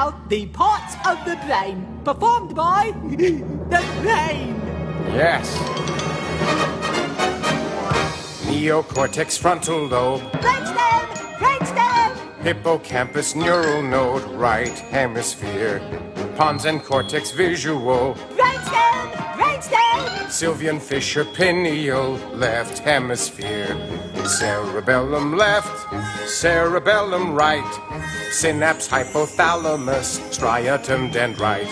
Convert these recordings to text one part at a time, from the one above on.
about the parts of the brain performed by the brain. Yes. Neocortex, frontal lobe, Brainstem, hippocampus, neural node, right hemisphere, pons and cortex, visual, brainstem, Sylvian Fisher, pineal, left hemisphere, cerebellum left, cerebellum right, synapse, hypothalamus, striatum dendrite.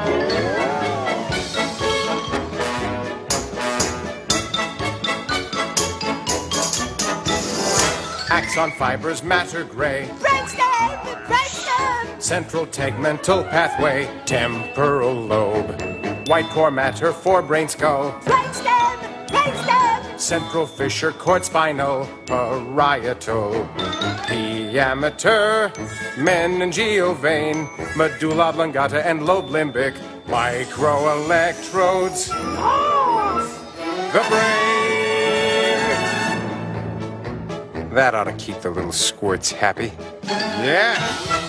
Axon fibers, matter gray, brainstem, central tegmental pathway, temporal lobe, white core matter, forebrain skull, brainstem, central fissure, cord spinal, parietal, diameter, meningeal vein, medulla oblongata and lobe limbic, microelectrodes, the brain. That ought to keep the little squirts happy. Yeah.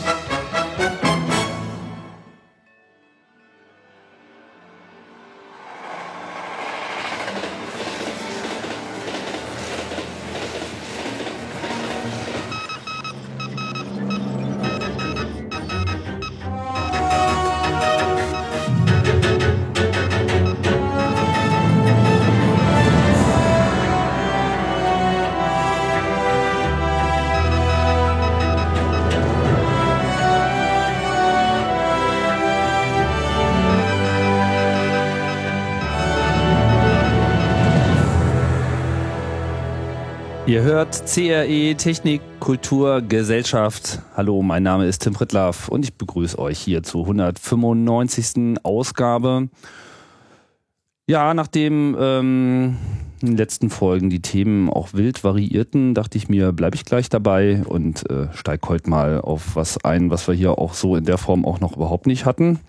Ihr hört CRE Technik, Kultur, Gesellschaft. Hallo, mein Name ist Tim Prittlaff und ich begrüße euch hier zur 195. Ausgabe. Ja, nachdem in den letzten Folgen die Themen auch wild variierten, dachte ich mir, bleibe ich gleich dabei und steige heute mal auf was ein, was wir hier auch so in der Form auch noch überhaupt nicht hatten.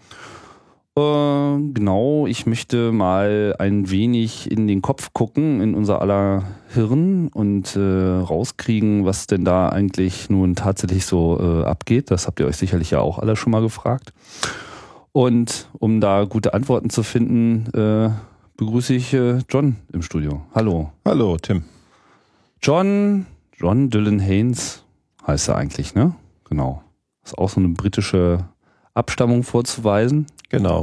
Genau, ich möchte mal ein wenig in den Kopf gucken, in unser aller Hirn und rauskriegen, was denn da eigentlich nun tatsächlich so abgeht. Das habt ihr euch sicherlich ja auch alle schon mal gefragt. Und um da gute Antworten zu finden, begrüße ich John im Studio. Hallo. Hallo, Tim. John Dylan Haynes heißt er eigentlich, ne? Genau. Ist auch so eine britische Abstammung vorzuweisen. Genau.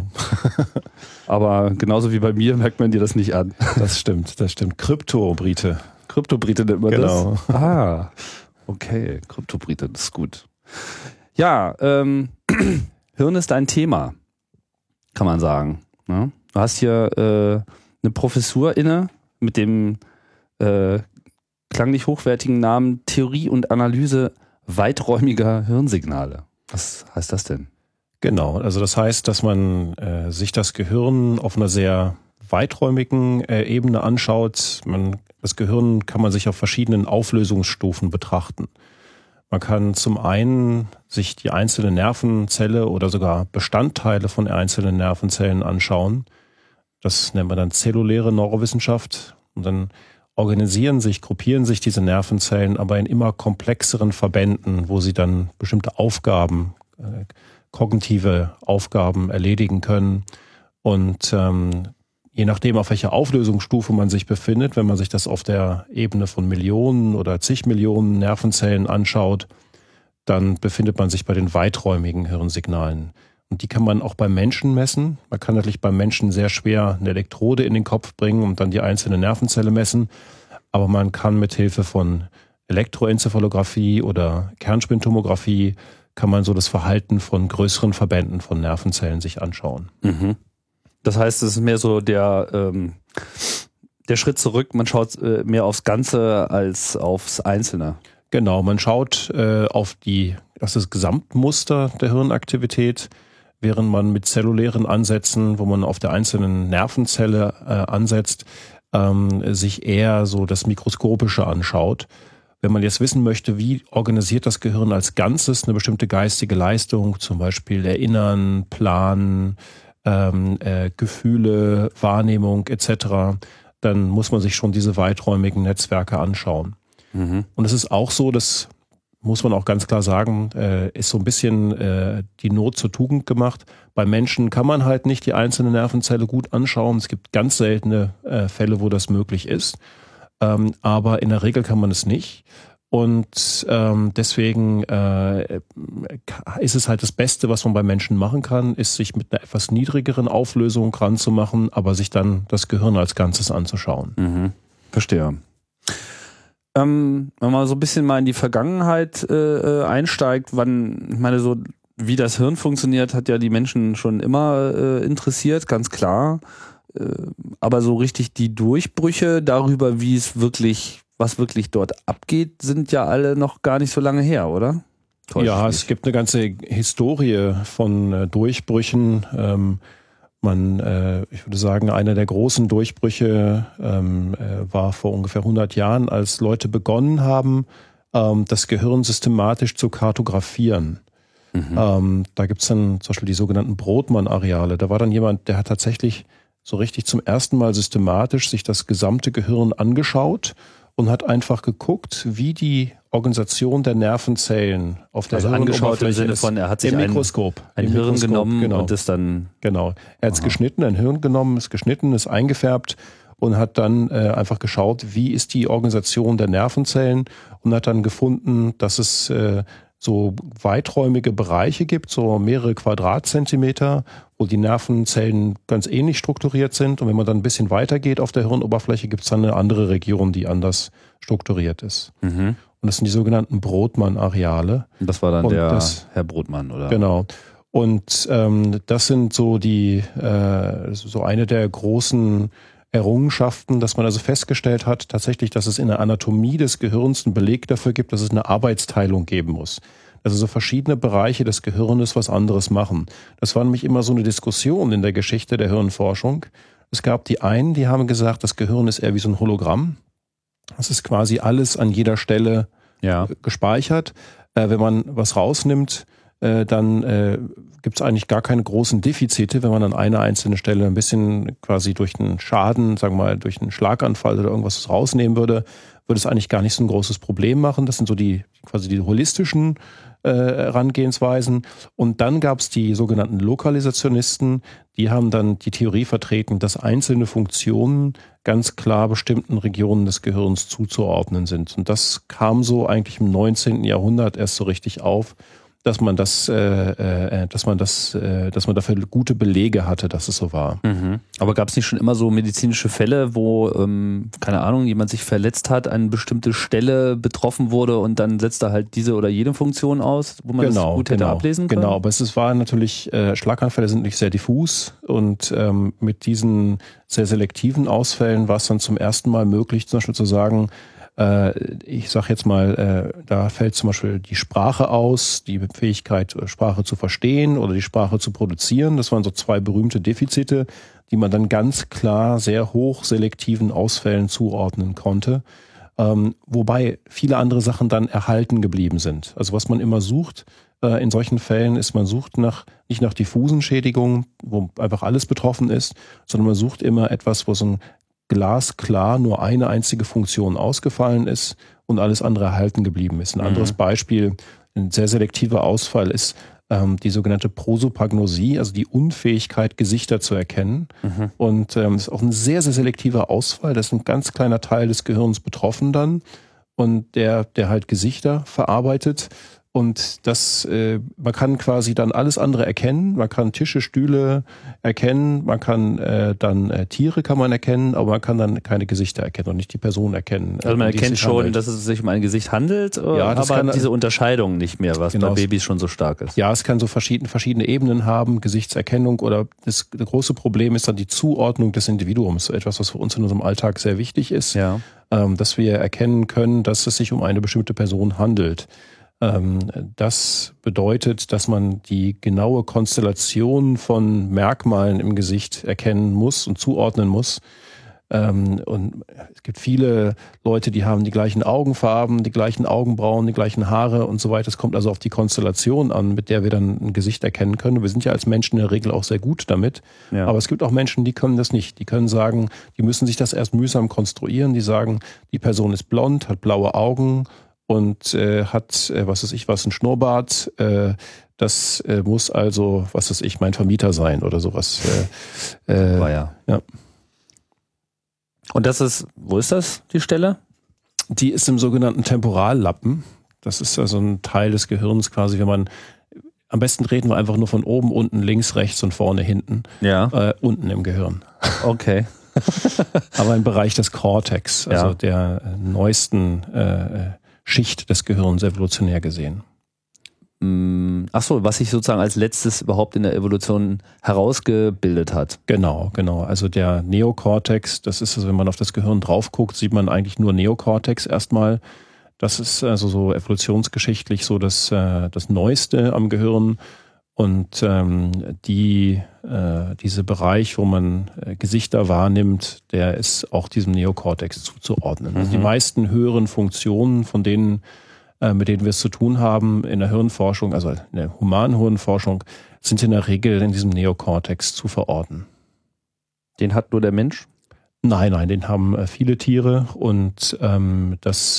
Aber genauso wie bei mir merkt man dir das nicht an. Das stimmt. Kryptobrite. Kryptobrite nennt man genau. das? Ah, okay. Kryptobrite, das ist gut. Ja, Hirn ist ein Thema, kann man sagen. Ne? Du hast hier eine Professur inne mit dem klanglich hochwertigen Namen Theorie und Analyse weiträumiger Hirnsignale. Was heißt das denn? Genau, also das heißt, dass man sich das Gehirn auf einer sehr weiträumigen Ebene anschaut. Das Gehirn kann man sich auf verschiedenen Auflösungsstufen betrachten. Man kann zum einen sich die einzelne Nervenzelle oder sogar Bestandteile von einzelnen Nervenzellen anschauen. Das nennt man dann zelluläre Neurowissenschaft. Und dann gruppieren sich diese Nervenzellen aber in immer komplexeren Verbänden, wo sie dann bestimmte Aufgaben, kognitive Aufgaben erledigen können. Und je nachdem, auf welcher Auflösungsstufe man sich befindet, wenn man sich das auf der Ebene von Millionen oder zig Millionen Nervenzellen anschaut, dann befindet man sich bei den weiträumigen Hirnsignalen. Und die kann man auch beim Menschen messen. Man kann natürlich beim Menschen sehr schwer eine Elektrode in den Kopf bringen und dann die einzelne Nervenzelle messen. Aber man kann mit Hilfe von Elektroenzephalographie oder Kernspintomographie kann man so das Verhalten von größeren Verbänden von Nervenzellen sich anschauen. Mhm. Das heißt, es ist mehr so der Schritt zurück, man schaut mehr aufs Ganze als aufs Einzelne. Genau, man schaut auf das Gesamtmuster der Hirnaktivität, während man mit zellulären Ansätzen, wo man auf der einzelnen Nervenzelle ansetzt, sich eher so das Mikroskopische anschaut. Wenn man jetzt wissen möchte, wie organisiert das Gehirn als Ganzes eine bestimmte geistige Leistung, zum Beispiel Erinnern, Planen, Gefühle, Wahrnehmung etc., dann muss man sich schon diese weiträumigen Netzwerke anschauen. Mhm. Und es ist auch so, dass muss man auch ganz klar sagen, ist so ein bisschen die Not zur Tugend gemacht. Bei Menschen kann man halt nicht die einzelne Nervenzelle gut anschauen. Es gibt ganz seltene Fälle, wo das möglich ist. Aber in der Regel kann man es nicht. Und deswegen ist es halt das Beste, was man bei Menschen machen kann, ist sich mit einer etwas niedrigeren Auflösung ranzumachen, aber sich dann das Gehirn als Ganzes anzuschauen. Mhm. Verstehe. Wenn man so ein bisschen mal in die Vergangenheit einsteigt, ich meine, so wie das Hirn funktioniert, hat ja die Menschen schon immer interessiert, ganz klar. Aber so richtig die Durchbrüche darüber, was wirklich dort abgeht, sind ja alle noch gar nicht so lange her, oder? Ja, es gibt eine ganze Historie von Durchbrüchen. Ich würde sagen, einer der großen Durchbrüche war vor ungefähr 100 Jahren, als Leute begonnen haben, das Gehirn systematisch zu kartografieren. Da gibt's dann zum Beispiel die sogenannten Brodmann-Areale. Da war dann jemand, der hat tatsächlich so richtig zum ersten Mal systematisch sich das gesamte Gehirn angeschaut und hat einfach geguckt, wie die Organisation der Nervenzellen auf der Hirnoberfläche ist. Im Sinne von, er hat sich im Mikroskop ein Hirn genommen, genau. Und es dann... Genau. Er hat es geschnitten, ein Hirn genommen, es geschnitten, es eingefärbt und hat dann einfach geschaut, wie ist die Organisation der Nervenzellen und hat dann gefunden, dass es so weiträumige Bereiche gibt, so mehrere Quadratzentimeter, wo die Nervenzellen ganz ähnlich strukturiert sind. Und wenn man dann ein bisschen weiter geht auf der Hirnoberfläche, gibt es dann eine andere Region, die anders strukturiert ist. Und das sind die sogenannten Brodmann-Areale. Das war dann Herr Brodmann, oder? Genau. Und das sind so so eine der großen Errungenschaften, dass man also festgestellt hat, tatsächlich, dass es in der Anatomie des Gehirns einen Beleg dafür gibt, dass es eine Arbeitsteilung geben muss. Also so verschiedene Bereiche des Gehirnes was anderes machen. Das war nämlich immer so eine Diskussion in der Geschichte der Hirnforschung. Es gab die einen, die haben gesagt, das Gehirn ist eher wie so ein Hologramm. Das ist quasi alles an jeder Stelle gespeichert. Wenn man was rausnimmt, dann gibt es eigentlich gar keine großen Defizite, wenn man an einer einzelnen Stelle ein bisschen quasi durch einen Schaden, sagen wir mal, durch einen Schlaganfall oder irgendwas rausnehmen würde es eigentlich gar nicht so ein großes Problem machen. Das sind so quasi die holistischen Herangehensweisen. Und dann gab es die sogenannten Lokalisationisten, die haben dann die Theorie vertreten, dass einzelne Funktionen ganz klar bestimmten Regionen des Gehirns zuzuordnen sind. Und das kam so eigentlich im 19. Jahrhundert erst so richtig auf, dass man dafür gute Belege hatte, dass es so war. Aber gab es nicht schon immer so medizinische Fälle, wo, keine Ahnung, jemand sich verletzt hat, eine bestimmte Stelle betroffen wurde und dann setzt er halt diese oder jede Funktion aus, wo man das gut hätte ablesen können? Genau, aber es war natürlich, Schlaganfälle sind nicht sehr diffus und mit diesen sehr selektiven Ausfällen war es dann zum ersten Mal möglich, zum Beispiel zu sagen, ich sage jetzt mal, da fällt zum Beispiel die Sprache aus, die Fähigkeit, Sprache zu verstehen oder die Sprache zu produzieren. Das waren so zwei berühmte Defizite, die man dann ganz klar sehr hoch selektiven Ausfällen zuordnen konnte. Wobei viele andere Sachen dann erhalten geblieben sind. Also was man immer sucht in solchen Fällen ist, man sucht nicht nach diffusen Schädigungen, wo einfach alles betroffen ist, sondern man sucht immer etwas, wo so ein glasklar nur eine einzige Funktion ausgefallen ist und alles andere erhalten geblieben ist. Ein anderes Beispiel, ein sehr selektiver Ausfall ist die sogenannte Prosopagnosie, also die Unfähigkeit, Gesichter zu erkennen. Und ist auch ein sehr, sehr selektiver Ausfall. Da ist ein ganz kleiner Teil des Gehirns betroffen dann und der halt Gesichter verarbeitet. Und das, man kann quasi dann alles andere erkennen. Man kann Tische, Stühle erkennen. Man kann dann Tiere kann man erkennen, aber man kann dann keine Gesichter erkennen und nicht die Person erkennen. Also man erkennt schon, dass es sich um ein Gesicht handelt, aber diese Unterscheidung nicht mehr, was bei Babys schon so stark ist. Ja, es kann so verschiedene Ebenen haben, Gesichtserkennung oder das große Problem ist dann die Zuordnung des Individuums. Etwas, was für uns in unserem Alltag sehr wichtig ist, dass wir erkennen können, dass es sich um eine bestimmte Person handelt. Das bedeutet, dass man die genaue Konstellation von Merkmalen im Gesicht erkennen muss und zuordnen muss. Und es gibt viele Leute, die haben die gleichen Augenfarben, die gleichen Augenbrauen, die gleichen Haare und so weiter. Es kommt also auf die Konstellation an, mit der wir dann ein Gesicht erkennen können. Wir sind ja als Menschen in der Regel auch sehr gut damit. Ja. Aber es gibt auch Menschen, die können das nicht. Die können sagen, die müssen sich das erst mühsam konstruieren. Die sagen, die Person ist blond, hat blaue Augen und hat, was weiß ich was, ein Schnurrbart. Das muss also, was weiß ich, mein Vermieter sein oder sowas. War ja. Ja. Und das ist, wo ist das, die Stelle? Die ist im sogenannten Temporallappen. Das ist also ein Teil des Gehirns quasi, wenn man, am besten reden wir einfach nur von oben, unten, links, rechts und vorne, hinten. Ja. Unten im Gehirn. Okay. Aber im Bereich des Cortex, also der neuesten Schicht des Gehirns evolutionär gesehen. Ach so, was sich sozusagen als letztes überhaupt in der Evolution herausgebildet hat. Genau. Also der Neokortex, das ist also, wenn man auf das Gehirn drauf guckt, sieht man eigentlich nur Neokortex erstmal. Das ist also so evolutionsgeschichtlich so das Neueste am Gehirn. Und diese Bereich, wo man Gesichter wahrnimmt, der ist auch diesem Neokortex zuzuordnen. Also die meisten höheren Funktionen, von denen mit denen wir es zu tun haben in der Hirnforschung, also in der humanen Hirnforschung, sind in der Regel in diesem Neokortex zu verorten. Den hat nur der Mensch? Nein, den haben viele Tiere und das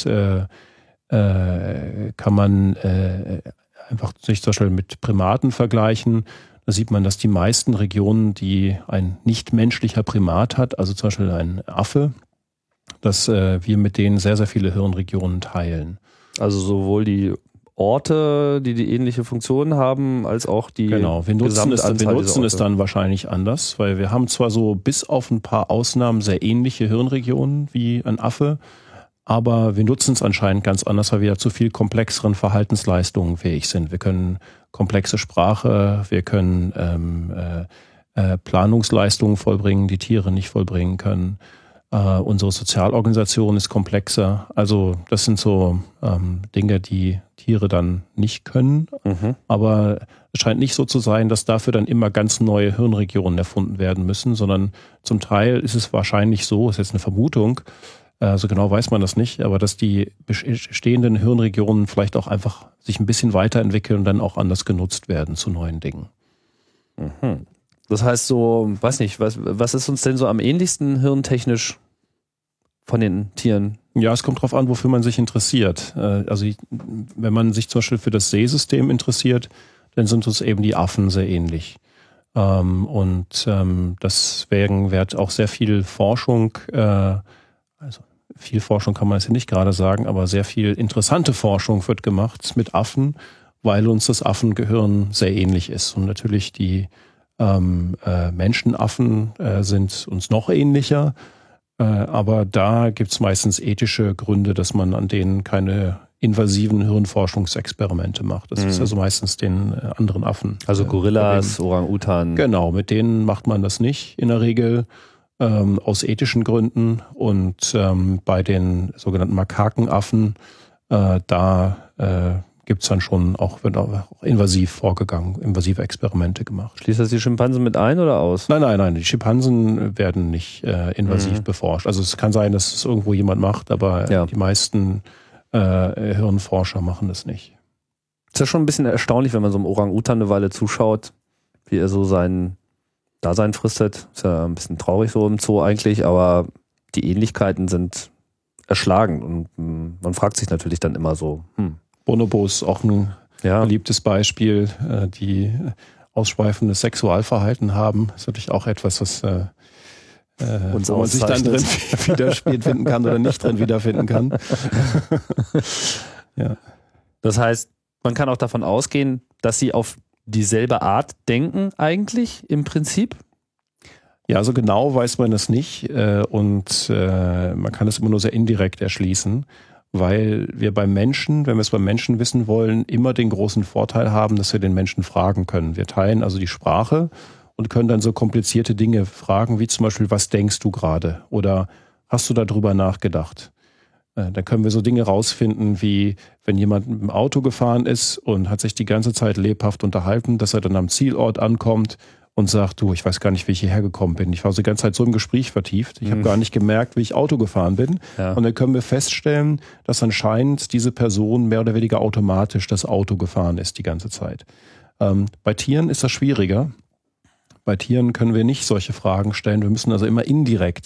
kann man einfach sich zum Beispiel mit Primaten vergleichen. Da sieht man, dass die meisten Regionen, die ein nichtmenschlicher Primat hat, also zum Beispiel ein Affe, dass wir mit denen sehr, sehr viele Hirnregionen teilen. Also sowohl die Orte, die ähnliche Funktionen haben, als auch die Genau, wir nutzen es dann wahrscheinlich anders, weil wir haben zwar so bis auf ein paar Ausnahmen sehr ähnliche Hirnregionen wie ein Affe, aber wir nutzen es anscheinend ganz anders, weil wir ja zu viel komplexeren Verhaltensleistungen fähig sind. Wir können komplexe Sprache, wir können Planungsleistungen vollbringen, die Tiere nicht vollbringen können. Unsere Sozialorganisation ist komplexer. Also das sind so Dinge, die Tiere dann nicht können. Aber es scheint nicht so zu sein, dass dafür dann immer ganz neue Hirnregionen erfunden werden müssen, sondern zum Teil ist es wahrscheinlich so, ist jetzt eine Vermutung, so genau weiß man das nicht, aber dass die bestehenden Hirnregionen vielleicht auch einfach sich ein bisschen weiterentwickeln und dann auch anders genutzt werden zu neuen Dingen. Das heißt so, weiß nicht, was ist uns denn so am ähnlichsten hirntechnisch von den Tieren? Ja, es kommt drauf an, wofür man sich interessiert. Also wenn man sich zum Beispiel für das Sehsystem interessiert, dann sind uns eben die Affen sehr ähnlich. Deswegen wird auch sehr viel Forschung, also viel Forschung kann man jetzt nicht gerade sagen, aber sehr viel interessante Forschung wird gemacht mit Affen, weil uns das Affengehirn sehr ähnlich ist. Und natürlich die Menschenaffen sind uns noch ähnlicher, aber da gibt es meistens ethische Gründe, dass man an denen keine invasiven Hirnforschungsexperimente macht. Das ist also meistens den anderen Affen. Also Gorillas, Orang-Utan. Genau, mit denen macht man das nicht in der Regel aus ethischen Gründen. Und bei den sogenannten Makakenaffen, da gibt es dann schon auch, wird auch invasiv vorgegangen, invasive Experimente gemacht. Schließt das die Schimpansen mit ein oder aus? Nein, die Schimpansen werden nicht invasiv beforscht. Also es kann sein, dass es irgendwo jemand macht, aber die meisten Hirnforscher machen das nicht. Ist ja schon ein bisschen erstaunlich, wenn man so einem Orang-Utan eine Weile zuschaut, wie er so sein Dasein fristet. Ist ja ein bisschen traurig so im Zoo eigentlich, aber die Ähnlichkeiten sind erschlagend und man fragt sich natürlich dann immer so, Bonobos auch ein beliebtes Beispiel, die ausschweifendes Sexualverhalten haben. Das ist natürlich auch etwas, was wo man sich dann drin wiederfinden kann oder nicht drin wiederfinden kann. Ja. Das heißt, man kann auch davon ausgehen, dass sie auf dieselbe Art denken eigentlich im Prinzip? Ja, so genau weiß man es nicht und man kann es immer nur sehr indirekt erschließen, weil wir beim Menschen, wenn wir es beim Menschen wissen wollen, immer den großen Vorteil haben, dass wir den Menschen fragen können. Wir teilen also die Sprache und können dann so komplizierte Dinge fragen, wie zum Beispiel, was denkst du gerade? Oder hast du darüber nachgedacht? Da können wir so Dinge rausfinden, wie wenn jemand mit dem Auto gefahren ist und hat sich die ganze Zeit lebhaft unterhalten, dass er dann am Zielort ankommt und sagt, du, ich weiß gar nicht, wie ich hierher gekommen bin. Ich war so die ganze Zeit so im Gespräch vertieft. Ich habe gar nicht gemerkt, wie ich Auto gefahren bin. Ja. Und dann können wir feststellen, dass anscheinend diese Person mehr oder weniger automatisch das Auto gefahren ist die ganze Zeit. Bei Tieren ist das schwieriger. Bei Tieren können wir nicht solche Fragen stellen. Wir müssen also immer indirekt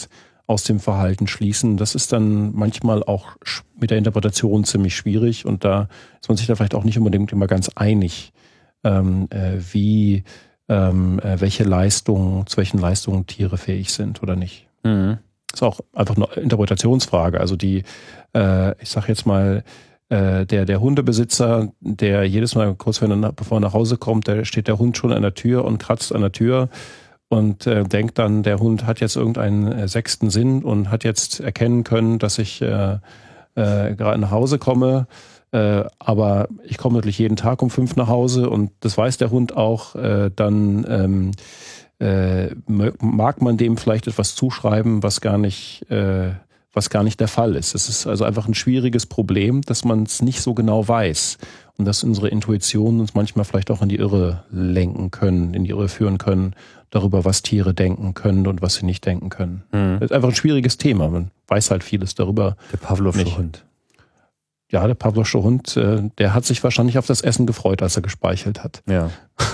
aus dem Verhalten schließen. Das ist dann manchmal auch mit der Interpretation ziemlich schwierig und da ist man sich da vielleicht auch nicht unbedingt immer ganz einig, welche Leistungen, zu welchen Leistungen Tiere fähig sind oder nicht. Mhm. Das ist auch einfach eine Interpretationsfrage. Also ich sag jetzt mal, der Hundebesitzer, der jedes Mal kurz bevor er nach Hause kommt, da steht der Hund schon an der Tür und kratzt an der Tür und denkt dann, der Hund hat jetzt irgendeinen sechsten Sinn und hat jetzt erkennen können, dass ich gerade nach Hause komme. Aber ich komme natürlich jeden Tag um 5 nach Hause und das weiß der Hund auch. Dann mag man dem vielleicht etwas zuschreiben, was gar nicht der Fall ist. Es ist also einfach ein schwieriges Problem, dass man es nicht so genau weiß und dass unsere Intuitionen uns manchmal vielleicht auch in die Irre lenken können, in die Irre führen können, darüber, was Tiere denken können und was sie nicht denken können. Das ist einfach ein schwieriges Thema. Man weiß halt vieles darüber. Der Pavlovsche Hund. Ja, der Pavlovsche Hund, der hat sich wahrscheinlich auf das Essen gefreut, als er gespeichelt hat. Ja.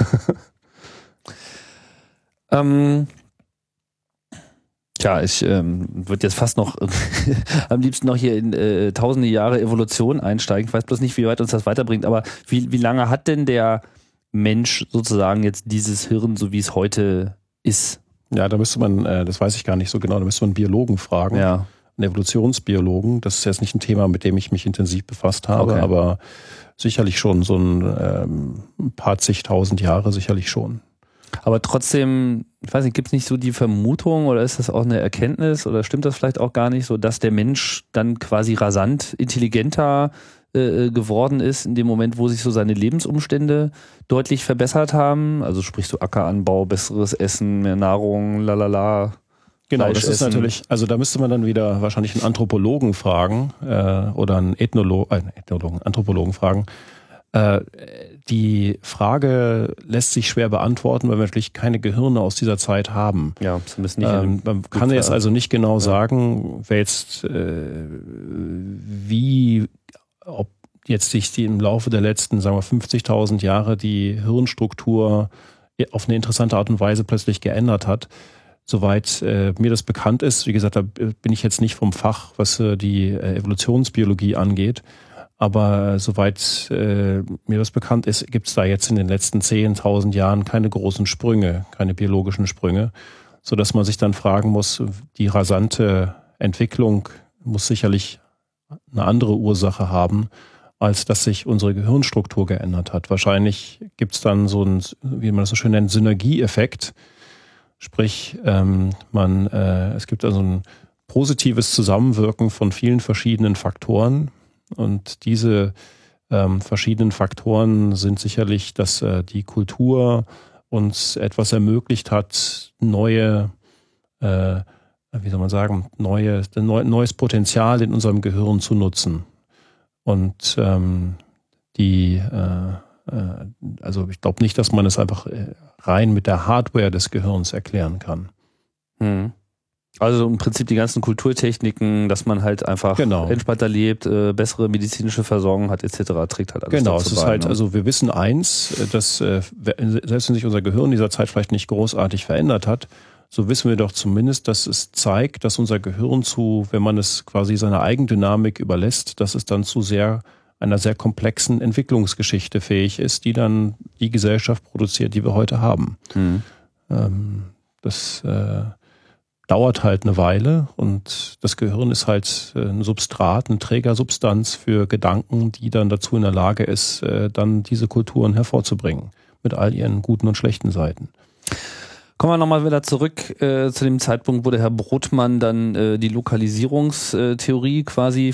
Tja, ich würde jetzt fast noch am liebsten noch hier in tausende Jahre Evolution einsteigen. Ich weiß bloß nicht, wie weit uns das weiterbringt, aber wie lange hat denn der Mensch sozusagen jetzt dieses Hirn, so wie es heute ist? Ja, da müsste man, das weiß ich gar nicht so genau, da müsste man einen Biologen fragen. Ja. Einen Evolutionsbiologen. Das ist jetzt nicht ein Thema, mit dem ich mich intensiv befasst habe, Okay. aber sicherlich schon so ein paar zigtausend Jahre sicherlich schon. Aber trotzdem, ich weiß nicht, gibt es nicht so die Vermutung oder ist das auch eine Erkenntnis oder stimmt das vielleicht auch gar nicht so, dass der Mensch dann quasi rasant intelligenter geworden ist in dem Moment, wo sich so seine Lebensumstände deutlich verbessert haben? Also sprich so Ackeranbau, besseres Essen, mehr Nahrung, lalala. Genau, das ist Fleischessen. natürlich, also da müsste man dann wieder wahrscheinlich einen Anthropologen fragen oder einen Anthropologen fragen. Die Frage lässt sich schwer beantworten, weil wir natürlich keine Gehirne aus dieser Zeit haben. Ja, zumindest nicht. Man kann jetzt also nicht genau sagen, wer jetzt ob jetzt sich im Laufe der letzten, sagen wir 50.000 Jahre die Hirnstruktur auf eine interessante Art und Weise plötzlich geändert hat. Soweit mir das bekannt ist, wie gesagt, da bin ich jetzt nicht vom Fach, was die Evolutionsbiologie angeht, aber soweit mir das bekannt ist, gibt es da jetzt in den letzten 10.000 Jahren keine großen Sprünge, keine biologischen Sprünge, sodass man sich dann fragen muss, die rasante Entwicklung muss sicherlich eine andere Ursache haben, als dass sich unsere Gehirnstruktur geändert hat. Wahrscheinlich gibt es dann so einen, wie man das so schön nennt, Synergieeffekt. Sprich, es gibt also ein positives Zusammenwirken von vielen verschiedenen Faktoren und diese verschiedenen Faktoren sind sicherlich, dass die Kultur uns etwas ermöglicht hat, neues Potenzial in unserem Gehirn zu nutzen. Und also ich glaube nicht, dass man es einfach rein mit der Hardware des Gehirns erklären kann. Also im Prinzip die ganzen Kulturtechniken, dass man halt einfach entspannter lebt, bessere medizinische Versorgung hat etc., trägt halt alles Genau, dazu es ist bei, halt, ne? also wir wissen eins, dass selbst wenn sich unser Gehirn in dieser Zeit vielleicht nicht großartig verändert hat, so wissen wir doch zumindest, dass es zeigt, dass unser Gehirn wenn man es quasi seiner Eigendynamik überlässt, dass es dann zu einer sehr komplexen Entwicklungsgeschichte fähig ist, die dann die Gesellschaft produziert, die wir heute haben. Das dauert halt eine Weile und das Gehirn ist halt ein Substrat, eine Trägersubstanz für Gedanken, die dann dazu in der Lage ist, dann diese Kulturen hervorzubringen, mit all ihren guten und schlechten Seiten. Kommen wir nochmal wieder zurück zu dem Zeitpunkt, wo der Herr Brodmann dann die Lokalisierungstheorie quasi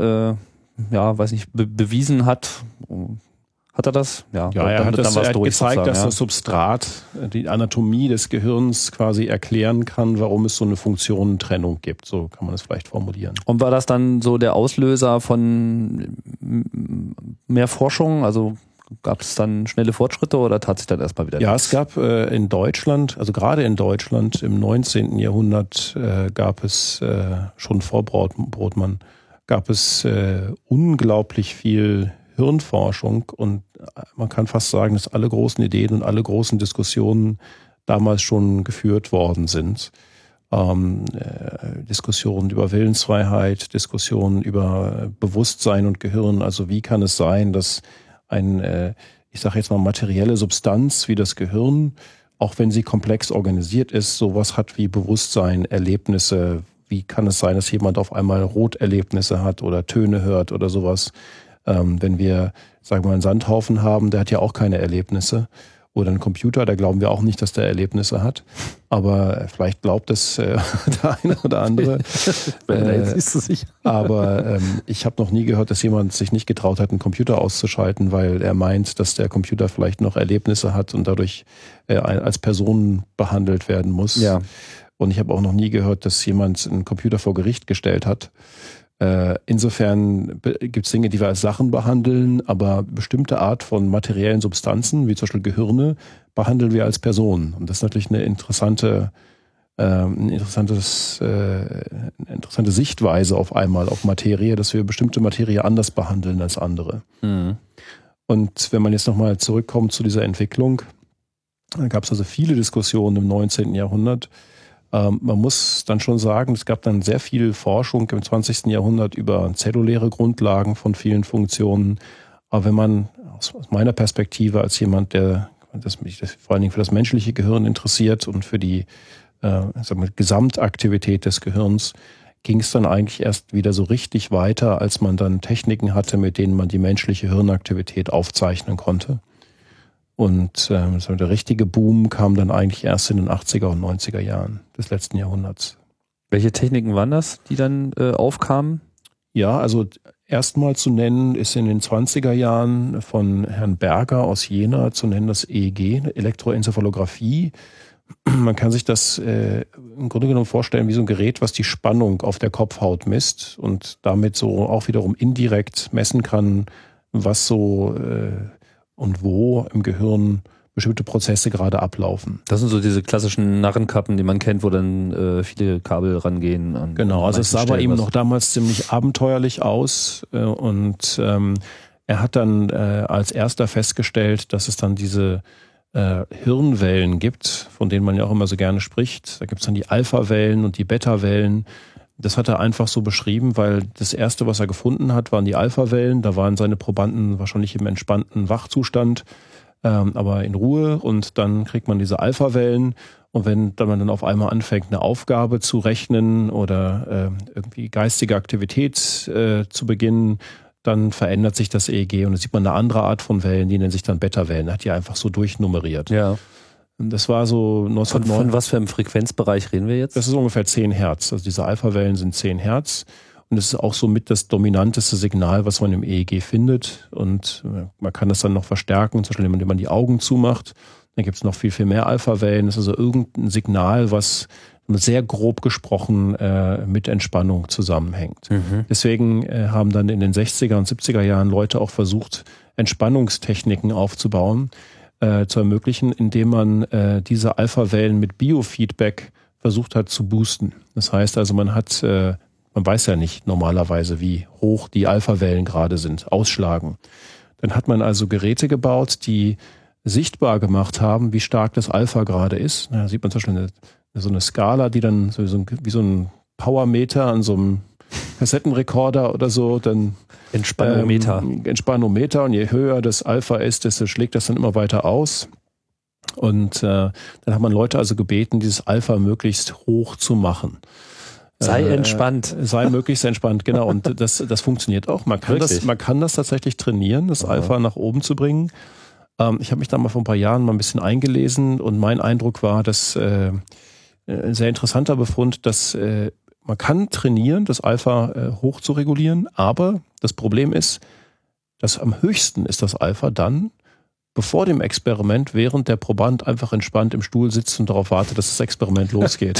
bewiesen hat. Hat er das? Ja, er hat gezeigt, sozusagen, dass das Substrat die Anatomie des Gehirns quasi erklären kann, warum es so eine Funktionentrennung gibt. So kann man es vielleicht formulieren. Und war das dann so der Auslöser von mehr Forschung? Also gab es dann schnelle Fortschritte oder tat sich dann erstmal wieder? Ja, nichts? es gab in Deutschland, also gerade in Deutschland im 19. Jahrhundert gab es schon vor Brodmann, gab es unglaublich viel Hirnforschung und man kann fast sagen, dass alle großen Ideen und alle großen Diskussionen damals schon geführt worden sind. Diskussionen über Willensfreiheit, Diskussionen über Bewusstsein und Gehirn. Also wie kann es sein, dass ich sage jetzt mal materielle Substanz wie das Gehirn, auch wenn sie komplex organisiert ist, sowas hat wie Bewusstsein, Erlebnisse. Wie kann es sein, dass jemand auf einmal Roterlebnisse hat oder Töne hört oder sowas? Wenn wir, sagen wir mal, einen Sandhaufen haben, der hat ja auch keine Erlebnisse. Oder ein Computer, da glauben wir auch nicht, dass der Erlebnisse hat. Aber vielleicht glaubt es der eine oder andere. Siehst du sicher. Aber ich habe noch nie gehört, dass jemand sich nicht getraut hat, einen Computer auszuschalten, weil er meint, dass der Computer vielleicht noch Erlebnisse hat und dadurch als Person behandelt werden muss. Ja. Und ich habe auch noch nie gehört, dass jemand einen Computer vor Gericht gestellt hat. Insofern gibt es Dinge, die wir als Sachen behandeln, aber bestimmte Art von materiellen Substanzen, wie zum Beispiel Gehirne, behandeln wir als Personen. Und das ist natürlich eine interessante Sichtweise auf einmal auf Materie, dass wir bestimmte Materie anders behandeln als andere. Mhm. Und wenn man jetzt nochmal zurückkommt zu dieser Entwicklung, da gab es also viele Diskussionen im 19. Jahrhundert. Man muss dann schon sagen, es gab dann sehr viel Forschung im 20. Jahrhundert über zelluläre Grundlagen von vielen Funktionen. Aber wenn man aus meiner Perspektive als jemand, der mich vor allen Dingen für das menschliche Gehirn interessiert und für die Gesamtaktivität des Gehirns, ging es dann eigentlich erst wieder so richtig weiter, als man dann Techniken hatte, mit denen man die menschliche Hirnaktivität aufzeichnen konnte. Und der richtige Boom kam dann eigentlich erst in den 80er und 90er Jahren des letzten Jahrhunderts. Welche Techniken waren das, die dann aufkamen? Ja, also erstmal zu nennen ist in den 20er Jahren von Herrn Berger aus Jena zu nennen das EEG, Elektroenzephalographie. Man kann sich das im Grunde genommen vorstellen wie so ein Gerät, was die Spannung auf der Kopfhaut misst und damit so auch wiederum indirekt messen kann, was so und wo im Gehirn bestimmte Prozesse gerade ablaufen. Das sind so diese klassischen Narrenkappen, die man kennt, wo dann viele Kabel rangehen. Genau, also es sah bei ihm noch damals ziemlich abenteuerlich aus und er hat dann als erster festgestellt, dass es dann diese Hirnwellen gibt, von denen man ja auch immer so gerne spricht. Da gibt es dann die Alpha-Wellen und die Beta-Wellen. Das hat er einfach so beschrieben, weil das Erste, was er gefunden hat, waren die Alpha-Wellen. Da waren seine Probanden wahrscheinlich im entspannten Wachzustand, aber in Ruhe. Und dann kriegt man diese Alpha-Wellen. Und wenn man dann auf einmal anfängt, eine Aufgabe zu rechnen oder irgendwie geistige Aktivität zu beginnen, dann verändert sich das EEG und dann sieht man eine andere Art von Wellen, die nennen sich dann Beta-Wellen. Hat die einfach so durchnummeriert. Ja. Das war so 1909. Von was für einem Frequenzbereich reden wir jetzt? Das ist ungefähr 10 Hertz. Also diese Alpha-Wellen sind 10 Hertz. Und das ist auch so mit das dominanteste Signal, was man im EEG findet. Und man kann das dann noch verstärken, zum Beispiel indem man die Augen zumacht. Dann gibt es noch viel, viel mehr Alpha-Wellen. Das ist also irgendein Signal, was sehr grob gesprochen mit Entspannung zusammenhängt. Mhm. Deswegen haben dann in den 60er und 70er Jahren Leute auch versucht, Entspannungstechniken aufzubauen, zu ermöglichen, indem man diese Alpha-Wellen mit Biofeedback versucht hat zu boosten. Das heißt also, man weiß ja nicht normalerweise, wie hoch die Alpha-Wellen gerade sind, ausschlagen. Dann hat man also Geräte gebaut, die sichtbar gemacht haben, wie stark das Alpha gerade ist. Da sieht man zum Beispiel so eine Skala, die dann wie so ein Powermeter an so einem Kassettenrekorder oder so, dann Entspannungsmeter, und je höher das Alpha ist, desto schlägt das dann immer weiter aus. Und dann hat man Leute also gebeten, dieses Alpha möglichst hoch zu machen. Sei entspannt. Sei möglichst entspannt, genau. Und das funktioniert auch. Man kann das tatsächlich trainieren, das Alpha nach oben zu bringen. Ich habe mich da mal vor ein paar Jahren mal ein bisschen eingelesen und mein Eindruck war, dass ein sehr interessanter Befund, dass man kann trainieren, das Alpha hoch zu regulieren, aber das Problem ist, dass am höchsten ist das Alpha dann, bevor dem Experiment, während der Proband einfach entspannt im Stuhl sitzt und darauf wartet, dass das Experiment losgeht.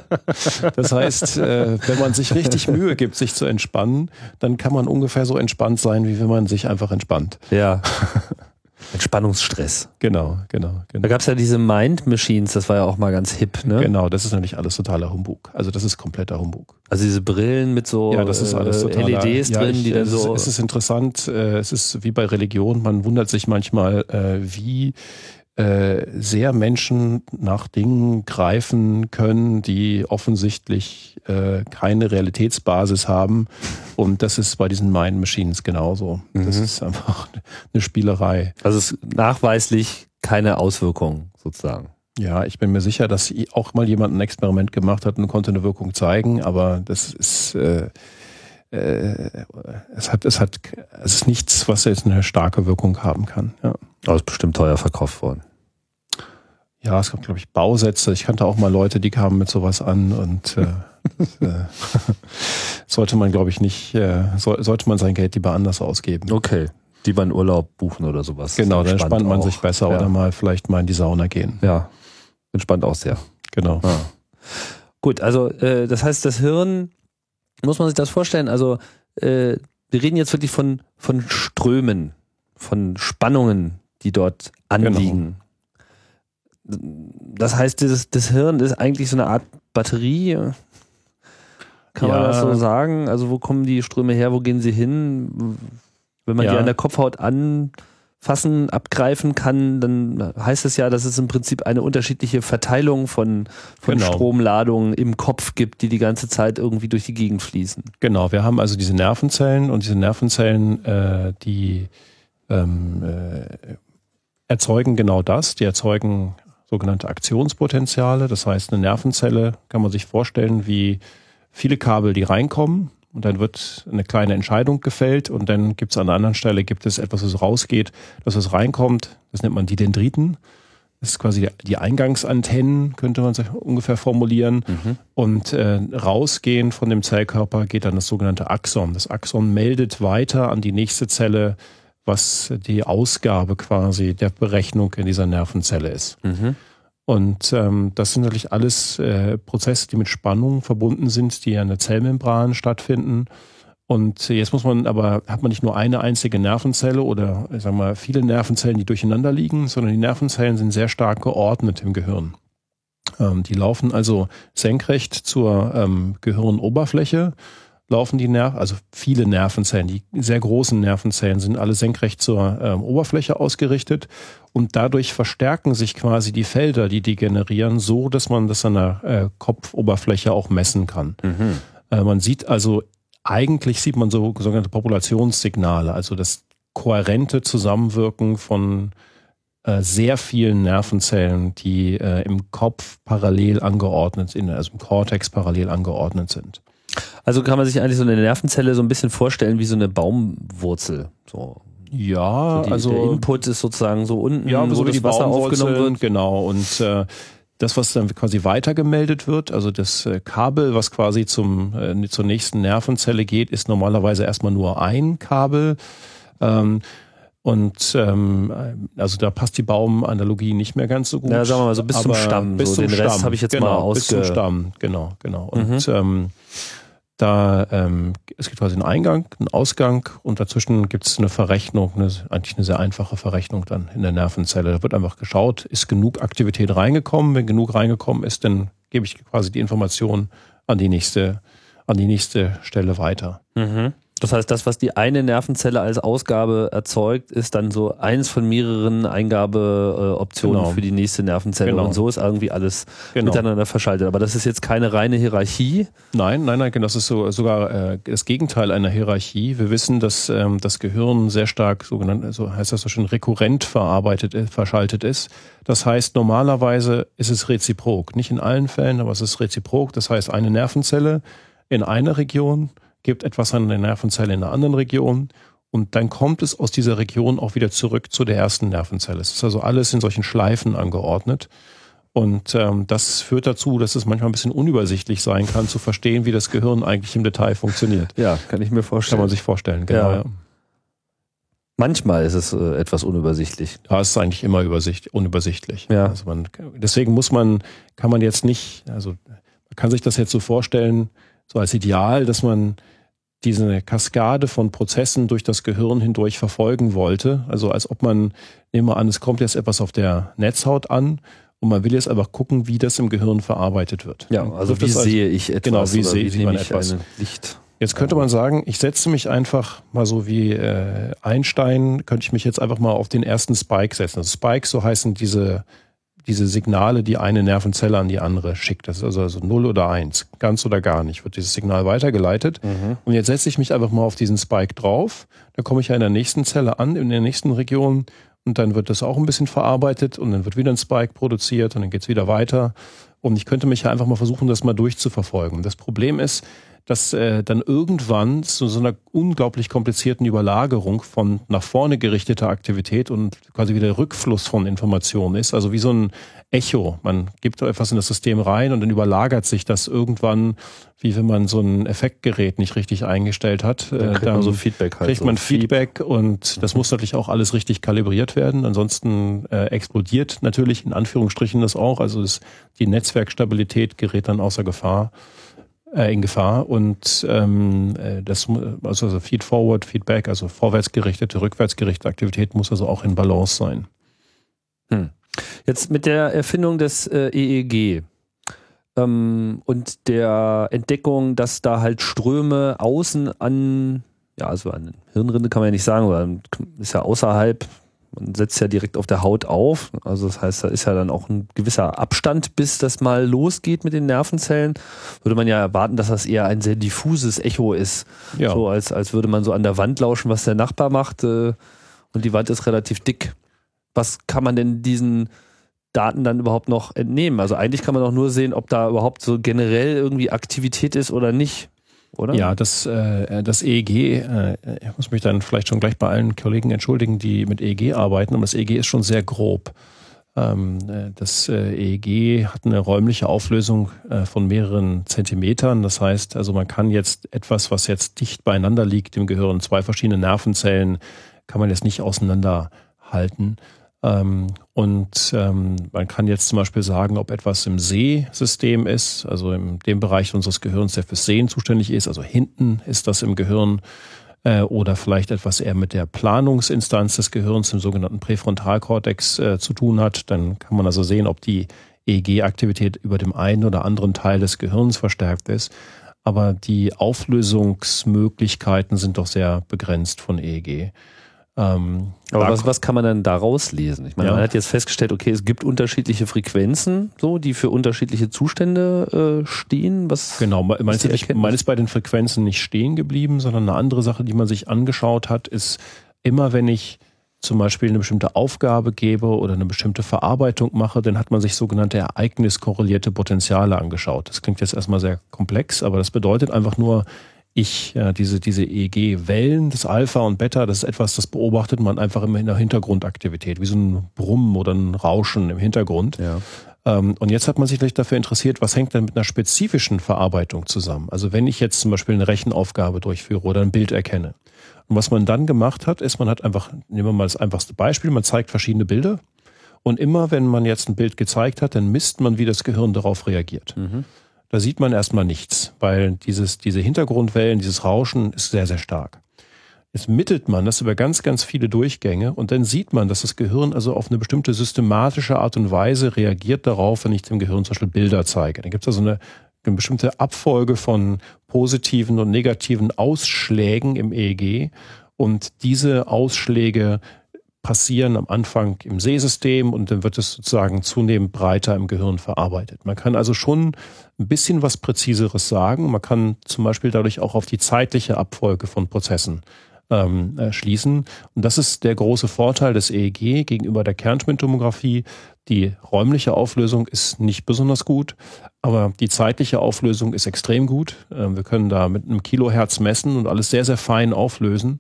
Das heißt, wenn man sich richtig Mühe gibt, sich zu entspannen, dann kann man ungefähr so entspannt sein, wie wenn man sich einfach entspannt. Ja. Entspannungsstress. Genau. Da gab es ja diese Mind Machines, das war ja auch mal ganz hip, ne? Genau, das ist nämlich alles totaler Humbug. Also das ist kompletter Humbug. Also diese Brillen mit so das ist alles LEDs drin, die dann so... Es ist interessant, es ist wie bei Religion, man wundert sich manchmal, wie sehr Menschen nach Dingen greifen können, die offensichtlich keine Realitätsbasis haben. Und das ist bei diesen Mind Machines genauso. Das ist einfach eine Spielerei. Also es ist nachweislich keine Auswirkungen sozusagen. Ja, ich bin mir sicher, dass auch mal jemand ein Experiment gemacht hat und konnte eine Wirkung zeigen, aber das ist es ist nichts, was jetzt eine starke Wirkung haben kann. Ja. Aber ist bestimmt teuer verkauft worden. Ja, es gab, glaube ich, Bausätze. Ich kannte auch mal Leute, die kamen mit sowas an und sollte man, glaube ich, nicht, sollte man sein Geld lieber anders ausgeben. Okay, lieber einen Urlaub buchen oder sowas. Genau, dann entspannt man sich besser oder mal vielleicht mal in die Sauna gehen. Ja, entspannt auch sehr. Genau. Ja. Gut, also das heißt, das Hirn, muss man sich das vorstellen, also wir reden jetzt wirklich von Strömen, von Spannungen, die dort anliegen. Genau. Das heißt, das Hirn ist eigentlich so eine Art Batterie, kann man das so sagen? Also wo kommen die Ströme her, wo gehen sie hin? Wenn man die an der Kopfhaut anfassen, abgreifen kann, dann heißt es ja, dass es im Prinzip eine unterschiedliche Verteilung von Stromladungen im Kopf gibt, die ganze Zeit irgendwie durch die Gegend fließen. Genau, wir haben also diese Nervenzellen und diese Nervenzellen, die erzeugen genau das. Die erzeugen sogenannte Aktionspotenziale. Das heißt, eine Nervenzelle kann man sich vorstellen wie viele Kabel, die reinkommen. Und dann wird eine kleine Entscheidung gefällt und dann gibt es an einer anderen Stelle etwas, was rausgeht, dass es reinkommt. Das nennt man die Dendriten. Das ist quasi die Eingangsantennen, könnte man sich ungefähr formulieren. Und rausgehend von dem Zellkörper geht dann das sogenannte Axon. Das Axon meldet weiter an die nächste Zelle, was die Ausgabe quasi der Berechnung in dieser Nervenzelle ist. Und das sind natürlich alles Prozesse, die mit Spannung verbunden sind, die an der Zellmembran stattfinden. Und jetzt hat man nicht nur eine einzige Nervenzelle oder sagen wir viele Nervenzellen, die durcheinander liegen, sondern die Nervenzellen sind sehr stark geordnet im Gehirn. Die laufen also senkrecht zur Gehirnoberfläche, also viele Nervenzellen, die sehr großen Nervenzellen sind alle senkrecht zur Oberfläche ausgerichtet und dadurch verstärken sich quasi die Felder, die generieren, so, dass man das an der Kopfoberfläche auch messen kann. Eigentlich sieht man so sogenannte Populationssignale, also das kohärente Zusammenwirken von sehr vielen Nervenzellen, die im Kopf parallel angeordnet sind, also im Kortex parallel angeordnet sind. Also kann man sich eigentlich so eine Nervenzelle so ein bisschen vorstellen wie so eine Baumwurzel. So. Ja, der Input ist sozusagen so unten, wo das Wasser aufgenommen wird. Genau, und das, was dann quasi weitergemeldet wird, also das Kabel, was quasi zur nächsten Nervenzelle geht, ist normalerweise erstmal nur ein Kabel. Also da passt die Baumanalogie nicht mehr ganz so gut. Ja, sagen wir mal so bis zum Stamm. Bis zum den Stamm. Rest habe ich jetzt mal bis zum Stamm, genau. Und es gibt quasi einen Eingang, einen Ausgang und dazwischen gibt es eine Verrechnung, eigentlich eine sehr einfache Verrechnung dann in der Nervenzelle. Da wird einfach geschaut, ist genug Aktivität reingekommen? Wenn genug reingekommen ist, dann gebe ich quasi die Information an die nächste Stelle weiter. Das heißt, das, was die eine Nervenzelle als Ausgabe erzeugt, ist dann so eins von mehreren Eingabeoptionen für die nächste Nervenzelle. Und so ist irgendwie alles miteinander verschaltet. Aber das ist jetzt keine reine Hierarchie. Nein, das ist sogar das Gegenteil einer Hierarchie. Wir wissen, dass das Gehirn sehr stark sogenannt, so heißt das so schön, rekurrent verschaltet ist. Das heißt, normalerweise ist es reziprok. Nicht in allen Fällen, aber es ist reziprok. Das heißt, eine Nervenzelle in einer Region gibt etwas an der Nervenzelle in einer anderen Region und dann kommt es aus dieser Region auch wieder zurück zu der ersten Nervenzelle. Es ist also alles in solchen Schleifen angeordnet und das führt dazu, dass es manchmal ein bisschen unübersichtlich sein kann, zu verstehen, wie das Gehirn eigentlich im Detail funktioniert. Ja, kann ich mir vorstellen. Kann man sich vorstellen, genau. Ja. Manchmal ist es etwas unübersichtlich. Ja, es ist eigentlich immer unübersichtlich. Ja. Also deswegen kann man sich das jetzt so vorstellen, so als Ideal, dass man diese Kaskade von Prozessen durch das Gehirn hindurch verfolgen wollte. Also als ob nehmen wir an, es kommt jetzt etwas auf der Netzhaut an und man will jetzt einfach gucken, wie das im Gehirn verarbeitet wird. Ja, also wie sehe ich etwas? Genau, wie sieht man etwas? Licht? Jetzt könnte man sagen, ich setze mich einfach mal so wie Einstein, könnte ich mich jetzt einfach mal auf den ersten Spike setzen. Also Spikes, so heißen diese Signale, die eine Nervenzelle an die andere schickt. Das ist also 0 oder 1, ganz oder gar nicht, wird dieses Signal weitergeleitet. Und jetzt setze ich mich einfach mal auf diesen Spike drauf. Dann komme ich ja in der nächsten Zelle an, in der nächsten Region. Und dann wird das auch ein bisschen verarbeitet und dann wird wieder ein Spike produziert und dann geht's wieder weiter. Und ich könnte mich ja einfach mal versuchen, das mal durchzuverfolgen. Das Problem ist, dass dann irgendwann zu so einer unglaublich komplizierten Überlagerung von nach vorne gerichteter Aktivität und quasi wieder Rückfluss von Informationen ist. Also wie so ein Echo. Man gibt etwas in das System rein und dann überlagert sich das irgendwann, wie wenn man so ein Effektgerät nicht richtig eingestellt hat. Dann kriegt man so Feedback halt. Kriegt man Feedback und das muss natürlich auch alles richtig kalibriert werden. Ansonsten explodiert natürlich in Anführungsstrichen das auch. Also die Netzwerkstabilität gerät dann außer Gefahr. In Gefahr und also Feed-Forward, Feedback, also vorwärtsgerichtete, rückwärtsgerichtete Aktivität muss also auch in Balance sein. Jetzt mit der Erfindung des EEG und der Entdeckung, dass da halt Ströme außen an Hirnrinde kann man ja nicht sagen, weil ist ja außerhalb. Man setzt ja direkt auf der Haut auf, also das heißt, da ist ja dann auch ein gewisser Abstand, bis das mal losgeht mit den Nervenzellen. Würde man ja erwarten, dass das eher ein sehr diffuses Echo ist. Ja. So als würde man so an der Wand lauschen, was der Nachbar macht und die Wand ist relativ dick. Was kann man denn diesen Daten dann überhaupt noch entnehmen? Also eigentlich kann man auch nur sehen, ob da überhaupt so generell irgendwie Aktivität ist oder nicht. Oder? Ja, das EEG, ich muss mich dann vielleicht schon gleich bei allen Kollegen entschuldigen, die mit EEG arbeiten, aber das EEG ist schon sehr grob. Das EEG hat eine räumliche Auflösung von mehreren Zentimetern. Das heißt, also man kann jetzt etwas, was jetzt dicht beieinander liegt im Gehirn, zwei verschiedene Nervenzellen, kann man jetzt nicht auseinanderhalten. Und man kann jetzt zum Beispiel sagen, ob etwas im Sehsystem ist, also in dem Bereich unseres Gehirns, der fürs Sehen zuständig ist, also hinten ist das im Gehirn, oder vielleicht etwas eher mit der Planungsinstanz des Gehirns, im sogenannten Präfrontalkortex, zu tun hat. Dann kann man also sehen, ob die EEG-Aktivität über dem einen oder anderen Teil des Gehirns verstärkt ist. Aber die Auflösungsmöglichkeiten sind doch sehr begrenzt von EEG. Aber was kann man dann daraus lesen? Ich meine, man hat jetzt festgestellt, okay, es gibt unterschiedliche Frequenzen, so, die für unterschiedliche Zustände stehen. Man ist bei den Frequenzen nicht stehen geblieben, sondern eine andere Sache, die man sich angeschaut hat, ist immer, wenn ich zum Beispiel eine bestimmte Aufgabe gebe oder eine bestimmte Verarbeitung mache, dann hat man sich sogenannte ereigniskorrelierte Potenziale angeschaut. Das klingt jetzt erstmal sehr komplex, aber das bedeutet einfach nur, diese EEG-Wellen, das Alpha und Beta, das ist etwas, das beobachtet man einfach immer in der Hintergrundaktivität, wie so ein Brummen oder ein Rauschen im Hintergrund. Ja. Und jetzt hat man sich vielleicht dafür interessiert, was hängt denn mit einer spezifischen Verarbeitung zusammen? Also wenn ich jetzt zum Beispiel eine Rechenaufgabe durchführe oder ein Bild erkenne. Und was man dann gemacht hat, ist, man hat einfach, nehmen wir mal das einfachste Beispiel, man zeigt verschiedene Bilder und immer wenn man jetzt ein Bild gezeigt hat, dann misst man, wie das Gehirn darauf reagiert. Da sieht man erstmal nichts, weil diese Hintergrundwellen, dieses Rauschen ist sehr, sehr stark. Jetzt mittelt man das über ganz, ganz viele Durchgänge und dann sieht man, dass das Gehirn also auf eine bestimmte systematische Art und Weise reagiert darauf, wenn ich dem Gehirn zum Beispiel Bilder zeige. Da gibt es also eine bestimmte Abfolge von positiven und negativen Ausschlägen im EEG und diese Ausschläge passieren am Anfang im Sehsystem und dann wird es sozusagen zunehmend breiter im Gehirn verarbeitet. Man kann also schon ein bisschen was Präziseres sagen. Man kann zum Beispiel dadurch auch auf die zeitliche Abfolge von Prozessen schließen. Und das ist der große Vorteil des EEG gegenüber der Kernspintomographie. Die räumliche Auflösung ist nicht besonders gut, aber die zeitliche Auflösung ist extrem gut. Wir können da mit einem Kilohertz messen und alles sehr, sehr fein auflösen.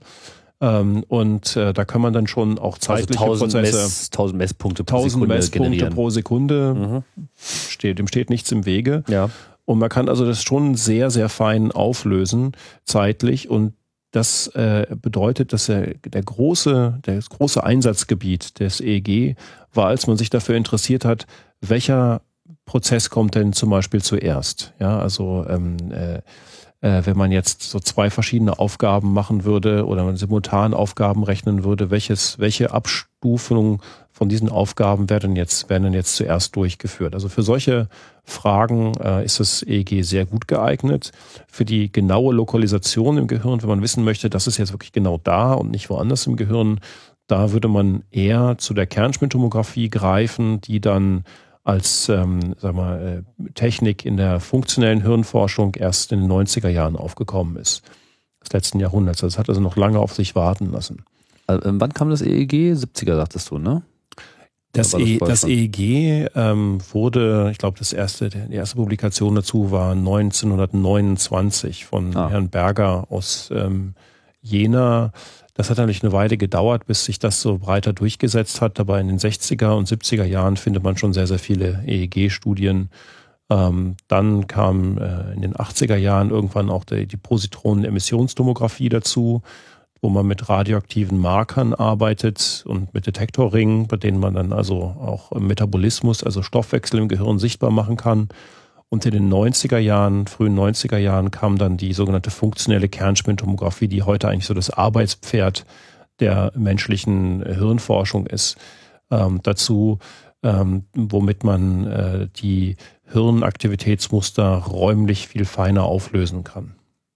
Und da kann man dann schon auch zeitliche Prozesse, 1000 Messpunkte pro Sekunde generieren. Pro Sekunde, dem steht nichts im Wege. Ja. Und man kann also das schon sehr, sehr fein auflösen, zeitlich. Und das bedeutet, dass das große Einsatzgebiet des EEG war, als man sich dafür interessiert hat, welcher Prozess kommt denn zum Beispiel zuerst? Ja, also wenn man jetzt so 2 verschiedene Aufgaben machen würde oder man simultan Aufgaben rechnen würde, welche Abstufung von diesen Aufgaben werden dann jetzt zuerst durchgeführt. Also für solche Fragen ist das EEG sehr gut geeignet. Für die genaue Lokalisation im Gehirn, wenn man wissen möchte, das ist jetzt wirklich genau da und nicht woanders im Gehirn, da würde man eher zu der Kernspintomographie greifen, die dann als Technik in der funktionellen Hirnforschung erst in den 90er Jahren aufgekommen ist, des letzten Jahrhunderts. Das hat also noch lange auf sich warten lassen. Wann kam das EEG? 70er, sagtest du, ne? Das EEG wurde, ich glaube, die erste Publikation dazu war 1929 von Herrn Berger aus Jena. Das hat natürlich eine Weile gedauert, bis sich das so breiter durchgesetzt hat. Aber in den 60er und 70er Jahren findet man schon sehr, sehr viele EEG-Studien. Dann kam in den 80er Jahren irgendwann auch die Positronen-Emissionstomographie dazu, wo man mit radioaktiven Markern arbeitet und mit Detektorringen, bei denen man dann also auch Metabolismus, also Stoffwechsel im Gehirn sichtbar machen kann. Und in den frühen 90er Jahren kam dann die sogenannte funktionelle Kernspintomographie, die heute eigentlich so das Arbeitspferd der menschlichen Hirnforschung ist, dazu, womit man die Hirnaktivitätsmuster räumlich viel feiner auflösen kann.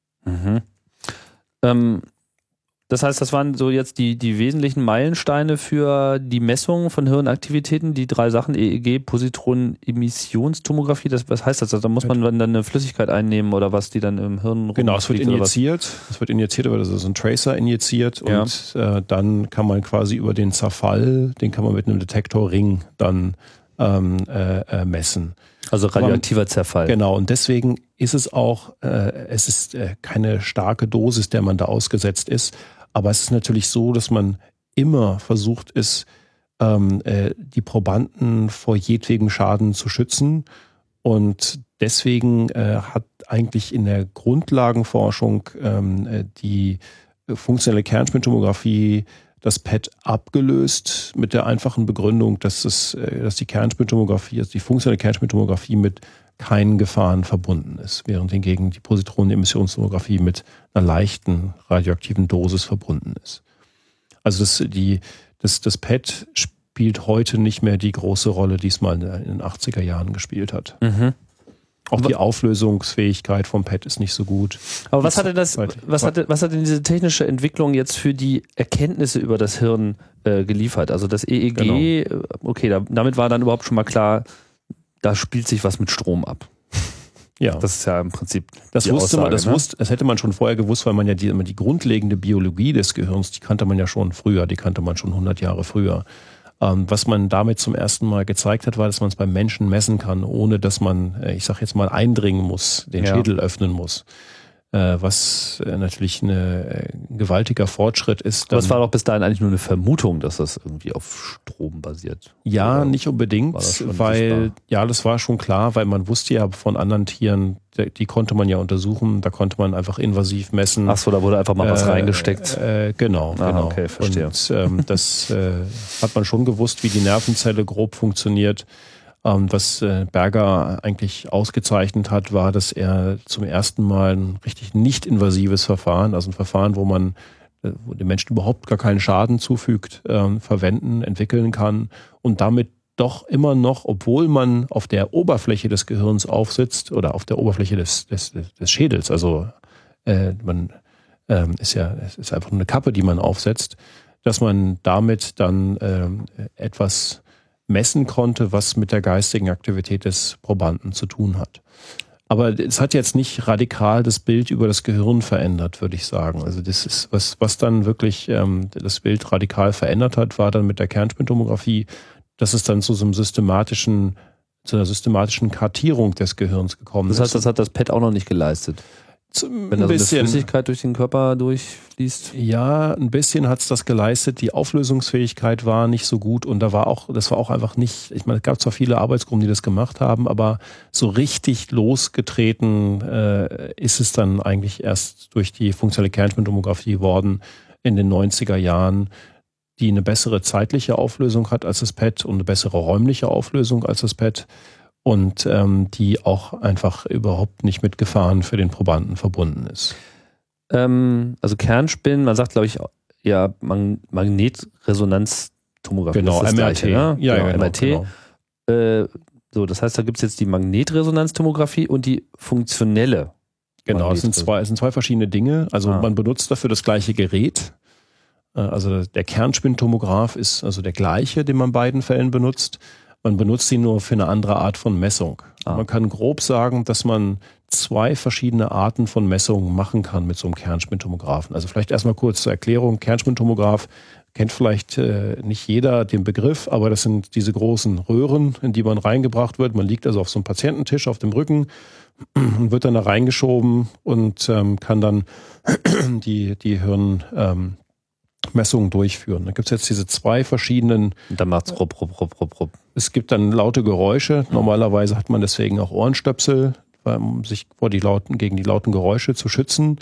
Mhm. Das heißt, das waren so jetzt die wesentlichen Meilensteine für die Messung von Hirnaktivitäten, die 3 Sachen, EEG, Positronen, Emissionstomographie. Was heißt das? Da muss man dann eine Flüssigkeit einnehmen oder was, die dann im Hirn Genau, es wird injiziert. Es wird injiziert, aber das ist ein Tracer injiziert und dann kann man quasi über den Zerfall, den kann man mit einem Detektorring dann messen. Also radioaktiver Zerfall. Genau, und deswegen ist es auch, es ist keine starke Dosis, der man da ausgesetzt ist, aber es ist natürlich so, dass man immer versucht ist, die Probanden vor jedwegem Schaden zu schützen, und deswegen hat eigentlich in der Grundlagenforschung die funktionelle Kernspintomographie das PET abgelöst mit der einfachen Begründung, dass die Kernspintomographie, also die funktionelle Kernspintomographie mit keinen Gefahren verbunden ist, während hingegen die Positronen-Emissionstomographie mit einer leichten radioaktiven Dosis verbunden ist. Also das PET spielt heute nicht mehr die große Rolle, die es mal in den 80er Jahren gespielt hat. Mhm. Auch die Auflösungsfähigkeit vom PET ist nicht so gut. Aber was hat denn diese technische Entwicklung jetzt für die Erkenntnisse über das Hirn geliefert? Also das EEG, okay, damit war dann überhaupt schon mal klar, da spielt sich was mit Strom ab. Ja. Das ist ja im Prinzip das hätte man schon vorher gewusst, weil man ja die grundlegende Biologie des Gehirns, die kannte man ja schon früher, die kannte man schon 100 Jahre früher. Was man damit zum ersten Mal gezeigt hat, war, dass man es beim Menschen messen kann, ohne dass man, ich sag jetzt mal, eindringen muss, den Schädel öffnen muss. Was natürlich ein gewaltiger Fortschritt ist. Aber es war doch bis dahin eigentlich nur eine Vermutung, dass das irgendwie auf Strom basiert. Ja, nicht unbedingt, weil, das war schon klar, weil man wusste ja von anderen Tieren, die konnte man ja untersuchen, da konnte man einfach invasiv messen. Ach so, da wurde einfach mal was reingesteckt. Genau. Okay, verstehe. Und das hat man schon gewusst, wie die Nervenzelle grob funktioniert. Was Berger eigentlich ausgezeichnet hat, war, dass er zum ersten Mal ein richtig nicht-invasives Verfahren, also ein Verfahren, wo man dem Menschen überhaupt gar keinen Schaden zufügt, entwickeln kann und damit doch immer noch, obwohl man auf der Oberfläche des Gehirns aufsitzt oder auf der Oberfläche des Schädels, also es ist einfach nur eine Kappe, die man aufsetzt, dass man damit dann etwas messen konnte, was mit der geistigen Aktivität des Probanden zu tun hat. Aber es hat jetzt nicht radikal das Bild über das Gehirn verändert, würde ich sagen. Also das ist, was dann wirklich das Bild radikal verändert hat, war dann mit der Kernspintomographie, dass es dann zu einer systematischen Kartierung des Gehirns gekommen ist. Das heißt, das hat das PET auch noch nicht geleistet? Wenn da so eine Flüssigkeit durch den Körper durchfließt? Ja, ein bisschen hat es das geleistet. Die Auflösungsfähigkeit war nicht so gut und das war auch einfach nicht, ich meine, es gab zwar viele Arbeitsgruppen, die das gemacht haben, aber so richtig losgetreten ist es dann eigentlich erst durch die funktionelle Kernspintomographie geworden in den 90er Jahren, die eine bessere zeitliche Auflösung hat als das PET und eine bessere räumliche Auflösung als das PET. und die auch einfach überhaupt nicht mit Gefahren für den Probanden verbunden ist. Also Kernspinnen, man sagt, glaube ich, ja, Magnetresonanztomographie. Genau, das ist das MRT. Gleiche, ne? Ja, genau, genau, MRT. genau. So, das heißt, da gibt es jetzt die Magnetresonanztomographie und die funktionelle. Genau, es sind zwei verschiedene Dinge. Also man benutzt dafür das gleiche Gerät. Also der Kernspintomograph ist also der gleiche, den man in beiden Fällen benutzt. Man benutzt ihn nur für eine andere Art von Messung. Man kann grob sagen, dass man 2 verschiedene Arten von Messungen machen kann mit so einem Kernspintomographen. Also vielleicht erstmal kurz zur Erklärung. Kernspintomograph kennt vielleicht nicht jeder den Begriff, aber das sind diese großen Röhren, in die man reingebracht wird. Man liegt also auf so einem Patiententisch auf dem Rücken und wird dann da reingeschoben und kann dann die Hirnmessungen durchführen. Da gibt es jetzt diese 2 verschiedenen. Und dann macht's rupp, rupp, rupp, rupp, rupp. Es gibt dann laute Geräusche. Normalerweise hat man deswegen auch Ohrenstöpsel, um sich gegen die lauten Geräusche zu schützen.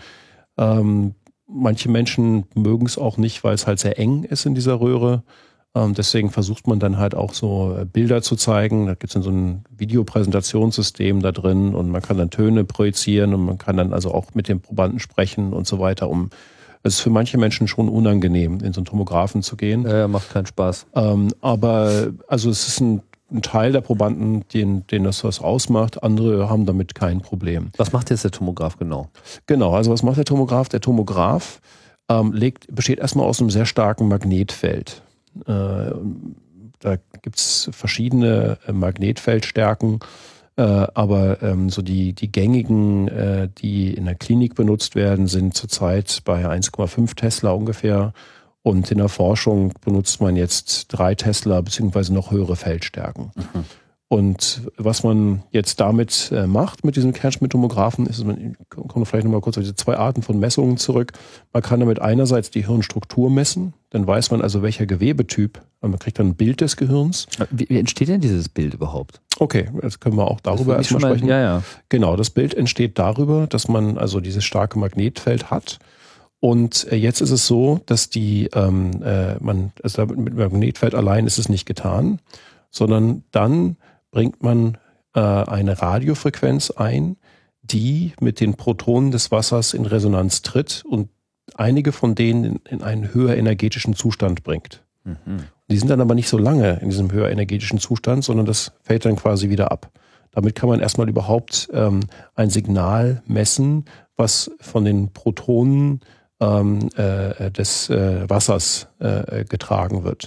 Manche Menschen mögen es auch nicht, weil es halt sehr eng ist in dieser Röhre. Deswegen versucht man dann halt auch so Bilder zu zeigen. Da gibt es dann so ein Videopräsentationssystem da drin und man kann dann Töne projizieren und man kann dann also auch mit dem Probanden sprechen und so weiter. Es ist für manche Menschen schon unangenehm, in so einen Tomographen zu gehen. Ja, macht keinen Spaß. Aber also es ist ein Teil der Probanden, denen das was ausmacht. Andere haben damit kein Problem. Was macht jetzt der Tomograph genau? Genau, also was macht der Tomograph? Der Tomograph besteht erstmal aus einem sehr starken Magnetfeld. Da gibt es verschiedene Magnetfeldstärken, aber so die gängigen, die in der Klinik benutzt werden, sind zurzeit bei 1,5 Tesla ungefähr. Und in der Forschung benutzt man jetzt 3 Tesla beziehungsweise noch höhere Feldstärken. Mhm. Und was man jetzt damit macht mit diesem Kernspintomographen, ist, man kommt vielleicht nochmal kurz auf diese 2 Arten von Messungen zurück. Man kann damit einerseits die Hirnstruktur messen, dann weiß man also, welcher Gewebetyp, man kriegt dann ein Bild des Gehirns. Wie entsteht denn dieses Bild überhaupt? Okay, jetzt können wir auch darüber erstmal sprechen. Ja. Genau, das Bild entsteht darüber, dass man also dieses starke Magnetfeld hat. Und jetzt ist es so, dass mit Magnetfeld allein ist es nicht getan, sondern dann bringt man eine Radiofrequenz ein, die mit den Protonen des Wassers in Resonanz tritt und einige von denen in einen höher energetischen Zustand bringt. Mhm. Die sind dann aber nicht so lange in diesem höher energetischen Zustand, sondern das fällt dann quasi wieder ab. Damit kann man erstmal überhaupt ein Signal messen, was von den Protonen des Wassers getragen wird.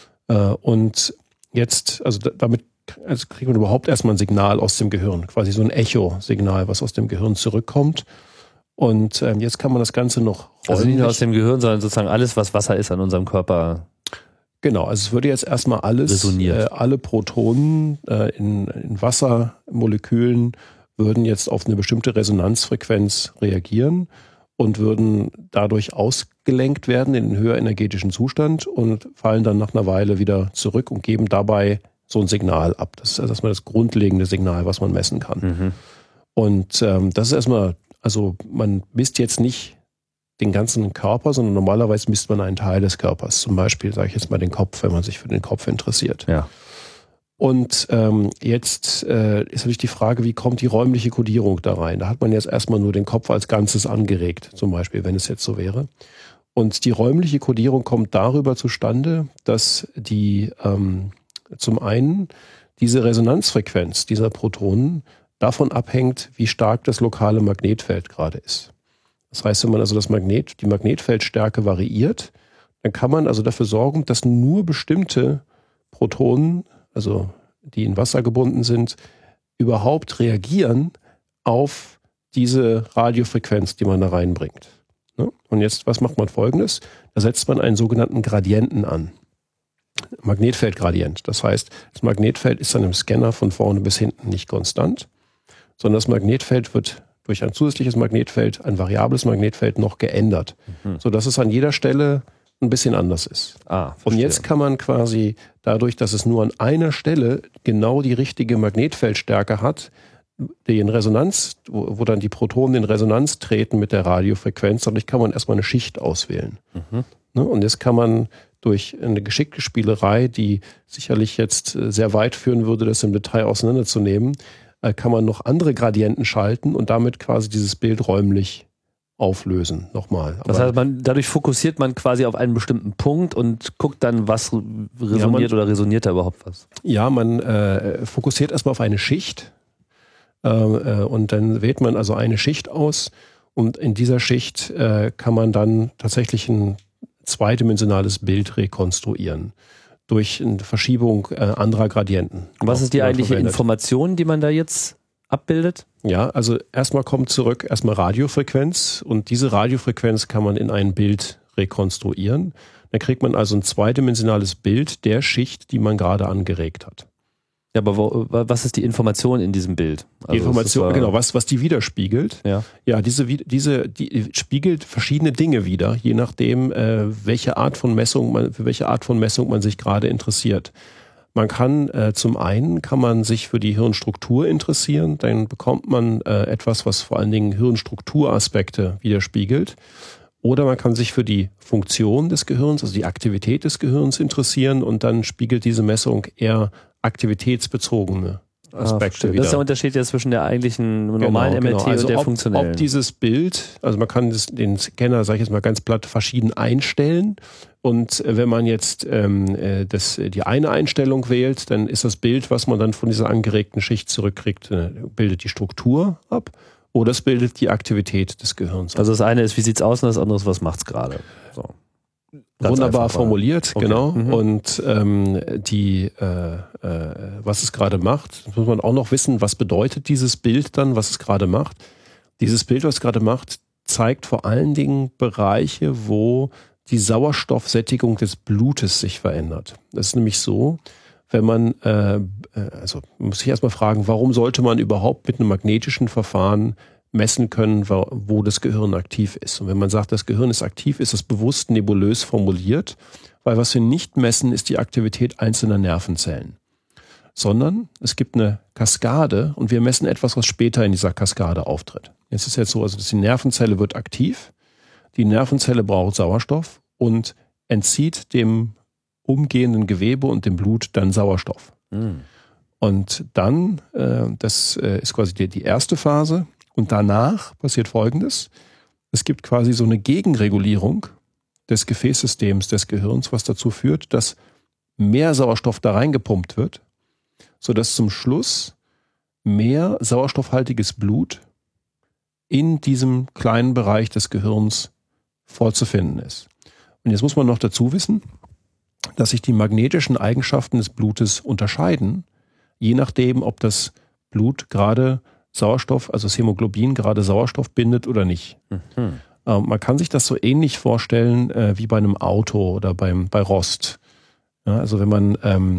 Und jetzt, damit kriegt man überhaupt erstmal ein Signal aus dem Gehirn, quasi so ein Echo-Signal, was aus dem Gehirn zurückkommt. Und jetzt kann man das Ganze noch räumlich... Also nicht nur aus dem Gehirn, sondern sozusagen alles, was Wasser ist an unserem Körper. Genau, also es würde jetzt erstmal alle Protonen in Wassermolekülen würden jetzt auf eine bestimmte Resonanzfrequenz reagieren und würden dadurch ausgelenkt werden in den höher energetischen Zustand und fallen dann nach einer Weile wieder zurück und geben dabei so ein Signal ab. Das ist erstmal das grundlegende Signal, was man messen kann. Mhm. Und das ist erstmal, also man misst jetzt nicht den ganzen Körper, sondern normalerweise misst man einen Teil des Körpers. Zum Beispiel, sage ich jetzt mal, den Kopf, wenn man sich für den Kopf interessiert. Ja. Und jetzt ist natürlich die Frage, wie kommt die räumliche Kodierung da rein? Da hat man jetzt erstmal nur den Kopf als Ganzes angeregt, zum Beispiel, wenn es jetzt so wäre. Und die räumliche Kodierung kommt darüber zustande, dass zum einen diese Resonanzfrequenz dieser Protonen davon abhängt, wie stark das lokale Magnetfeld gerade ist. Das heißt, wenn man also die Magnetfeldstärke variiert, dann kann man also dafür sorgen, dass nur bestimmte Protonen, also die in Wasser gebunden sind, überhaupt reagieren auf diese Radiofrequenz, die man da reinbringt. Und jetzt, was macht man Folgendes? Da setzt man einen sogenannten Gradienten an. Magnetfeldgradient. Das heißt, das Magnetfeld ist dann im Scanner von vorne bis hinten nicht konstant, sondern das Magnetfeld wird durch ein zusätzliches Magnetfeld, ein variables Magnetfeld noch geändert, sodass es an jeder Stelle ein bisschen anders ist. Und jetzt kann man quasi dadurch, dass es nur an einer Stelle genau die richtige Magnetfeldstärke hat, die in Resonanz, wo dann die Protonen in Resonanz treten mit der Radiofrequenz, dadurch kann man erstmal eine Schicht auswählen. Und jetzt kann man durch eine geschickte Spielerei, die sicherlich jetzt sehr weit führen würde, das im Detail auseinanderzunehmen, kann man noch andere Gradienten schalten und damit quasi dieses Bild räumlich auflösen. Nochmal. Das heißt, dadurch fokussiert man quasi auf einen bestimmten Punkt und guckt dann, was resoniert oder resoniert da überhaupt was. Ja, man fokussiert erstmal auf eine Schicht und dann wählt man also eine Schicht aus und in dieser Schicht kann man dann tatsächlich ein zweidimensionales Bild rekonstruieren durch eine Verschiebung anderer Gradienten. Was ist die eigentliche Information, die man da jetzt abbildet? Ja, also erstmal kommt zurück Radiofrequenz und diese Radiofrequenz kann man in ein Bild rekonstruieren. Dann kriegt man also ein zweidimensionales Bild der Schicht, die man gerade angeregt hat. Ja, aber was ist die Information in diesem Bild? Also die Information, genau, was die widerspiegelt. Ja, die spiegelt verschiedene Dinge wider, je nachdem, für welche Art von Messung man sich gerade interessiert. Man kann zum einen kann man sich für die Hirnstruktur interessieren, dann bekommt man etwas, was vor allen Dingen Hirnstrukturaspekte widerspiegelt. Oder man kann sich für die Funktion des Gehirns, also die Aktivität des Gehirns interessieren und dann spiegelt diese Messung eher aktivitätsbezogene Aspekte wieder. Das ist der Unterschied jetzt zwischen der eigentlichen normalen MRT also und der funktionellen. Ob dieses Bild, also man kann den Scanner, sage ich jetzt mal ganz platt, verschieden einstellen. Und wenn man jetzt die eine Einstellung wählt, dann ist das Bild, was man dann von dieser angeregten Schicht zurückkriegt, bildet die Struktur ab oder es bildet die Aktivität des Gehirns ab. Also das eine ist, wie sieht's aus und das andere ist, was macht's gerade. So. Wunderbar formuliert, okay. Genau. Mhm. Und was es gerade macht, das muss man auch noch wissen, was bedeutet dieses Bild dann, was es gerade macht. Dieses Bild, was es gerade macht, zeigt vor allen Dingen Bereiche, wo die Sauerstoffsättigung des Blutes sich verändert. Das ist nämlich so, wenn man, also muss ich erstmal fragen, warum sollte man überhaupt mit einem magnetischen Verfahren messen können, wo das Gehirn aktiv ist. Und wenn man sagt, das Gehirn ist aktiv, ist das bewusst nebulös formuliert, weil was wir nicht messen, ist die Aktivität einzelner Nervenzellen. Sondern es gibt eine Kaskade und wir messen etwas, was später in dieser Kaskade auftritt. Jetzt ist so, also die Nervenzelle wird aktiv, die Nervenzelle braucht Sauerstoff und entzieht dem umgehenden Gewebe und dem Blut dann Sauerstoff. Mhm. Und dann, das ist quasi die erste Phase. Und danach passiert Folgendes. Es gibt quasi so eine Gegenregulierung des Gefäßsystems des Gehirns, was dazu führt, dass mehr Sauerstoff da reingepumpt wird, sodass zum Schluss mehr sauerstoffhaltiges Blut in diesem kleinen Bereich des Gehirns vorzufinden ist. Und jetzt muss man noch dazu wissen, dass sich die magnetischen Eigenschaften des Blutes unterscheiden, je nachdem, ob das Blut gerade Sauerstoff, also das Hämoglobin gerade Sauerstoff bindet oder nicht. Mhm. Man kann sich das so ähnlich vorstellen wie bei einem Auto oder bei Rost. Ja, also wenn man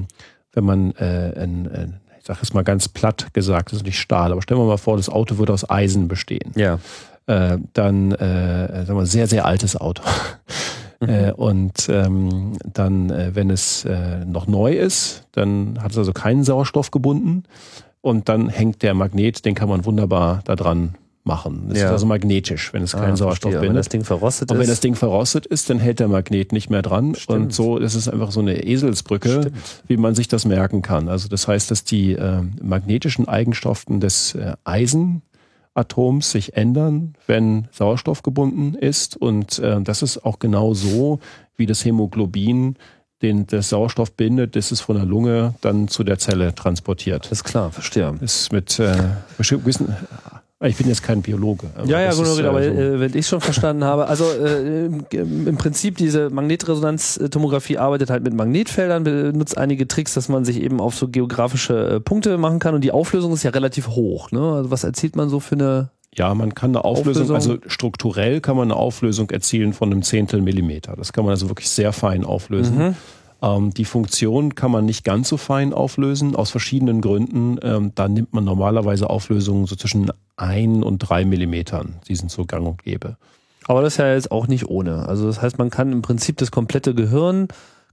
ich sage es mal ganz platt gesagt, das ist nicht Stahl, aber stellen wir mal vor, das Auto würde aus Eisen bestehen. Ja. Dann sagen wir ein sehr, sehr altes Auto. Und dann, wenn es noch neu ist, dann hat es also keinen Sauerstoff gebunden. Und dann hängt der Magnet, den kann man wunderbar da dran machen. Das ist also magnetisch, wenn es keinen Sauerstoff bindet. Wenn das Ding verrostet ist. Und wenn das Ding verrostet ist, dann hält der Magnet nicht mehr dran. Stimmt. Und so, das ist einfach so eine Eselsbrücke, wie man sich das merken kann. Also das heißt, dass die magnetischen Eigenschaften des Eisenatoms sich ändern, wenn Sauerstoff gebunden ist. Und das ist auch genau so, wie das Hämoglobin das Sauerstoff bindet, das ist von der Lunge dann zu der Zelle transportiert. Das ist klar, verstehe. Das ist mit gewissen, ich bin jetzt kein Biologe. Ja, gut, aber wenn ich es schon verstanden habe, also im Prinzip diese Magnetresonanztomographie arbeitet halt mit Magnetfeldern, benutzt einige Tricks, dass man sich eben auf so geografische Punkte machen kann und die Auflösung ist ja relativ hoch. Ne? Also was erzielt man so für eine... Ja, man kann eine Auflösung, also strukturell kann man eine Auflösung erzielen von einem Zehntel Millimeter. Das kann man also wirklich sehr fein auflösen. Mhm. Die Funktion kann man nicht ganz so fein auflösen, aus verschiedenen Gründen. Da nimmt man normalerweise Auflösungen so zwischen 1 und 3 Millimetern. Die sind so gang und gäbe. Aber das ist ja jetzt auch nicht ohne. Also das heißt, man kann im Prinzip das komplette Gehirn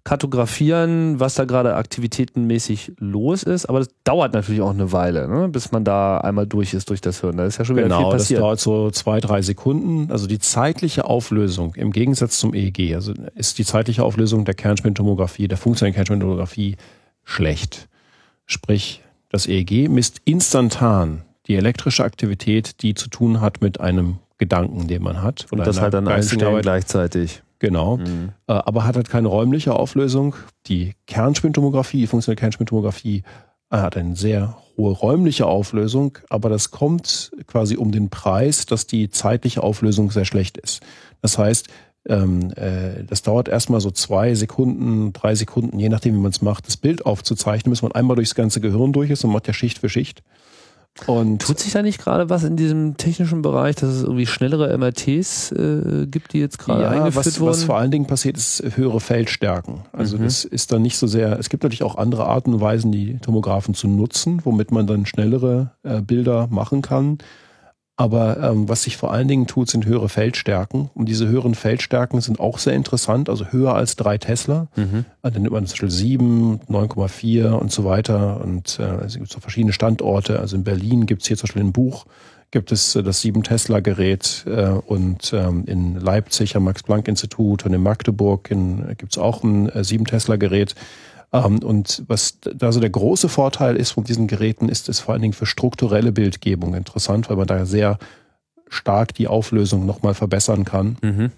kartografieren, was da gerade aktivitätenmäßig los ist, aber das dauert natürlich auch eine Weile, ne, bis man da einmal durch ist durch das Hirn. Da ist ja schon wieder viel passiert. Genau, das dauert so 2-3 Sekunden. Also die zeitliche Auflösung im Gegensatz zum EEG, also ist die zeitliche Auflösung der Kernspintomographie, der funktionellen Kernspintomographie schlecht. Sprich, das EEG misst instantan die elektrische Aktivität, die zu tun hat mit einem Gedanken, den man hat. Und das halt an allen Stellen gleichzeitig. Genau, aber hat halt keine räumliche Auflösung. Die Kernspintomographie, die funktionelle Kernspintomographie hat eine sehr hohe räumliche Auflösung, aber das kommt quasi um den Preis, dass die zeitliche Auflösung sehr schlecht ist. Das heißt, das dauert erstmal so 2 Sekunden, 3 Sekunden, je nachdem, wie man es macht, das Bild aufzuzeichnen, bis man einmal durchs ganze Gehirn durch ist und macht ja Schicht für Schicht. Und tut sich da nicht gerade was in diesem technischen Bereich, dass es irgendwie schnellere MRTs gibt, die jetzt gerade eingeführt wurden? Was vor allen Dingen passiert, ist höhere Feldstärken. Also das ist dann nicht so sehr, es gibt natürlich auch andere Arten und Weisen, die Tomographen zu nutzen, womit man dann schnellere Bilder machen kann. Aber was sich vor allen Dingen tut, sind höhere Feldstärken. Und diese höheren Feldstärken sind auch sehr interessant, also höher als 3 Tesla. Also dann nimmt man zum Beispiel 7, 9,4 und so weiter. Und es gibt so verschiedene Standorte. Also in Berlin gibt es hier zum Beispiel ein Buch, gibt es das 7-Tesla-Gerät und in Leipzig am Max-Planck-Institut und in Magdeburg gibt es auch ein 7-Tesla-Gerät. Und was da so der große Vorteil ist von diesen Geräten, ist es vor allen Dingen für strukturelle Bildgebung interessant, weil man da sehr stark die Auflösung nochmal verbessern kann.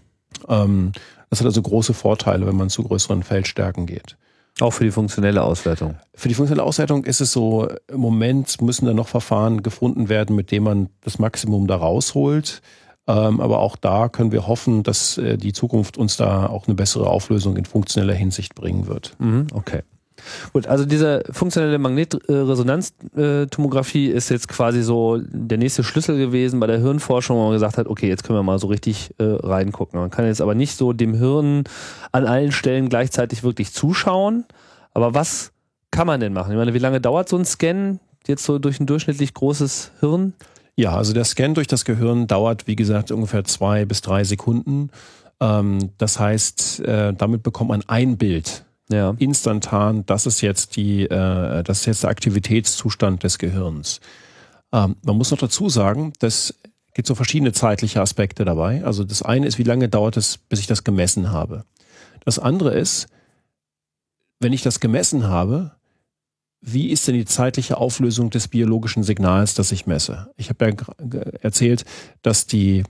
Das hat also große Vorteile, wenn man zu größeren Feldstärken geht. Auch für die funktionelle Auswertung? Für die funktionelle Auswertung ist es so, im Moment müssen da noch Verfahren gefunden werden, mit denen man das Maximum da rausholt. Aber auch da können wir hoffen, dass die Zukunft uns da auch eine bessere Auflösung in funktioneller Hinsicht bringen wird. Okay. Gut, also diese funktionelle Magnetresonanztomographie ist jetzt quasi so der nächste Schlüssel gewesen bei der Hirnforschung, wo man gesagt hat, okay, jetzt können wir mal so richtig reingucken. Man kann jetzt aber nicht so dem Hirn an allen Stellen gleichzeitig wirklich zuschauen. Aber was kann man denn machen? Ich meine, wie lange dauert so ein Scan jetzt so durch ein durchschnittlich großes Hirn? Ja, also der Scan durch das Gehirn dauert, wie gesagt, ungefähr 2 bis 3 Sekunden. Das heißt, damit bekommt man ein Bild. Ja. Instantan, das ist jetzt der Aktivitätszustand des Gehirns. Man muss noch dazu sagen, das gibt so verschiedene zeitliche Aspekte dabei. Also das eine ist, wie lange dauert es, bis ich das gemessen habe. Das andere ist, wenn ich das gemessen habe, wie ist denn die zeitliche Auflösung des biologischen Signals, das ich messe? Ich habe ja erzählt, dass wir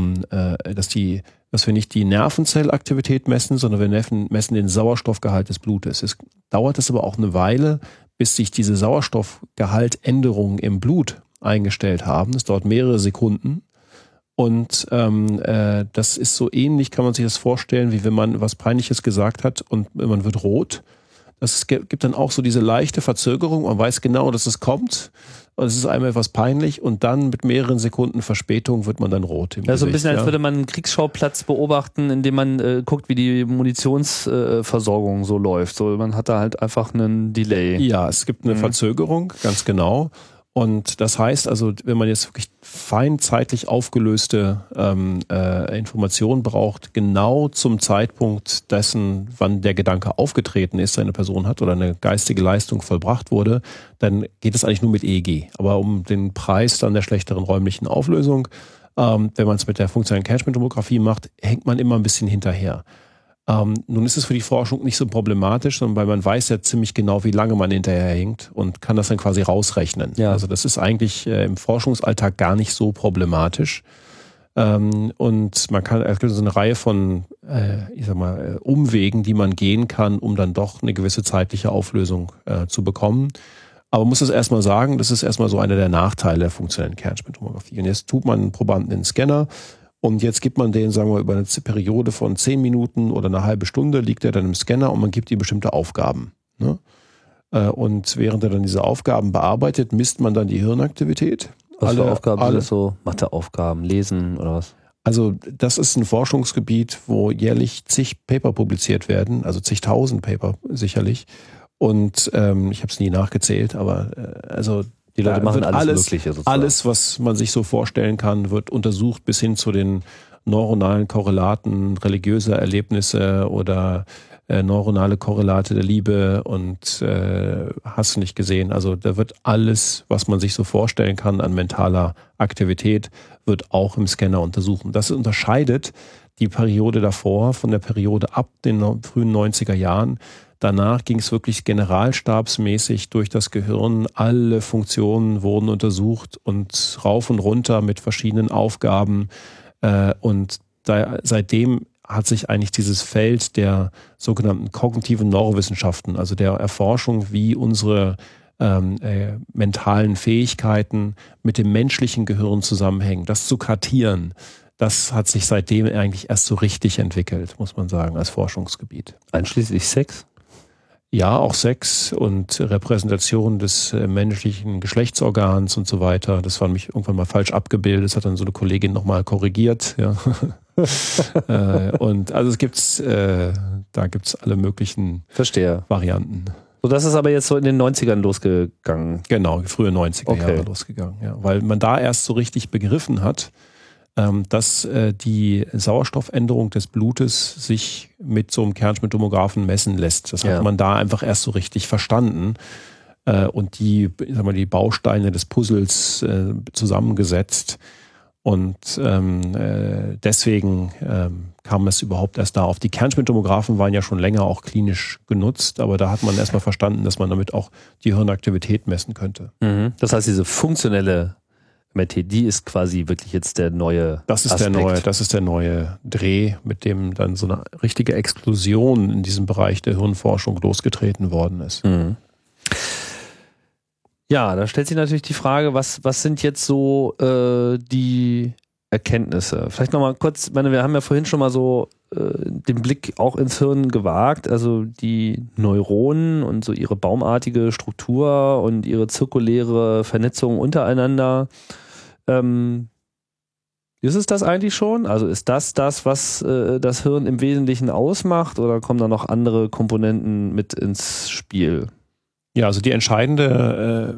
nicht die Nervenzellaktivität messen, sondern wir messen den Sauerstoffgehalt des Blutes. Es dauert es aber auch eine Weile, bis sich diese Sauerstoffgehaltänderungen im Blut eingestellt haben. Es dauert mehrere Sekunden. Und das ist so ähnlich, kann man sich das vorstellen, wie wenn man was Peinliches gesagt hat und man wird rot. Es gibt dann auch so diese leichte Verzögerung. Man weiß genau, dass es kommt. Und es ist einmal etwas peinlich und dann mit mehreren Sekunden Verspätung wird man dann rot im Gesicht. So ein bisschen, als würde man einen Kriegsschauplatz beobachten, indem man guckt, wie die Munitionsversorgung so läuft. So, man hat da halt einfach einen Delay. Ja, es gibt eine Verzögerung, ganz genau. Und das heißt also, wenn man jetzt wirklich fein zeitlich aufgelöste Informationen braucht, genau zum Zeitpunkt dessen, wann der Gedanke aufgetreten ist, eine Person hat oder eine geistige Leistung vollbracht wurde, dann geht es eigentlich nur mit EEG. Aber um den Preis dann der schlechteren räumlichen Auflösung, wenn man es mit der funktionellen Kernspintomographie macht, hängt man immer ein bisschen hinterher. Nun ist es für die Forschung nicht so problematisch, sondern weil man weiß ja ziemlich genau, wie lange man hinterher hängt und kann das dann quasi rausrechnen. Ja. Also das ist eigentlich im Forschungsalltag gar nicht so problematisch. Und man kann, es gibt so eine Reihe von, Umwegen, die man gehen kann, um dann doch eine gewisse zeitliche Auflösung zu bekommen. Aber man muss das erstmal sagen, das ist erstmal so einer der Nachteile der funktionellen Kernspintomographie. Und jetzt tut man einen Probanden in den Scanner. Und jetzt gibt man den, sagen wir, über eine Periode von 10 Minuten oder eine halbe Stunde liegt er dann im Scanner und man gibt ihm bestimmte Aufgaben. Ne? Und während er dann diese Aufgaben bearbeitet, misst man dann die Hirnaktivität. Was für Aufgaben sind das so? Matheaufgaben, Lesen oder was? Also das ist ein Forschungsgebiet, wo jährlich zig Paper publiziert werden, also zigtausend Paper sicherlich. Und ich habe es nie nachgezählt, aber die Leute machen alles Mögliche sozusagen. Alles, was man sich so vorstellen kann, wird untersucht bis hin zu den neuronalen Korrelaten religiöser Erlebnisse oder neuronale Korrelate der Liebe und hast du nicht gesehen. Also da wird alles, was man sich so vorstellen kann an mentaler Aktivität, wird auch im Scanner untersuchen. Das unterscheidet die Periode davor von der Periode ab den frühen 90er Jahren. Danach ging es wirklich generalstabsmäßig durch das Gehirn. Alle Funktionen wurden untersucht und rauf und runter mit verschiedenen Aufgaben. Und seitdem hat sich eigentlich dieses Feld der sogenannten kognitiven Neurowissenschaften, also der Erforschung, wie unsere mentalen Fähigkeiten mit dem menschlichen Gehirn zusammenhängen, das zu kartieren, das hat sich seitdem eigentlich erst so richtig entwickelt, muss man sagen, als Forschungsgebiet. Einschließlich Sex? Ja, auch Sex und Repräsentation des menschlichen Geschlechtsorgans und so weiter. Das war nämlich irgendwann mal falsch abgebildet. Das hat dann so eine Kollegin nochmal korrigiert. Ja. Und also da gibt's alle möglichen Varianten. So, das ist aber jetzt so in den 90ern losgegangen. Genau, frühe 90er Jahre losgegangen. Ja. Weil man da erst so richtig begriffen hat, dass die Sauerstoffänderung des Blutes sich mit so einem Kernspintomographen messen lässt. Das hat man da einfach erst so richtig verstanden und die Bausteine des Puzzles zusammengesetzt. Und deswegen kam es überhaupt erst da auf. Die Kernspintomographen waren ja schon länger auch klinisch genutzt, aber da hat man erstmal verstanden, dass man damit auch die Hirnaktivität messen könnte. Mhm. Das heißt, diese funktionelle MRT, die ist quasi wirklich jetzt der neue Aspekt. Das ist der neue Dreh, mit dem dann so eine richtige Explosion in diesem Bereich der Hirnforschung losgetreten worden ist. Mhm. Ja, da stellt sich natürlich die Frage, was sind jetzt so die Erkenntnisse? Vielleicht nochmal kurz, wir haben ja vorhin schon mal so den Blick auch ins Hirn gewagt, also die Neuronen und so ihre baumartige Struktur und ihre zirkuläre Vernetzung untereinander. Ist es das eigentlich schon? Also ist das, was das Hirn im Wesentlichen ausmacht, oder kommen da noch andere Komponenten mit ins Spiel? Ja, also die entscheidende,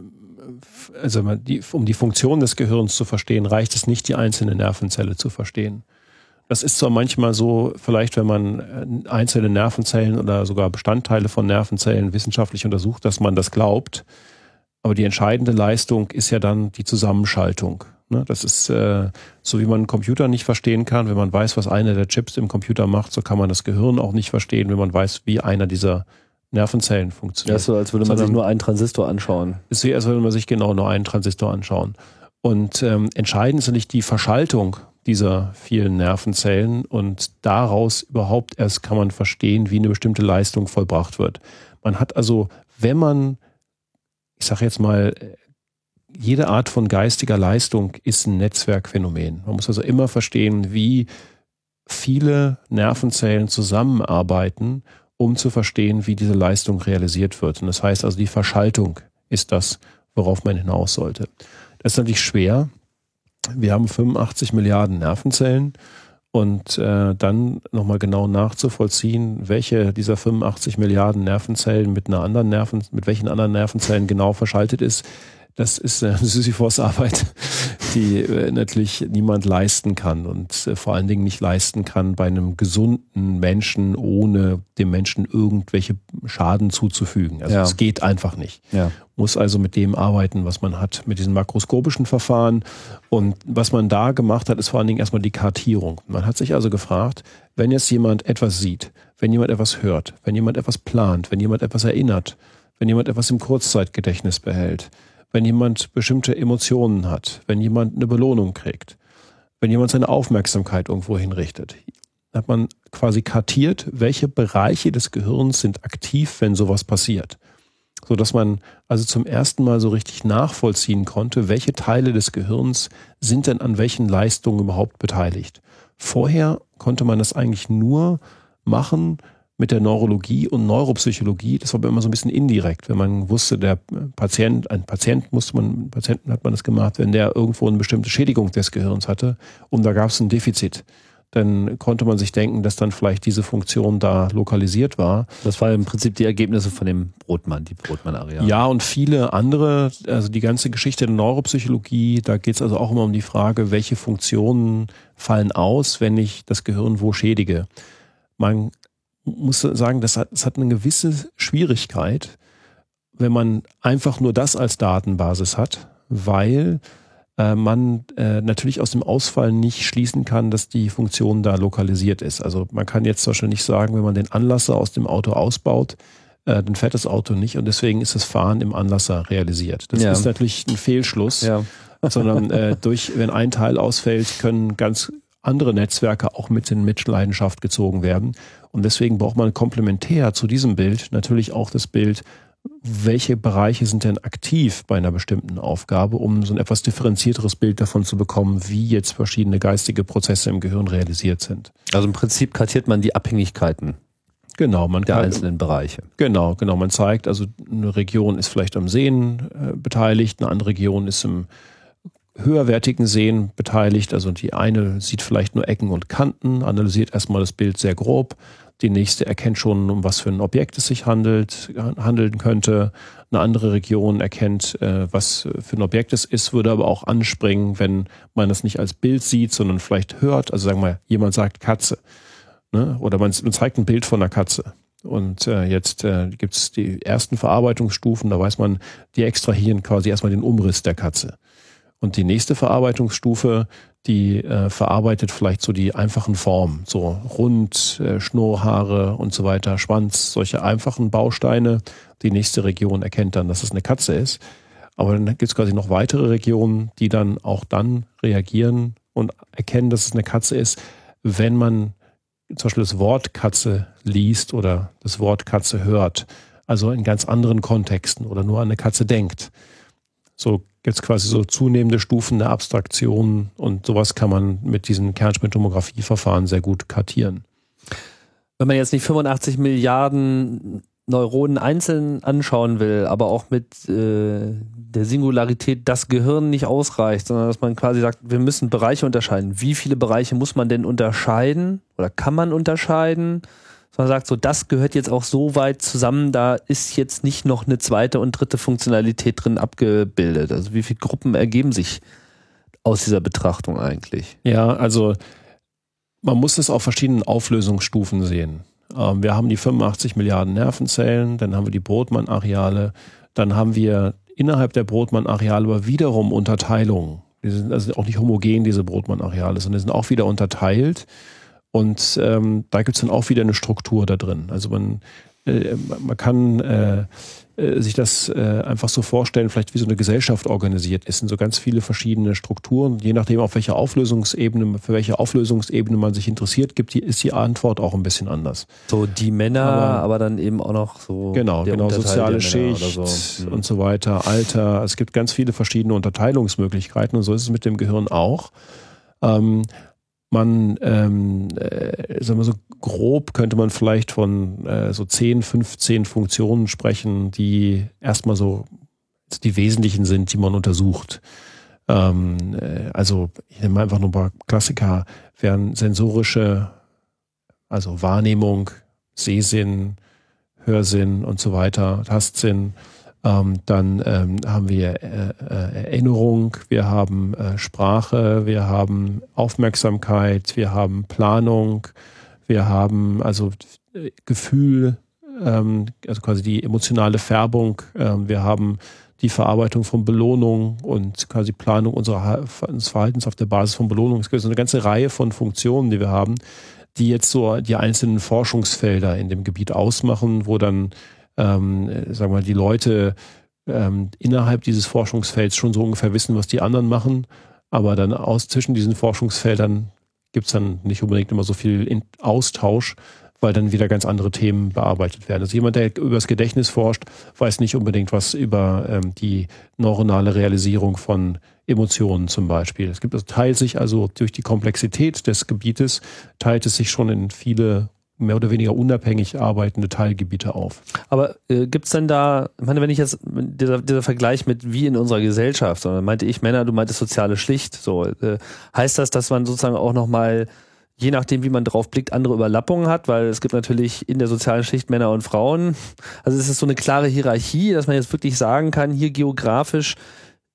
um die Funktion des Gehirns zu verstehen, reicht es nicht, die einzelne Nervenzelle zu verstehen. Das ist zwar manchmal so, vielleicht wenn man einzelne Nervenzellen oder sogar Bestandteile von Nervenzellen wissenschaftlich untersucht, dass man das glaubt, aber die entscheidende Leistung ist ja dann die Zusammenschaltung. Das ist so, wie man einen Computer nicht verstehen kann. Wenn man weiß, was einer der Chips im Computer macht, so kann man das Gehirn auch nicht verstehen, wenn man weiß, wie einer dieser Nervenzellen funktioniert. Ja, so als würde man sich nur einen Transistor anschauen. Es ist wie, als würde man sich genau nur einen Transistor anschauen. Und entscheidend ist nicht die Verschaltung dieser vielen Nervenzellen, und daraus überhaupt erst kann man verstehen, wie eine bestimmte Leistung vollbracht wird. Man hat also, wenn man, ich sage jetzt mal, jede Art von geistiger Leistung ist ein Netzwerkphänomen. Man muss also immer verstehen, wie viele Nervenzellen zusammenarbeiten, um zu verstehen, wie diese Leistung realisiert wird. Und das heißt also, die Verschaltung ist das, worauf man hinaus sollte. Das ist natürlich schwer. Wir haben 85 Milliarden Nervenzellen, und dann nochmal genau nachzuvollziehen, welche dieser 85 Milliarden Nervenzellen mit welchen anderen Nervenzellen genau verschaltet ist, das ist eine Sisyphos-Arbeit, die natürlich niemand leisten kann, und vor allen Dingen nicht leisten kann bei einem gesunden Menschen, ohne dem Menschen irgendwelche Schaden zuzufügen. Also es geht einfach nicht. Ja. Muss also mit dem arbeiten, was man hat, mit diesen makroskopischen Verfahren. Und was man da gemacht hat, ist vor allen Dingen erstmal die Kartierung. Man hat sich also gefragt, wenn jetzt jemand etwas sieht, wenn jemand etwas hört, wenn jemand etwas plant, wenn jemand etwas erinnert, wenn jemand etwas im Kurzzeitgedächtnis behält, wenn jemand bestimmte Emotionen hat, wenn jemand eine Belohnung kriegt, wenn jemand seine Aufmerksamkeit irgendwo hinrichtet, hat man quasi kartiert, welche Bereiche des Gehirns sind aktiv, wenn sowas passiert. Sodass man also zum ersten Mal so richtig nachvollziehen konnte, welche Teile des Gehirns sind denn an welchen Leistungen überhaupt beteiligt. Vorher konnte man das eigentlich nur machen mit der Neurologie und Neuropsychologie. Das war aber immer so ein bisschen indirekt. Wenn man wusste, Patienten hat man das gemacht, wenn der irgendwo eine bestimmte Schädigung des Gehirns hatte und da gab es ein Defizit. Dann konnte man sich denken, dass dann vielleicht diese Funktion da lokalisiert war. Das war im Prinzip die Ergebnisse von dem Brodmann, die Brodmann-Areale. Ja, und viele andere, also die ganze Geschichte der Neuropsychologie, da geht es also auch immer um die Frage, welche Funktionen fallen aus, wenn ich das Gehirn wo schädige. Man muss sagen, das hat eine gewisse Schwierigkeit, wenn man einfach nur das als Datenbasis hat, weil man natürlich aus dem Ausfall nicht schließen kann, dass die Funktion da lokalisiert ist. Also man kann jetzt zum Beispiel nicht sagen, wenn man den Anlasser aus dem Auto ausbaut, dann fährt das Auto nicht und deswegen ist das Fahren im Anlasser realisiert. Das ist natürlich ein Fehlschluss, sondern wenn ein Teil ausfällt, können ganz andere Netzwerke auch mit in Mitleidenschaft gezogen werden. Und deswegen braucht man komplementär zu diesem Bild natürlich auch das Bild, welche Bereiche sind denn aktiv bei einer bestimmten Aufgabe, um so ein etwas differenzierteres Bild davon zu bekommen, wie jetzt verschiedene geistige Prozesse im Gehirn realisiert sind. Also im Prinzip kartiert man die Abhängigkeiten der einzelnen Bereiche. Genau. Man zeigt, also eine Region ist vielleicht am Sehen beteiligt, eine andere Region ist im höherwertigen Sehen beteiligt. Also die eine sieht vielleicht nur Ecken und Kanten, analysiert erstmal das Bild sehr grob. Die nächste erkennt schon, um was für ein Objekt es sich handeln könnte. Eine andere Region erkennt, was für ein Objekt es ist, würde aber auch anspringen, wenn man das nicht als Bild sieht, sondern vielleicht hört. Also sagen wir mal, jemand sagt Katze. Ne? Oder man zeigt ein Bild von einer Katze. Und jetzt gibt es die ersten Verarbeitungsstufen, da weiß man, die extrahieren quasi erstmal den Umriss der Katze. Und die nächste Verarbeitungsstufe, die verarbeitet vielleicht so die einfachen Formen, so rund, Schnurrhaare und so weiter, Schwanz, solche einfachen Bausteine. Die nächste Region erkennt dann, dass es eine Katze ist. Aber dann gibt es quasi noch weitere Regionen, die dann auch dann reagieren und erkennen, dass es eine Katze ist, wenn man zum Beispiel das Wort Katze liest oder das Wort Katze hört. Also in ganz anderen Kontexten oder nur an eine Katze denkt. So gibt es quasi so zunehmende Stufen der Abstraktion und sowas kann man mit diesen Kernspintomographie-Verfahren sehr gut kartieren. Wenn man jetzt nicht 85 Milliarden Neuronen einzeln anschauen will, aber auch mit der Singularität das Gehirn nicht ausreicht, sondern dass man quasi sagt, wir müssen Bereiche unterscheiden. Wie viele Bereiche muss man denn unterscheiden oder kann man unterscheiden? Dass man sagt, so das gehört jetzt auch so weit zusammen, da ist jetzt nicht noch eine zweite und dritte Funktionalität drin abgebildet. Also wie viele Gruppen ergeben sich aus dieser Betrachtung eigentlich? Ja, also man muss es auf verschiedenen Auflösungsstufen sehen. Wir haben die 85 Milliarden Nervenzellen, dann haben wir die Brodmann-Areale, dann haben wir innerhalb der Brodmann-Areale aber wiederum Unterteilungen. Die sind also auch nicht homogen, diese Brodmann-Areale, sondern die sind auch wieder unterteilt. Und da gibt es dann auch wieder eine Struktur da drin. Also man kann sich das einfach so vorstellen, vielleicht wie so eine Gesellschaft organisiert ist, sind so ganz viele verschiedene Strukturen. Je nachdem, für welche Auflösungsebene man sich interessiert, ist die Antwort auch ein bisschen anders. So die Männer, aber dann eben auch noch so genau, soziale Schicht und so weiter, Alter. Es gibt ganz viele verschiedene Unterteilungsmöglichkeiten und so ist es mit dem Gehirn auch. Sagen wir so grob könnte man vielleicht von so 10, 15 Funktionen sprechen, die erstmal so die wesentlichen sind, die man untersucht. Also ich nehme einfach nur ein paar Klassiker, wären sensorische, also Wahrnehmung, Sehsinn, Hörsinn und so weiter, Tastsinn. Dann haben wir Erinnerung, wir haben Sprache, wir haben Aufmerksamkeit, wir haben Planung, wir haben also Gefühl, also quasi die emotionale Färbung, wir haben die Verarbeitung von Belohnung und quasi Planung unseres Verhaltens auf der Basis von Belohnung. Es gibt so eine ganze Reihe von Funktionen, die wir haben, die jetzt so die einzelnen Forschungsfelder in dem Gebiet ausmachen, wo dann sagen wir mal, die Leute innerhalb dieses Forschungsfelds schon so ungefähr wissen, was die anderen machen, aber dann zwischen diesen Forschungsfeldern gibt es dann nicht unbedingt immer so viel Austausch, weil dann wieder ganz andere Themen bearbeitet werden. Also jemand, der über das Gedächtnis forscht, weiß nicht unbedingt was über die neuronale Realisierung von Emotionen zum Beispiel. Es teilt sich also durch die Komplexität des Gebietes, teilt es sich schon in viele mehr oder weniger unabhängig arbeitende Teilgebiete auf. Aber gibt's denn da, ich meine, wenn ich jetzt dieser Vergleich mit wie in unserer Gesellschaft, dann meinte ich Männer, du meintest soziale Schicht, so heißt das, dass man sozusagen auch nochmal, je nachdem wie man drauf blickt, andere Überlappungen hat, weil es gibt natürlich in der sozialen Schicht Männer und Frauen, also es ist so eine klare Hierarchie, dass man jetzt wirklich sagen kann, hier geografisch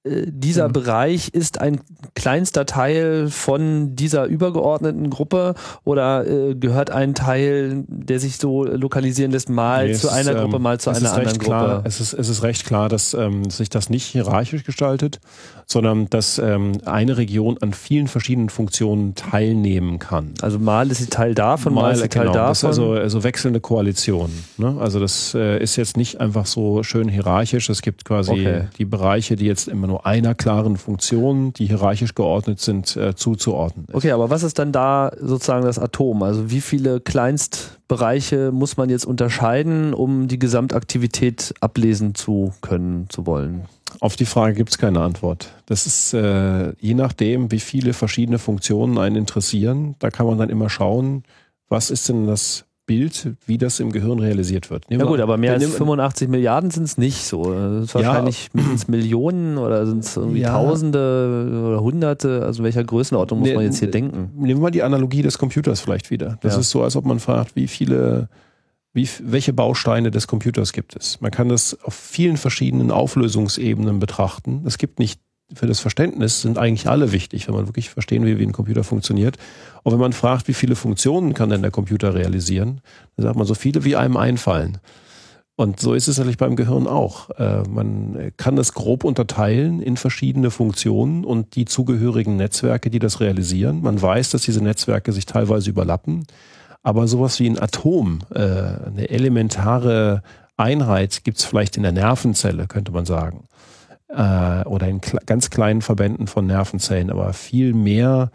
dieser Bereich ist ein kleinster Teil von dieser übergeordneten Gruppe oder gehört ein Teil, der sich so lokalisieren lässt, mal zu einer Gruppe, mal zu einer anderen Gruppe? Es ist recht klar, dass sich das nicht hierarchisch gestaltet, sondern dass eine Region an vielen verschiedenen Funktionen teilnehmen kann. Also mal ist sie Teil davon, mal ist sie Teil davon. Das ist also wechselnde Koalitionen. Ne? Also das ist jetzt nicht einfach so schön hierarchisch. Es gibt quasi die Bereiche, die jetzt immer nur einer klaren Funktion, die hierarchisch geordnet sind, zuzuordnen ist. Okay, aber was ist dann da sozusagen das Atom? Also wie viele Kleinstbereiche muss man jetzt unterscheiden, um die Gesamtaktivität ablesen zu wollen? Auf die Frage gibt es keine Antwort. Das ist je nachdem, wie viele verschiedene Funktionen einen interessieren. Da kann man dann immer schauen, was ist denn das Bild, wie das im Gehirn realisiert wird. Ja gut, aber mehr als 85 Milliarden sind es nicht so. Das ist wahrscheinlich mindestens Millionen oder sind es irgendwie Tausende oder Hunderte. Also in welcher Größenordnung muss man jetzt hier denken? Nehmen wir mal die Analogie des Computers vielleicht wieder. Das ist so, als ob man fragt, welche Bausteine des Computers gibt es. Man kann das auf vielen verschiedenen Auflösungsebenen betrachten. Es gibt nicht, für das Verständnis sind eigentlich alle wichtig, wenn man wirklich verstehen will, wie ein Computer funktioniert. Und wenn man fragt, wie viele Funktionen kann denn der Computer realisieren, dann sagt man so viele, wie einem einfallen. Und so ist es natürlich beim Gehirn auch. Man kann das grob unterteilen in verschiedene Funktionen und die zugehörigen Netzwerke, die das realisieren. Man weiß, dass diese Netzwerke sich teilweise überlappen. Aber sowas wie ein Atom, eine elementare Einheit gibt es vielleicht in der Nervenzelle, könnte man sagen. Oder in ganz kleinen Verbänden von Nervenzellen. Aber viel mehr,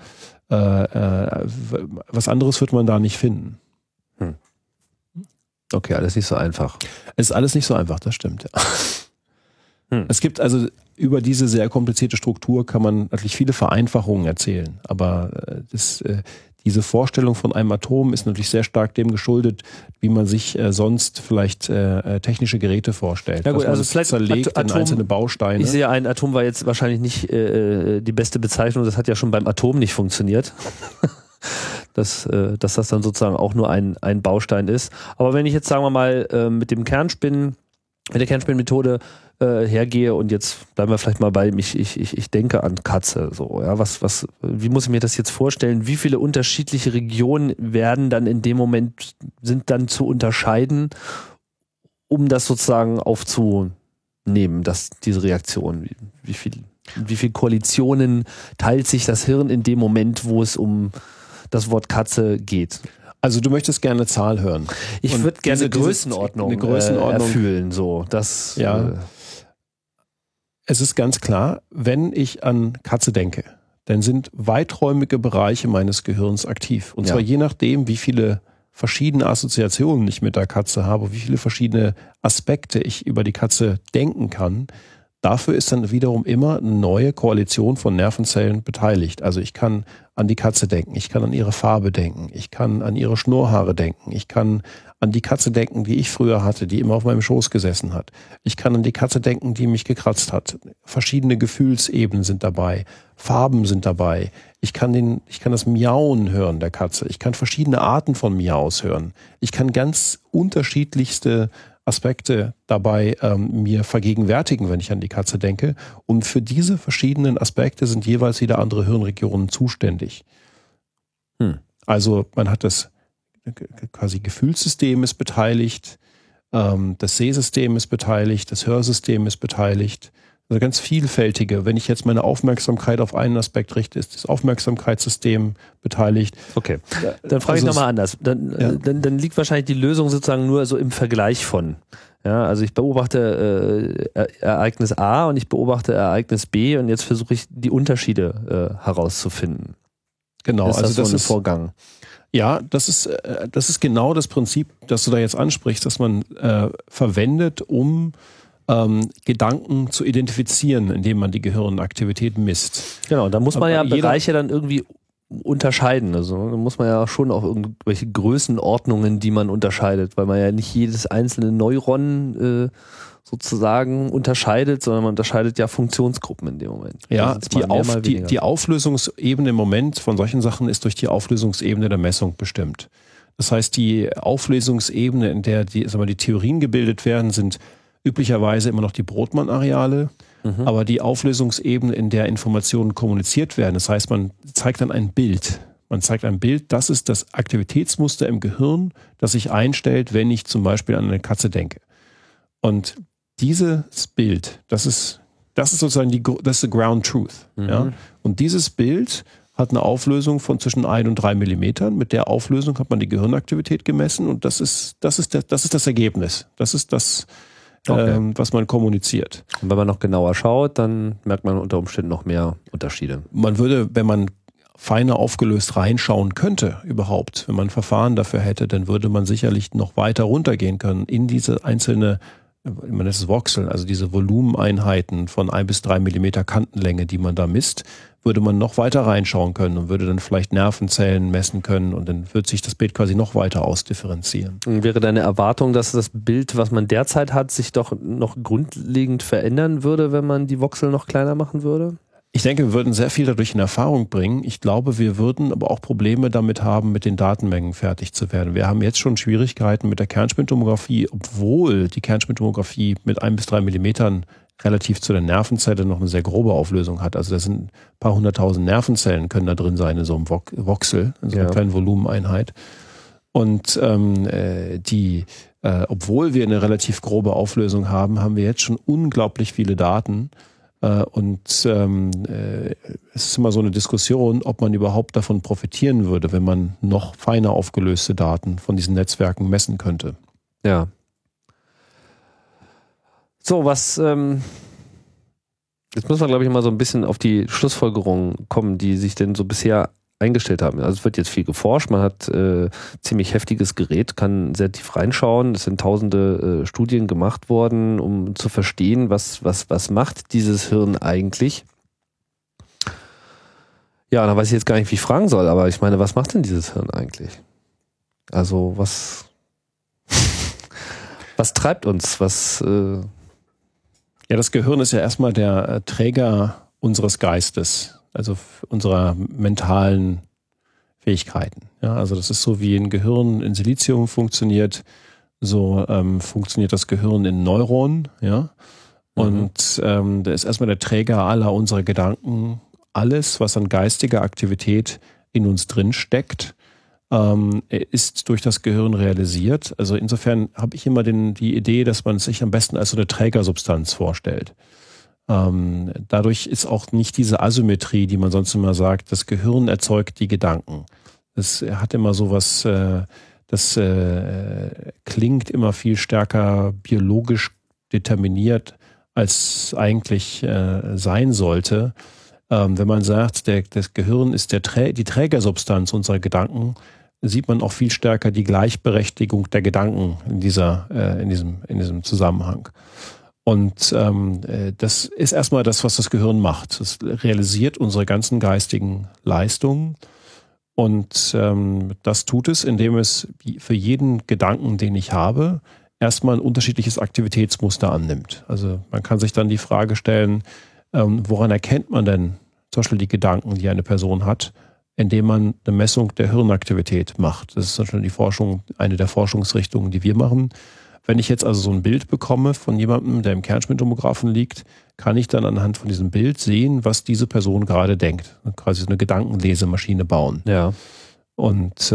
was anderes wird man da nicht finden. Okay, alles nicht so einfach. Es ist alles nicht so einfach, das stimmt. Ja. Es gibt also über diese sehr komplizierte Struktur kann man natürlich viele Vereinfachungen erzählen. Aber diese Vorstellung von einem Atom ist natürlich sehr stark dem geschuldet, wie man sich sonst vielleicht technische Geräte vorstellt. Ja gut, also vielleicht zerlegt in einzelne Bausteine. Ich sehe, ein Atom war jetzt wahrscheinlich nicht die beste Bezeichnung. Das hat ja schon beim Atom nicht funktioniert. Dass das dann sozusagen auch nur ein Baustein ist. Aber wenn ich jetzt, sagen wir mal, mit der Kernspinnmethode hergehe und jetzt bleiben wir vielleicht mal bei ich denke an Katze, so, ja, wie muss ich mir das jetzt vorstellen? Wie viele unterschiedliche Regionen werden dann in dem Moment, sind dann zu unterscheiden, um das sozusagen aufzunehmen, diese Reaktion? Wie viel Koalitionen teilt sich das Hirn in dem Moment, wo es um das Wort Katze geht? Also du möchtest gerne eine Zahl hören. Ich würde gerne eine Größenordnung erfüllen. So, das, Es ist ganz klar, wenn ich an Katze denke, dann sind weiträumige Bereiche meines Gehirns aktiv. Und zwar je nachdem, wie viele verschiedene Assoziationen ich mit der Katze habe, wie viele verschiedene Aspekte ich über die Katze denken kann. Dafür ist dann wiederum immer eine neue Koalition von Nervenzellen beteiligt. Also ich kann an die Katze denken, ich kann an ihre Farbe denken, ich kann an ihre Schnurrhaare denken, ich kann an die Katze denken, die ich früher hatte, die immer auf meinem Schoß gesessen hat. Ich kann an die Katze denken, die mich gekratzt hat. Verschiedene Gefühlsebenen sind dabei, Farben sind dabei. Ich kann das Miauen hören der Katze. Ich kann verschiedene Arten von Miaus hören. Ich kann ganz unterschiedlichste Aspekte dabei mir vergegenwärtigen, wenn ich an die Katze denke. Und für diese verschiedenen Aspekte sind jeweils wieder andere Hirnregionen zuständig. Also man hat das quasi Gefühlssystem ist beteiligt, das Sehsystem ist beteiligt, das Hörsystem ist beteiligt. Also ganz vielfältige. Wenn ich jetzt meine Aufmerksamkeit auf einen Aspekt richte, ist das Aufmerksamkeitssystem beteiligt. Okay, dann frage ich nochmal anders. Dann liegt wahrscheinlich die Lösung sozusagen nur so im Vergleich von. Ja, also ich beobachte Ereignis A und ich beobachte Ereignis B und jetzt versuche ich die Unterschiede herauszufinden. Genau, ist das so ein Vorgang? Ja, das ist genau das Prinzip, das du da jetzt ansprichst, dass man verwendet, um Gedanken zu identifizieren, indem man die Gehirnaktivität misst. Genau, da muss man ja Bereiche dann irgendwie unterscheiden. Also da muss man ja schon auch irgendwelche Größenordnungen, die man unterscheidet, weil man ja nicht jedes einzelne Neuron sozusagen unterscheidet, sondern man unterscheidet ja Funktionsgruppen in dem Moment. Ja, die Auflösungsebene im Moment von solchen Sachen ist durch die Auflösungsebene der Messung bestimmt. Das heißt, die Auflösungsebene, in der die Theorien gebildet werden, sind üblicherweise immer noch die Brodmann-Areale. aber die Auflösungsebene, in der Informationen kommuniziert werden, das heißt, man zeigt dann ein Bild. Man zeigt ein Bild, das ist das Aktivitätsmuster im Gehirn, das sich einstellt, wenn ich zum Beispiel an eine Katze denke. Und dieses Bild, das ist sozusagen das ist the ground truth. Ja? Und dieses Bild hat eine Auflösung von zwischen 1 und 3 Millimetern. Mit der Auflösung hat man die Gehirnaktivität gemessen und das ist das Ergebnis. Das ist das, was man kommuniziert. Und wenn man noch genauer schaut, dann merkt man unter Umständen noch mehr Unterschiede. Man würde, wenn man feiner aufgelöst reinschauen könnte überhaupt, wenn man ein Verfahren dafür hätte, dann würde man sicherlich noch weiter runtergehen können in diese einzelne, man nennt es Voxel, also diese Volumeneinheiten von 1 bis 3 Millimeter Kantenlänge, die man da misst, würde man noch weiter reinschauen können und würde dann vielleicht Nervenzellen messen können und dann wird sich das Bild quasi noch weiter ausdifferenzieren. Und wäre deine Erwartung, dass das Bild, was man derzeit hat, sich doch noch grundlegend verändern würde, wenn man die Voxel noch kleiner machen würde? Ich denke, wir würden sehr viel dadurch in Erfahrung bringen. Ich glaube, wir würden aber auch Probleme damit haben, mit den Datenmengen fertig zu werden. Wir haben jetzt schon Schwierigkeiten mit der Kernspintomographie, obwohl die Kernspintomographie mit 1 bis 3 Millimetern relativ zu der Nervenzelle noch eine sehr grobe Auflösung hat. Also da sind ein paar 100.000 Nervenzellen können da drin sein in so einem Voxel, in so einer kleinen Volumeneinheit. Und obwohl wir eine relativ grobe Auflösung haben, haben wir jetzt schon unglaublich viele Daten. Es ist immer so eine Diskussion, ob man überhaupt davon profitieren würde, wenn man noch feiner aufgelöste Daten von diesen Netzwerken messen könnte. Ja. So, jetzt müssen wir, glaube ich, mal so ein bisschen auf die Schlussfolgerungen kommen, die sich denn so bisher eingestellt haben. Also es wird jetzt viel geforscht, man hat ziemlich heftiges Gerät, kann sehr tief reinschauen. Es sind tausende Studien gemacht worden, um zu verstehen, was macht dieses Hirn eigentlich. Ja, da weiß ich jetzt gar nicht, wie ich fragen soll, aber ich meine, was macht denn dieses Hirn eigentlich? Also was treibt uns? Ja, das Gehirn ist ja erstmal der Träger unseres Geistes, also unserer mentalen Fähigkeiten. Ja, also das ist so, wie ein Gehirn in Silizium funktioniert, so funktioniert das Gehirn in Neuronen. Ja, und der ist erstmal der Träger aller unserer Gedanken. Alles, was an geistiger Aktivität in uns drin steckt, ist durch das Gehirn realisiert. Also insofern habe ich immer die Idee, dass man es sich am besten als so eine Trägersubstanz vorstellt. Dadurch ist auch nicht diese Asymmetrie, die man sonst immer sagt, das Gehirn erzeugt die Gedanken. Das hat immer sowas, das klingt immer viel stärker biologisch determiniert, als eigentlich sein sollte. Wenn man sagt, das Gehirn ist die Trägersubstanz unserer Gedanken, sieht man auch viel stärker die Gleichberechtigung der Gedanken in diesem Zusammenhang. Und das ist erstmal das, was das Gehirn macht. Es realisiert unsere ganzen geistigen Leistungen und das tut es, indem es für jeden Gedanken, den ich habe, erstmal ein unterschiedliches Aktivitätsmuster annimmt. Also man kann sich dann die Frage stellen, woran erkennt man denn zum Beispiel die Gedanken, die eine Person hat, indem man eine Messung der Hirnaktivität macht. Das ist zum Beispiel die Forschung, eine der Forschungsrichtungen, die wir machen. Wenn ich jetzt also so ein Bild bekomme von jemandem, der im Kernspintomographen liegt, kann ich dann anhand von diesem Bild sehen, was diese Person gerade denkt. Quasi so eine Gedankenlesemaschine bauen. Ja. Und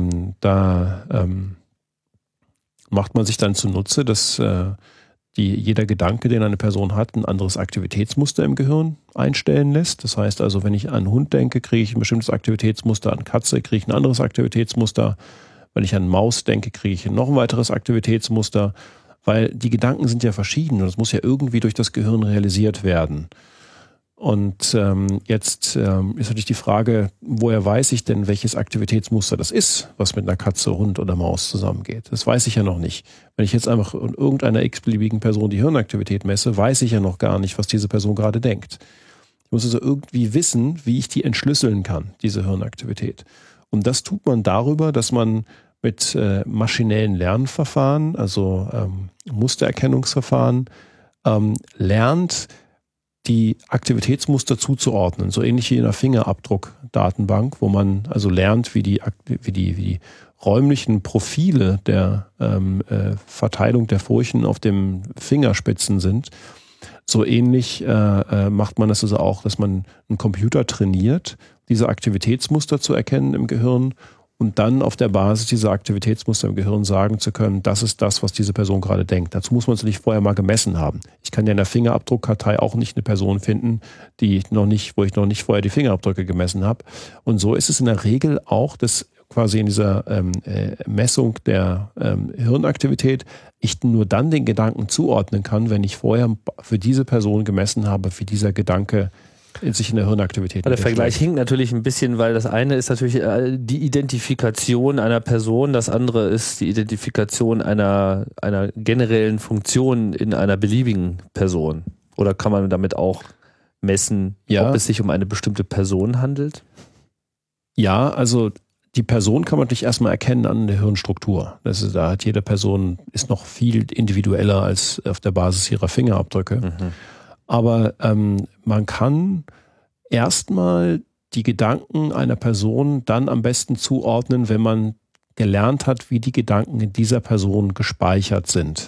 macht man sich dann zunutze, dass jeder Gedanke, den eine Person hat, ein anderes Aktivitätsmuster im Gehirn einstellen lässt. Das heißt also, wenn ich an einen Hund denke, kriege ich ein bestimmtes Aktivitätsmuster, an Katze kriege ich ein anderes Aktivitätsmuster. Wenn ich an Maus denke, kriege ich noch ein weiteres Aktivitätsmuster, weil die Gedanken sind ja verschieden und es muss ja irgendwie durch das Gehirn realisiert werden. Und jetzt ist natürlich die Frage, woher weiß ich denn, welches Aktivitätsmuster das ist, was mit einer Katze, Hund oder Maus zusammengeht? Das weiß ich ja noch nicht. Wenn ich jetzt einfach in irgendeiner x-beliebigen Person die Hirnaktivität messe, weiß ich ja noch gar nicht, was diese Person gerade denkt. Ich muss also irgendwie wissen, wie ich die entschlüsseln kann, diese Hirnaktivität. Und das tut man darüber, dass man mit maschinellen Lernverfahren, also Mustererkennungsverfahren, lernt, die Aktivitätsmuster zuzuordnen, so ähnlich wie in einer Fingerabdruckdatenbank, wo man also lernt, wie die räumlichen Profile der Verteilung der Furchen auf dem Fingerspitzen sind. So ähnlich macht man das also auch, dass man einen Computer trainiert, diese Aktivitätsmuster zu erkennen im Gehirn und dann auf der Basis dieser Aktivitätsmuster im Gehirn sagen zu können, das ist das, was diese Person gerade denkt. Dazu muss man es nicht vorher mal gemessen haben. Ich kann ja in der Fingerabdruckkartei auch nicht eine Person finden, wo ich noch nicht vorher die Fingerabdrücke gemessen habe. Und so ist es in der Regel auch, dass quasi in dieser Messung der Hirnaktivität ich nur dann den Gedanken zuordnen kann, wenn ich vorher für diese Person gemessen habe, wie dieser Gedanke sich in der Hirnaktivität. Der Vergleich hinkt natürlich ein bisschen, weil das eine ist natürlich die Identifikation einer Person, das andere ist die Identifikation einer generellen Funktion in einer beliebigen Person. Oder kann man damit auch messen, ob es sich um eine bestimmte Person handelt? Ja, also die Person kann man natürlich erstmal erkennen an der Hirnstruktur. Da hat jede Person ist noch viel individueller als auf der Basis ihrer Fingerabdrücke. Mhm. Aber man kann erstmal die Gedanken einer Person dann am besten zuordnen, wenn man gelernt hat, wie die Gedanken in dieser Person gespeichert sind.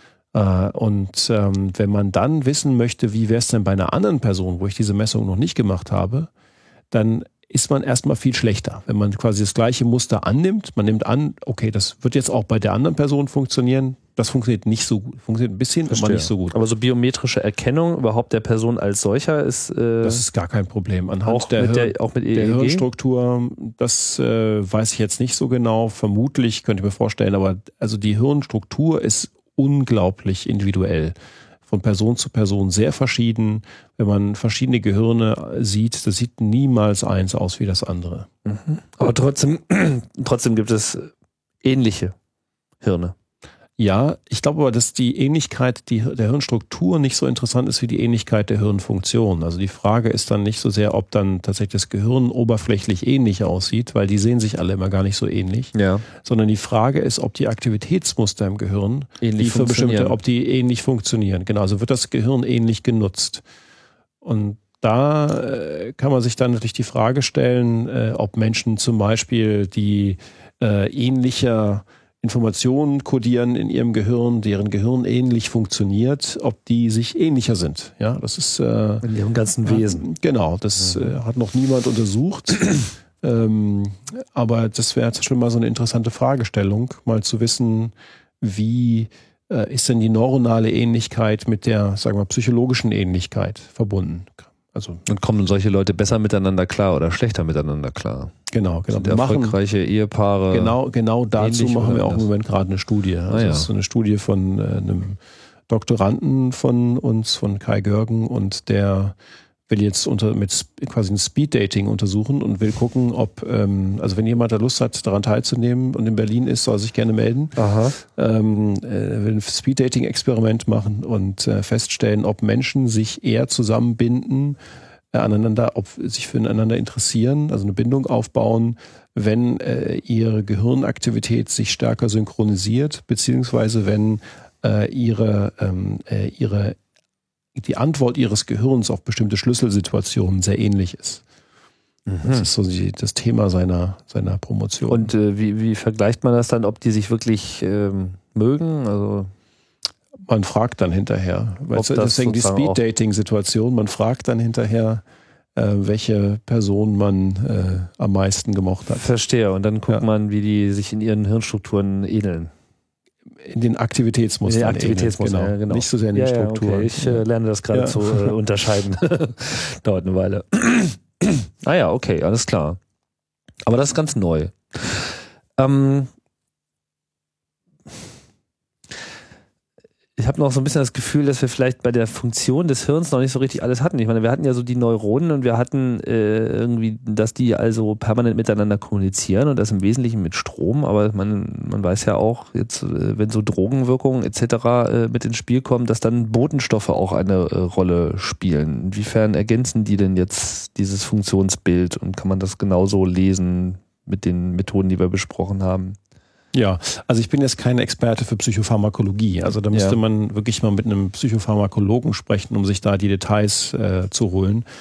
Und wenn man dann wissen möchte, wie wäre es denn bei einer anderen Person, wo ich diese Messung noch nicht gemacht habe, dann ist man erstmal viel schlechter. Wenn man quasi das gleiche Muster annimmt, man nimmt an, okay, das wird jetzt auch bei der anderen Person funktionieren, das funktioniert nicht so gut. Funktioniert ein bisschen, aber nicht so gut. Aber so biometrische Erkennung überhaupt der Person als solcher ist... das ist gar kein Problem. Anhand auch mit der Hirnstruktur, das weiß ich jetzt nicht so genau. Vermutlich, könnte ich mir vorstellen, aber also die Hirnstruktur ist unglaublich individuell. Von Person zu Person sehr verschieden. Wenn man verschiedene Gehirne sieht, das sieht niemals eins aus wie das andere. Mhm. Aber trotzdem gibt es ähnliche Hirne. Ja, ich glaube aber, dass die Ähnlichkeit der Hirnstruktur nicht so interessant ist wie die Ähnlichkeit der Hirnfunktion. Also die Frage ist dann nicht so sehr, ob dann tatsächlich das Gehirn oberflächlich ähnlich aussieht, weil die sehen sich alle immer gar nicht so ähnlich. Ja. Sondern die Frage ist, ob die Aktivitätsmuster im Gehirn, ob die ähnlich funktionieren. Genau, also wird das Gehirn ähnlich genutzt. Und da kann man sich dann natürlich die Frage stellen, ob Menschen zum Beispiel, die ähnlicher Informationen kodieren in ihrem Gehirn, deren Gehirn ähnlich funktioniert, ob die sich ähnlicher sind. Ja, das ist in ihrem ganzen Wesen. Genau, das hat noch niemand untersucht. Aber das wäre schon mal so eine interessante Fragestellung, mal zu wissen, wie ist denn die neuronale Ähnlichkeit mit der, sagen wir, psychologischen Ähnlichkeit verbunden? Also, und kommen solche Leute besser miteinander klar oder schlechter miteinander klar? Genau. Sind erfolgreiche Ehepaare. Genau dazu machen wir auch im Moment gerade eine Studie. Also das ist so eine Studie von einem Doktoranden von uns, von Kai Görgen, und der will jetzt mit quasi ein Speed-Dating untersuchen und will gucken, ob, also wenn jemand da Lust hat, daran teilzunehmen und in Berlin ist, soll sich gerne melden. Aha. Will ein Speed-Dating-Experiment machen und feststellen, ob Menschen sich eher zusammenbinden, ob sich füreinander interessieren, also eine Bindung aufbauen, wenn ihre Gehirnaktivität sich stärker synchronisiert, beziehungsweise wenn die Antwort ihres Gehirns auf bestimmte Schlüsselsituationen sehr ähnlich ist. Mhm. Das ist so das Thema seiner Promotion. Und wie vergleicht man das dann, ob die sich wirklich mögen? Also man fragt dann hinterher. Deswegen die Speed-Dating-Situation, man fragt dann hinterher, welche Person man am meisten gemocht hat. Verstehe. Und dann guckt man, wie die sich in ihren Hirnstrukturen ähneln. In den Aktivitätsmustern. Genau. Nicht so sehr in den Strukturen. Okay. Ich lerne das gerade zu unterscheiden. Dauert eine Weile. Okay, alles klar. Aber das ist ganz neu. Ich habe noch so ein bisschen das Gefühl, dass wir vielleicht bei der Funktion des Hirns noch nicht so richtig alles hatten. Ich meine, wir hatten ja so die Neuronen und wir hatten irgendwie, dass die also permanent miteinander kommunizieren und das im Wesentlichen mit Strom. Aber man weiß ja auch jetzt, wenn so Drogenwirkungen etc. Mit ins Spiel kommen, dass dann Botenstoffe auch eine Rolle spielen. Inwiefern ergänzen die denn jetzt dieses Funktionsbild und kann man das genauso lesen mit den Methoden, die wir besprochen haben? Ja, also ich bin jetzt kein Experte für Psychopharmakologie. Also da müsste man wirklich mal mit einem Psychopharmakologen sprechen, um sich da die Details zu holen.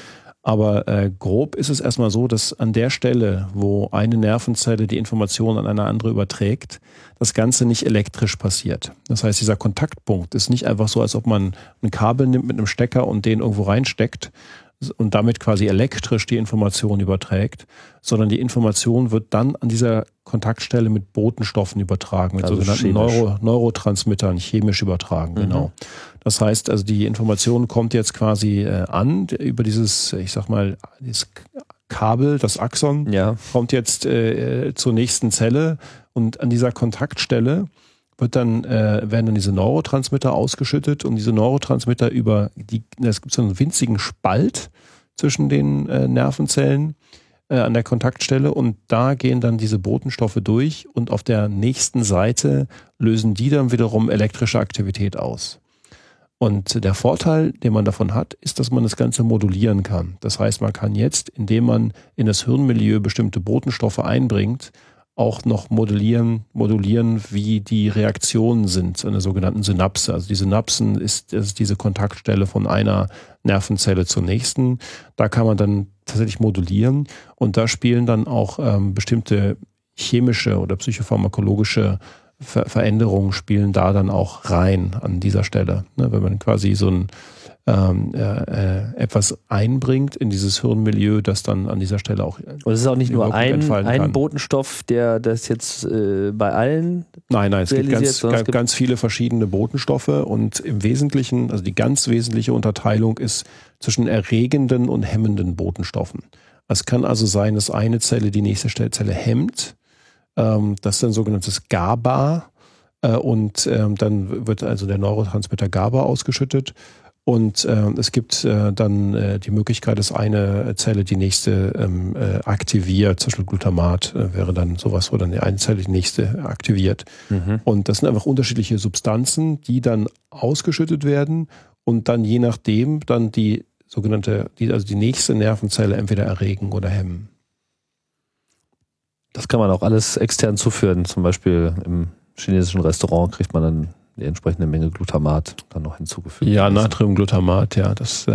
Aber grob ist es erstmal so, dass an der Stelle, wo eine Nervenzelle die Information an eine andere überträgt, das Ganze nicht elektrisch passiert. Das heißt, dieser Kontaktpunkt ist nicht einfach so, als ob man ein Kabel nimmt mit einem Stecker und den irgendwo reinsteckt und damit quasi elektrisch die Information überträgt, sondern die Information wird dann an dieser Kontaktstelle mit Botenstoffen übertragen, mit also sogenannten Neurotransmittern, chemisch übertragen, genau. Das heißt, also die Information kommt jetzt quasi an über dieses, ich sag mal, dieses Kabel, das Axon, kommt jetzt zur nächsten Zelle und an dieser Kontaktstelle werden dann diese Neurotransmitter ausgeschüttet und diese Neurotransmitter es gibt so einen winzigen Spalt zwischen den Nervenzellen an der Kontaktstelle und da gehen dann diese Botenstoffe durch und auf der nächsten Seite lösen die dann wiederum elektrische Aktivität aus. Und der Vorteil, den man davon hat, ist, dass man das Ganze modulieren kann. Das heißt, man kann jetzt, indem man in das Hirnmilieu bestimmte Botenstoffe einbringt, auch noch modulieren, wie die Reaktionen sind, eine sogenannten Synapse. Also die Synapsen ist diese Kontaktstelle von einer Nervenzelle zur nächsten. Da kann man dann tatsächlich modulieren und da spielen dann auch bestimmte chemische oder psychopharmakologische Veränderungen spielen da dann auch rein an dieser Stelle. Ne, wenn man quasi so ein etwas einbringt in dieses Hirnmilieu, das dann an dieser Stelle auch. Und es ist auch nicht nur ein Botenstoff, der das jetzt bei allen. Nein, es gibt ganz viele verschiedene Botenstoffe und im Wesentlichen, also die ganz wesentliche Unterteilung ist zwischen erregenden und hemmenden Botenstoffen. Es kann also sein, dass eine Zelle die nächste Zelle hemmt. Das ist ein sogenanntes GABA und dann wird also der Neurotransmitter GABA ausgeschüttet. Und es gibt dann die Möglichkeit, dass eine Zelle die nächste aktiviert. Zum Beispiel Glutamat wäre dann sowas, wo dann die eine Zelle die nächste aktiviert. Und das sind einfach unterschiedliche Substanzen, die dann ausgeschüttet werden und dann je nachdem dann die nächste Nervenzelle entweder erregen oder hemmen. Das kann man auch alles extern zuführen. Zum Beispiel im chinesischen Restaurant kriegt man dann die entsprechende Menge Glutamat dann noch hinzugefügt. Ja, Natriumglutamat, ja, das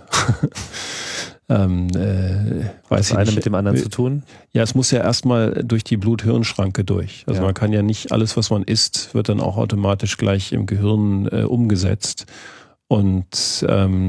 weiß ich nicht. Mit dem anderen zu tun? Ja, es muss ja erstmal durch die Blut-Hirn-Schranke durch. Also man kann ja nicht alles, was man isst, wird dann auch automatisch gleich im Gehirn umgesetzt. Und es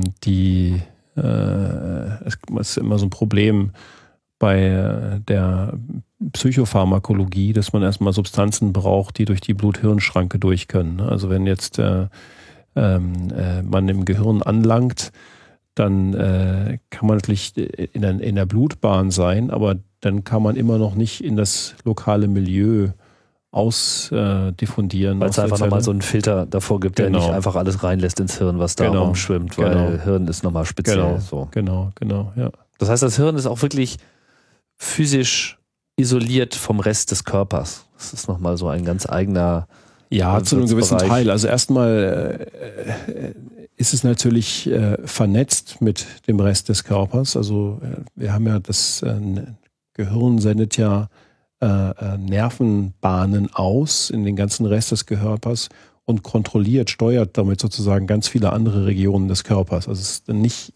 ist immer so ein Problem bei der Psychopharmakologie, dass man erstmal Substanzen braucht, die durch die Blut-Hirn-Schranke durch können. Also wenn jetzt man im Gehirn anlangt, dann kann man natürlich in der Blutbahn sein, aber dann kann man immer noch nicht in das lokale Milieu ausdiffundieren. Weil es einfach nochmal so einen Filter davor gibt, der nicht einfach alles reinlässt ins Hirn, was da rumschwimmt, weil Hirn ist nochmal speziell. Genau, ja. Das heißt, das Hirn ist auch wirklich physisch isoliert vom Rest des Körpers. Das ist nochmal so ein ganz eigener zu einem gewissen Teil. Also erstmal ist es natürlich vernetzt mit dem Rest des Körpers. Also wir haben ja das Gehirn sendet ja Nervenbahnen aus in den ganzen Rest des Körpers und steuert damit sozusagen ganz viele andere Regionen des Körpers. Also es ist nicht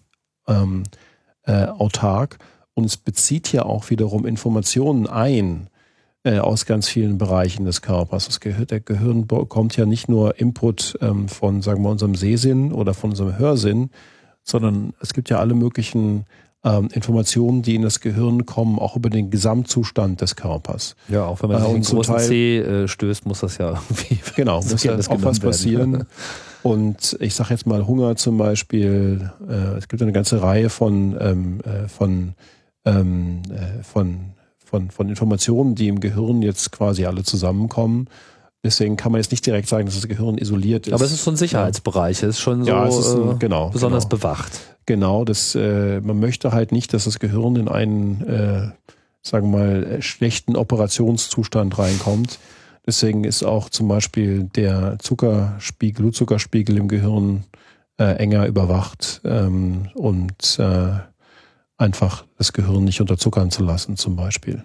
autark. Und es bezieht ja auch wiederum Informationen ein aus ganz vielen Bereichen des Körpers. Der Gehirn bekommt ja nicht nur Input von, sagen wir, unserem Sehsinn oder von unserem Hörsinn, sondern es gibt ja alle möglichen Informationen, die in das Gehirn kommen, auch über den Gesamtzustand des Körpers. Ja, auch wenn man sich einen großen Zeh stößt, muss das ja irgendwie muss ja auch was passieren. Und ich sage jetzt mal Hunger zum Beispiel. Es gibt eine ganze Reihe von Informationen, die im Gehirn jetzt quasi alle zusammenkommen. Deswegen kann man jetzt nicht direkt sagen, dass das Gehirn isoliert ist. Aber es ist so ein Sicherheitsbereich, es ist schon so besonders bewacht. Genau, man möchte halt nicht, dass das Gehirn in einen, sagen wir mal, schlechten Operationszustand reinkommt. Deswegen ist auch zum Beispiel der Blutzuckerspiegel im Gehirn enger überwacht und einfach das Gehirn nicht unterzuckern zu lassen, zum Beispiel.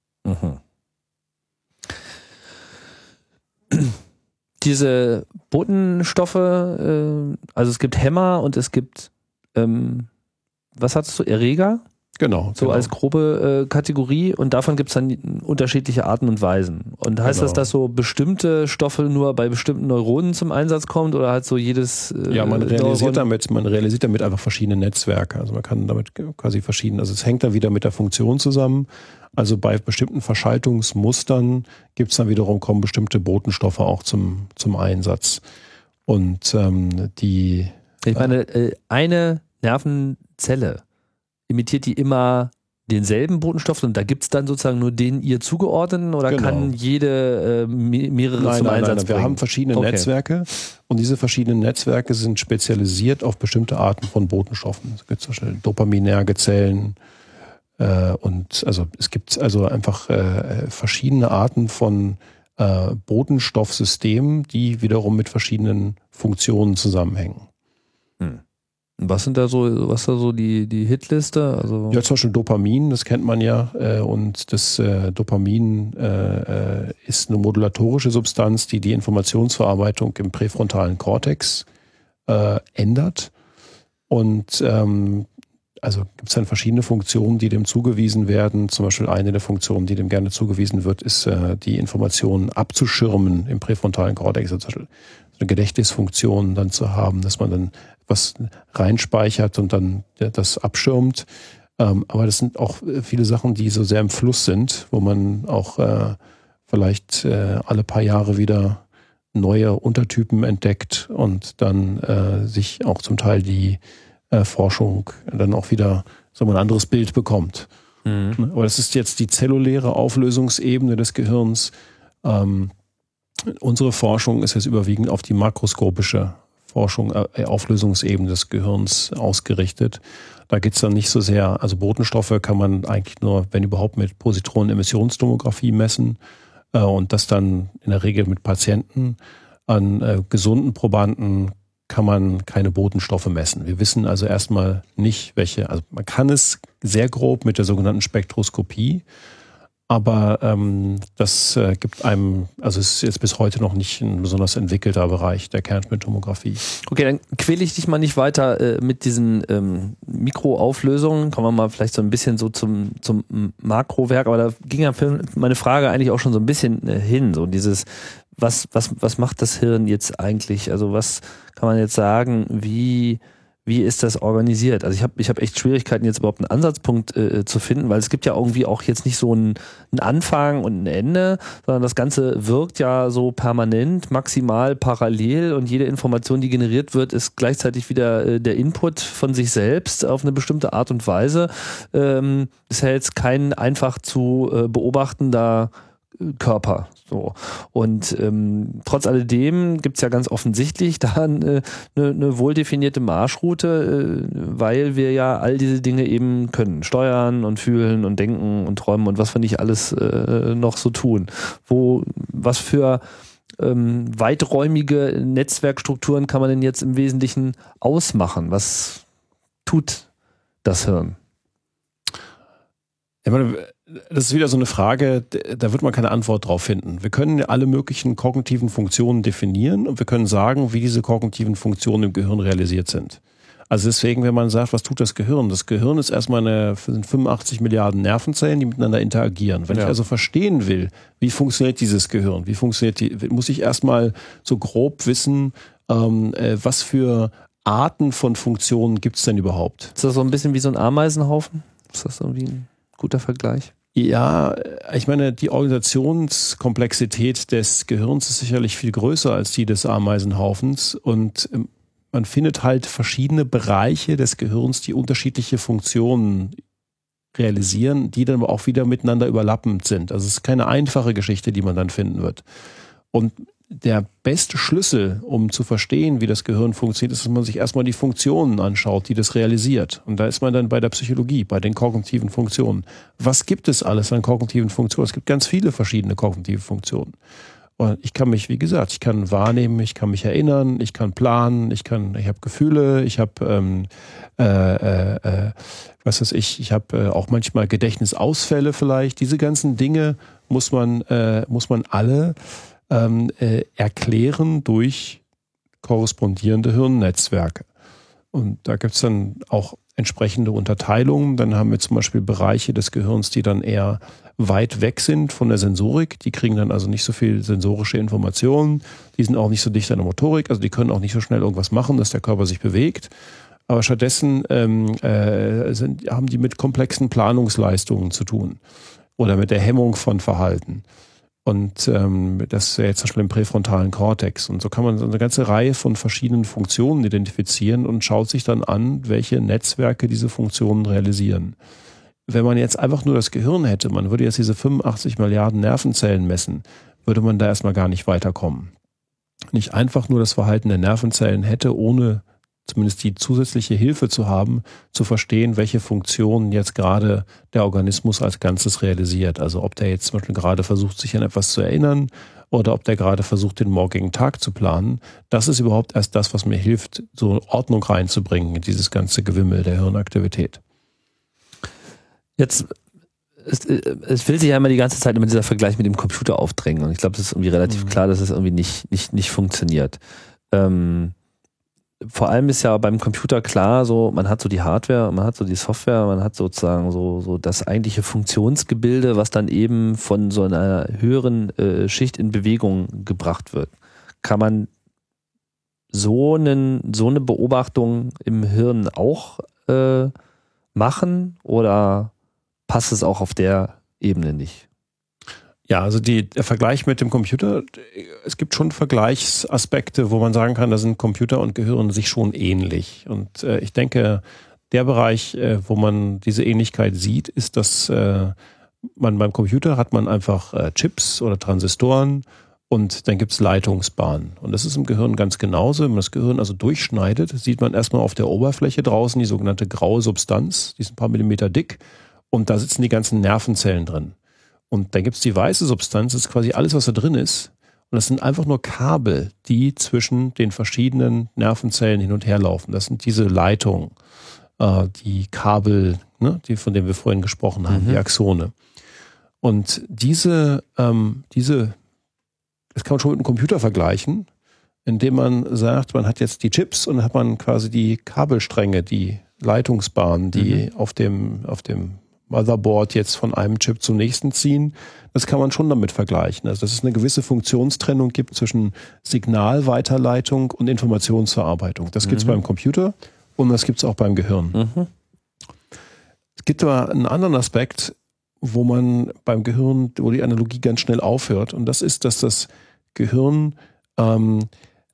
Diese Botenstoffe, also es gibt Hämmer und es gibt was hattest du, Erreger? Genau. So als grobe Kategorie und davon gibt es dann unterschiedliche Arten und Weisen. Und heißt das, dass so bestimmte Stoffe nur bei bestimmten Neuronen zum Einsatz kommt oder halt so jedes Ja, man realisiert damit einfach verschiedene Netzwerke. Also man kann damit quasi also es hängt dann wieder mit der Funktion zusammen. Also bei bestimmten Verschaltungsmustern gibt es dann wiederum, kommen bestimmte Botenstoffe auch zum Einsatz. Und ich meine, eine Nervenzelle imitiert die immer denselben Botenstoff und da gibt es dann sozusagen nur den ihr zugeordneten oder kann jede mehrere zum Einsatz bringen? Wir haben verschiedene Netzwerke und diese verschiedenen Netzwerke sind spezialisiert auf bestimmte Arten von Botenstoffen. Es gibt zum Beispiel dopaminerge Zellen und also es gibt also einfach verschiedene Arten von Botenstoffsystemen, die wiederum mit verschiedenen Funktionen zusammenhängen. Was sind da so die Hitliste? Also ja, zum Beispiel Dopamin, das kennt man ja. Und das Dopamin ist eine modulatorische Substanz, die die Informationsverarbeitung im präfrontalen Kortex ändert. Und also gibt es dann verschiedene Funktionen, die dem zugewiesen werden. Zum Beispiel eine der Funktionen, die dem gerne zugewiesen wird, ist die Informationen abzuschirmen im präfrontalen Kortex. Also zum Beispiel eine Gedächtnisfunktion dann zu haben, dass man dann was reinspeichert und dann das abschirmt. Aber das sind auch viele Sachen, die so sehr im Fluss sind, wo man auch vielleicht alle paar Jahre wieder neue Untertypen entdeckt und dann sich auch zum Teil die Forschung dann auch wieder so ein anderes Bild bekommt. Mhm. Aber das ist jetzt die zelluläre Auflösungsebene des Gehirns. Unsere Forschung ist jetzt überwiegend auf die makroskopische Auflösungsebene des Gehirns ausgerichtet. Da geht es dann nicht so sehr, also Botenstoffe kann man eigentlich nur, wenn überhaupt, mit Positronen-Emissionstomographie messen und das dann in der Regel mit Patienten. An gesunden Probanden kann man keine Botenstoffe messen. Wir wissen also erstmal nicht, welche, also man kann es sehr grob mit der sogenannten Spektroskopie, aber das gibt einem, also es ist jetzt bis heute noch nicht ein besonders entwickelter Bereich der Kernspintomographie. Okay, dann quäle ich dich mal nicht weiter mit diesen Mikroauflösungen. Kommen wir mal vielleicht so ein bisschen so zum Makrowerk, aber da ging ja meine Frage eigentlich auch schon so ein bisschen hin. So dieses, was macht das Hirn jetzt eigentlich? Also was kann man jetzt sagen, wie ist das organisiert? Also ich hab echt Schwierigkeiten, jetzt überhaupt einen Ansatzpunkt zu finden, weil es gibt ja irgendwie auch jetzt nicht so einen Anfang und ein Ende, sondern das Ganze wirkt ja so permanent, maximal parallel und jede Information, die generiert wird, ist gleichzeitig wieder der Input von sich selbst auf eine bestimmte Art und Weise. Ist ja jetzt kein einfach zu beobachtender Körper. So. Und trotz alledem gibt es ja ganz offensichtlich da eine wohldefinierte Marschroute, weil wir ja all diese Dinge eben können. Steuern und fühlen und denken und träumen und was wir nicht alles noch so tun. Was für weiträumige Netzwerkstrukturen kann man denn jetzt im Wesentlichen ausmachen? Was tut das Hirn? Ich meine, das ist wieder so eine Frage, da wird man keine Antwort drauf finden. Wir können alle möglichen kognitiven Funktionen definieren und wir können sagen, wie diese kognitiven Funktionen im Gehirn realisiert sind. Also deswegen, wenn man sagt, was tut das Gehirn? Das Gehirn ist erstmal sind 85 Milliarden Nervenzellen, die miteinander interagieren. Wenn ich also verstehen will, wie funktioniert dieses Gehirn, muss ich erstmal so grob wissen, was für Arten von Funktionen gibt es denn überhaupt? Ist das so ein bisschen wie so ein Ameisenhaufen? Ist das irgendwie ein guter Vergleich? Ja, ich meine, die Organisationskomplexität des Gehirns ist sicherlich viel größer als die des Ameisenhaufens und man findet halt verschiedene Bereiche des Gehirns, die unterschiedliche Funktionen realisieren, die dann aber auch wieder miteinander überlappend sind. Also es ist keine einfache Geschichte, die man dann finden wird. Und der beste Schlüssel, um zu verstehen, wie das Gehirn funktioniert, ist, dass man sich erstmal die Funktionen anschaut, die das realisiert. Und da ist man dann bei der Psychologie, bei den kognitiven Funktionen. Was gibt es alles an kognitiven Funktionen? Es gibt ganz viele verschiedene kognitive Funktionen. Und ich kann mich, wie gesagt, ich kann wahrnehmen, ich kann mich erinnern, ich kann planen, ich habe Gefühle, ich habe ich habe auch manchmal Gedächtnisausfälle vielleicht. Diese ganzen Dinge muss man alle erklären durch korrespondierende Hirnnetzwerke. Und da gibt es dann auch entsprechende Unterteilungen. Dann haben wir zum Beispiel Bereiche des Gehirns, die dann eher weit weg sind von der Sensorik. Die kriegen dann also nicht so viel sensorische Informationen. Die sind auch nicht so dicht an der Motorik. Also die können auch nicht so schnell irgendwas machen, dass der Körper sich bewegt. Aber stattdessen haben die mit komplexen Planungsleistungen zu tun oder mit der Hemmung von Verhalten. Und das wäre jetzt zum Beispiel im präfrontalen Kortex. Und so kann man so eine ganze Reihe von verschiedenen Funktionen identifizieren und schaut sich dann an, welche Netzwerke diese Funktionen realisieren. Wenn man jetzt einfach nur das Gehirn hätte, man würde jetzt diese 85 Milliarden Nervenzellen messen, würde man da erstmal gar nicht weiterkommen. Nicht einfach nur das Verhalten der Nervenzellen hätte, ohne zumindest die zusätzliche Hilfe zu haben, zu verstehen, welche Funktionen jetzt gerade der Organismus als Ganzes realisiert. Also ob der jetzt zum Beispiel gerade versucht, sich an etwas zu erinnern oder ob der gerade versucht, den morgigen Tag zu planen. Das ist überhaupt erst das, was mir hilft, so Ordnung reinzubringen in dieses ganze Gewimmel der Hirnaktivität. Jetzt, es will sich ja immer die ganze Zeit immer dieser Vergleich mit dem Computer aufdrängen. Und ich glaube, es ist irgendwie relativ klar, dass es irgendwie nicht funktioniert. Vor allem ist ja beim Computer klar, so man hat so die Hardware, man hat so die Software, man hat sozusagen so das eigentliche Funktionsgebilde, was dann eben von so einer höheren Schicht in Bewegung gebracht wird. Kann man so eine Beobachtung im Hirn auch machen oder passt es auch auf der Ebene nicht? Ja, also der Vergleich mit dem Computer, es gibt schon Vergleichsaspekte, wo man sagen kann, da sind Computer und Gehirn sich schon ähnlich. Und ich denke, der Bereich, wo man diese Ähnlichkeit sieht, ist, dass man beim Computer hat man einfach Chips oder Transistoren und dann gibt's Leitungsbahnen. Und das ist im Gehirn ganz genauso. Wenn man das Gehirn also durchschneidet, sieht man erstmal auf der Oberfläche draußen die sogenannte graue Substanz, die ist ein paar Millimeter dick und da sitzen die ganzen Nervenzellen drin. Und dann gibt's die weiße Substanz, das ist quasi alles, was da drin ist. Und das sind einfach nur Kabel, die zwischen den verschiedenen Nervenzellen hin und her laufen. Das sind diese Leitungen, die Kabel, ne, die, von denen wir vorhin gesprochen haben, die Axone. Und das kann man schon mit einem Computer vergleichen, indem man sagt, man hat jetzt die Chips und dann hat man quasi die Kabelstränge, die Leitungsbahnen, die auf dem Motherboard jetzt von einem Chip zum nächsten ziehen. Das kann man schon damit vergleichen. Also dass es eine gewisse Funktionstrennung gibt zwischen Signalweiterleitung und Informationsverarbeitung. Das gibt es beim Computer und das gibt es auch beim Gehirn. Es gibt aber einen anderen Aspekt, wo man beim Gehirn, wo die Analogie ganz schnell aufhört. Und das ist, dass das Gehirn, man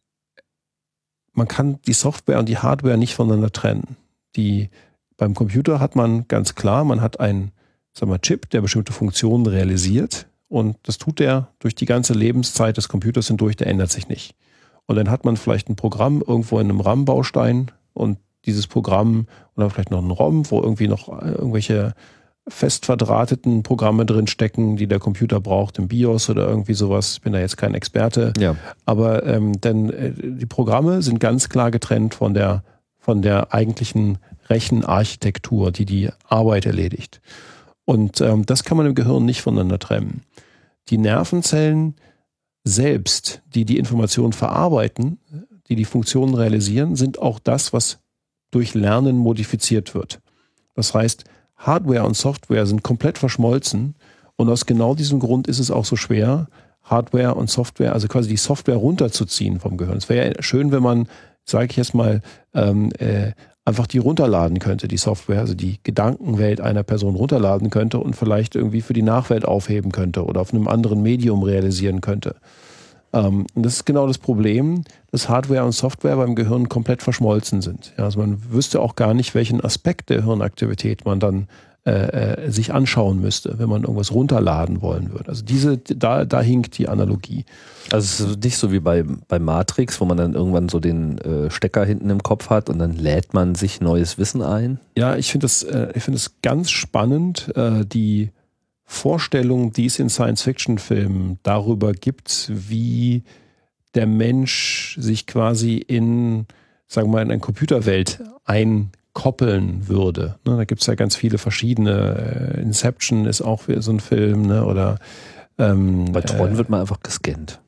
kann die Software und die Hardware nicht voneinander trennen. Beim Computer hat man ganz klar, man hat einen, Chip, der bestimmte Funktionen realisiert und das tut er durch die ganze Lebenszeit des Computers hindurch, der ändert sich nicht. Und dann hat man vielleicht ein Programm irgendwo in einem RAM-Baustein und dieses Programm oder vielleicht noch ein ROM, wo irgendwie noch irgendwelche fest verdrahteten Programme drin stecken, die der Computer braucht im BIOS oder irgendwie sowas. Ich bin da jetzt kein Experte. Ja. Aber die Programme sind ganz klar getrennt von der eigentlichen Rechenarchitektur, die Arbeit erledigt. Und das kann man im Gehirn nicht voneinander trennen. Die Nervenzellen selbst, die Informationen verarbeiten, die Funktionen realisieren, sind auch das, was durch Lernen modifiziert wird. Das heißt, Hardware und Software sind komplett verschmolzen und aus genau diesem Grund ist es auch so schwer, Hardware und Software, also quasi die Software runterzuziehen vom Gehirn. Es wäre ja schön, wenn man, sage ich jetzt mal, einfach die runterladen könnte, die Software, also die Gedankenwelt einer Person runterladen könnte und vielleicht irgendwie für die Nachwelt aufheben könnte oder auf einem anderen Medium realisieren könnte. Und das ist genau das Problem, dass Hardware und Software beim Gehirn komplett verschmolzen sind. Ja, also man wüsste auch gar nicht, welchen Aspekt der Hirnaktivität man dann sich anschauen müsste, wenn man irgendwas runterladen wollen würde. Also da hinkt die Analogie. Also es ist nicht so wie bei Matrix, wo man dann irgendwann so den Stecker hinten im Kopf hat und dann lädt man sich neues Wissen ein. Ja, ich finde das ganz spannend, die Vorstellung, die es in Science-Fiction-Filmen darüber gibt, wie der Mensch sich quasi in eine Computerwelt einkoppeln würde. Da gibt es ja ganz viele verschiedene. Inception ist auch so ein Film, ne? Oder bei Tron wird man einfach gescannt.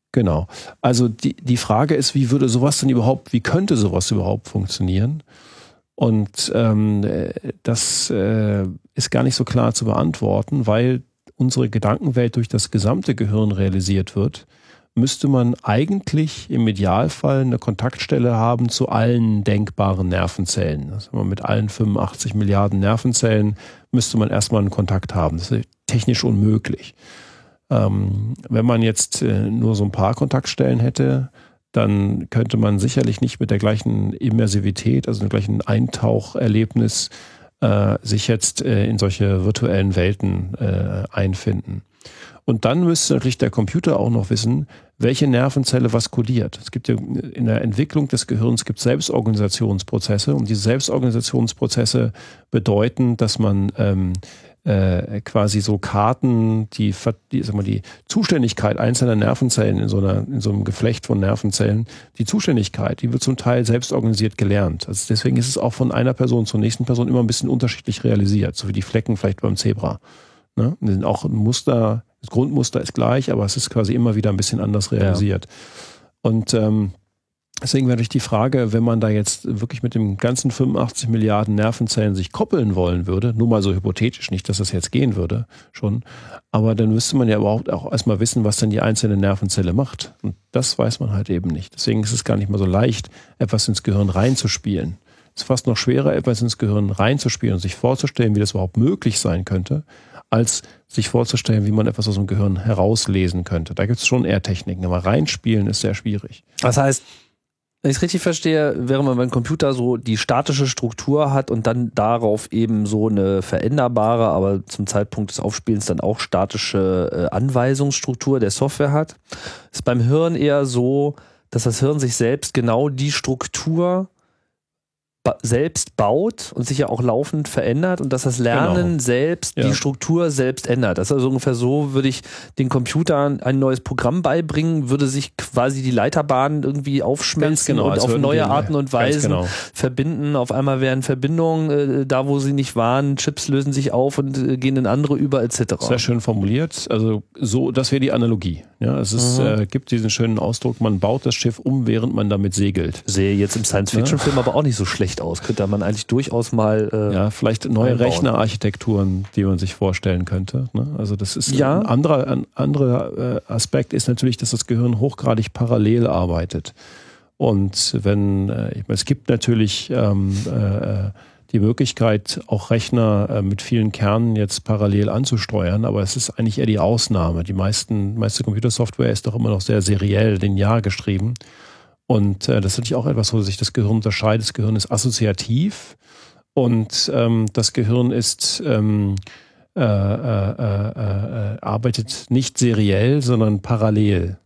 Genau. Also die Frage ist, wie könnte sowas überhaupt funktionieren? Und das ist gar nicht so klar zu beantworten, weil unsere Gedankenwelt durch das gesamte Gehirn realisiert wird. Müsste man eigentlich im Idealfall eine Kontaktstelle haben zu allen denkbaren Nervenzellen. Also mit allen 85 Milliarden Nervenzellen müsste man erstmal einen Kontakt haben. Das ist technisch unmöglich. Wenn man jetzt nur so ein paar Kontaktstellen hätte, dann könnte man sicherlich nicht mit der gleichen Immersivität, also dem gleichen Eintaucherlebnis, sich jetzt in solche virtuellen Welten einfinden. Und dann müsste natürlich der Computer auch noch wissen, welche Nervenzelle was kodiert. Es gibt ja in der Entwicklung des Gehirns gibt Selbstorganisationsprozesse, und diese Selbstorganisationsprozesse bedeuten, dass man quasi so Karten, die Zuständigkeit einzelner Nervenzellen in so einem Geflecht von Nervenzellen, die Zuständigkeit, die wird zum Teil selbst organisiert gelernt. Also deswegen ist es auch von einer Person zur nächsten Person immer ein bisschen unterschiedlich realisiert, so wie die Flecken vielleicht beim Zebra. Ne? Die sind auch ein Muster, das Grundmuster ist gleich, aber es ist quasi immer wieder ein bisschen anders realisiert. Ja. Und deswegen wäre die Frage, wenn man da jetzt wirklich mit dem ganzen 85 Milliarden Nervenzellen sich koppeln wollen würde, nur mal so hypothetisch, nicht, dass das jetzt gehen würde, schon, aber dann müsste man ja überhaupt auch erstmal wissen, was denn die einzelne Nervenzelle macht. Und das weiß man halt eben nicht. Deswegen ist es gar nicht mal so leicht, etwas ins Gehirn reinzuspielen. Es ist fast noch schwerer, etwas ins Gehirn reinzuspielen und sich vorzustellen, wie das überhaupt möglich sein könnte, als sich vorzustellen, wie man etwas aus dem Gehirn herauslesen könnte. Da gibt es schon eher Techniken, aber reinspielen ist sehr schwierig. Das heißt, wenn ich es richtig verstehe, während man beim Computer so die statische Struktur hat und dann darauf eben so eine veränderbare, aber zum Zeitpunkt des Aufspielens dann auch statische Anweisungsstruktur der Software hat, ist beim Hirn eher so, dass das Hirn sich selbst genau die Struktur selbst baut und sich ja auch laufend verändert und dass das Lernen selbst die Struktur selbst ändert. Das ist also ungefähr so, würde ich den Computern ein neues Programm beibringen, würde sich quasi die Leiterbahn irgendwie aufschmelzen und auf neue Arten und Weisen verbinden. Auf einmal werden Verbindungen da, wo sie nicht waren, Chips lösen sich auf und gehen in andere über, etc. Sehr schön formuliert. Also so, das wäre die Analogie. Ja, es ist, gibt diesen schönen Ausdruck, man baut das Schiff um, während man damit segelt. Sehe jetzt im Science-Fiction-Film aber auch nicht so schlecht aus. Könnte man eigentlich durchaus mal vielleicht neue einbauen. Rechnerarchitekturen, die man sich vorstellen könnte. Ne? Also das ist ein anderer Aspekt ist natürlich, dass das Gehirn hochgradig parallel arbeitet. Und wenn es gibt natürlich die Möglichkeit, auch Rechner mit vielen Kernen jetzt parallel anzusteuern, aber es ist eigentlich eher die Ausnahme. Die meiste Computersoftware ist doch immer noch sehr seriell, linear geschrieben. Und das ist natürlich auch etwas, wo sich das Gehirn unterscheidet. Das Gehirn ist assoziativ und das Gehirn ist arbeitet nicht seriell, sondern parallel.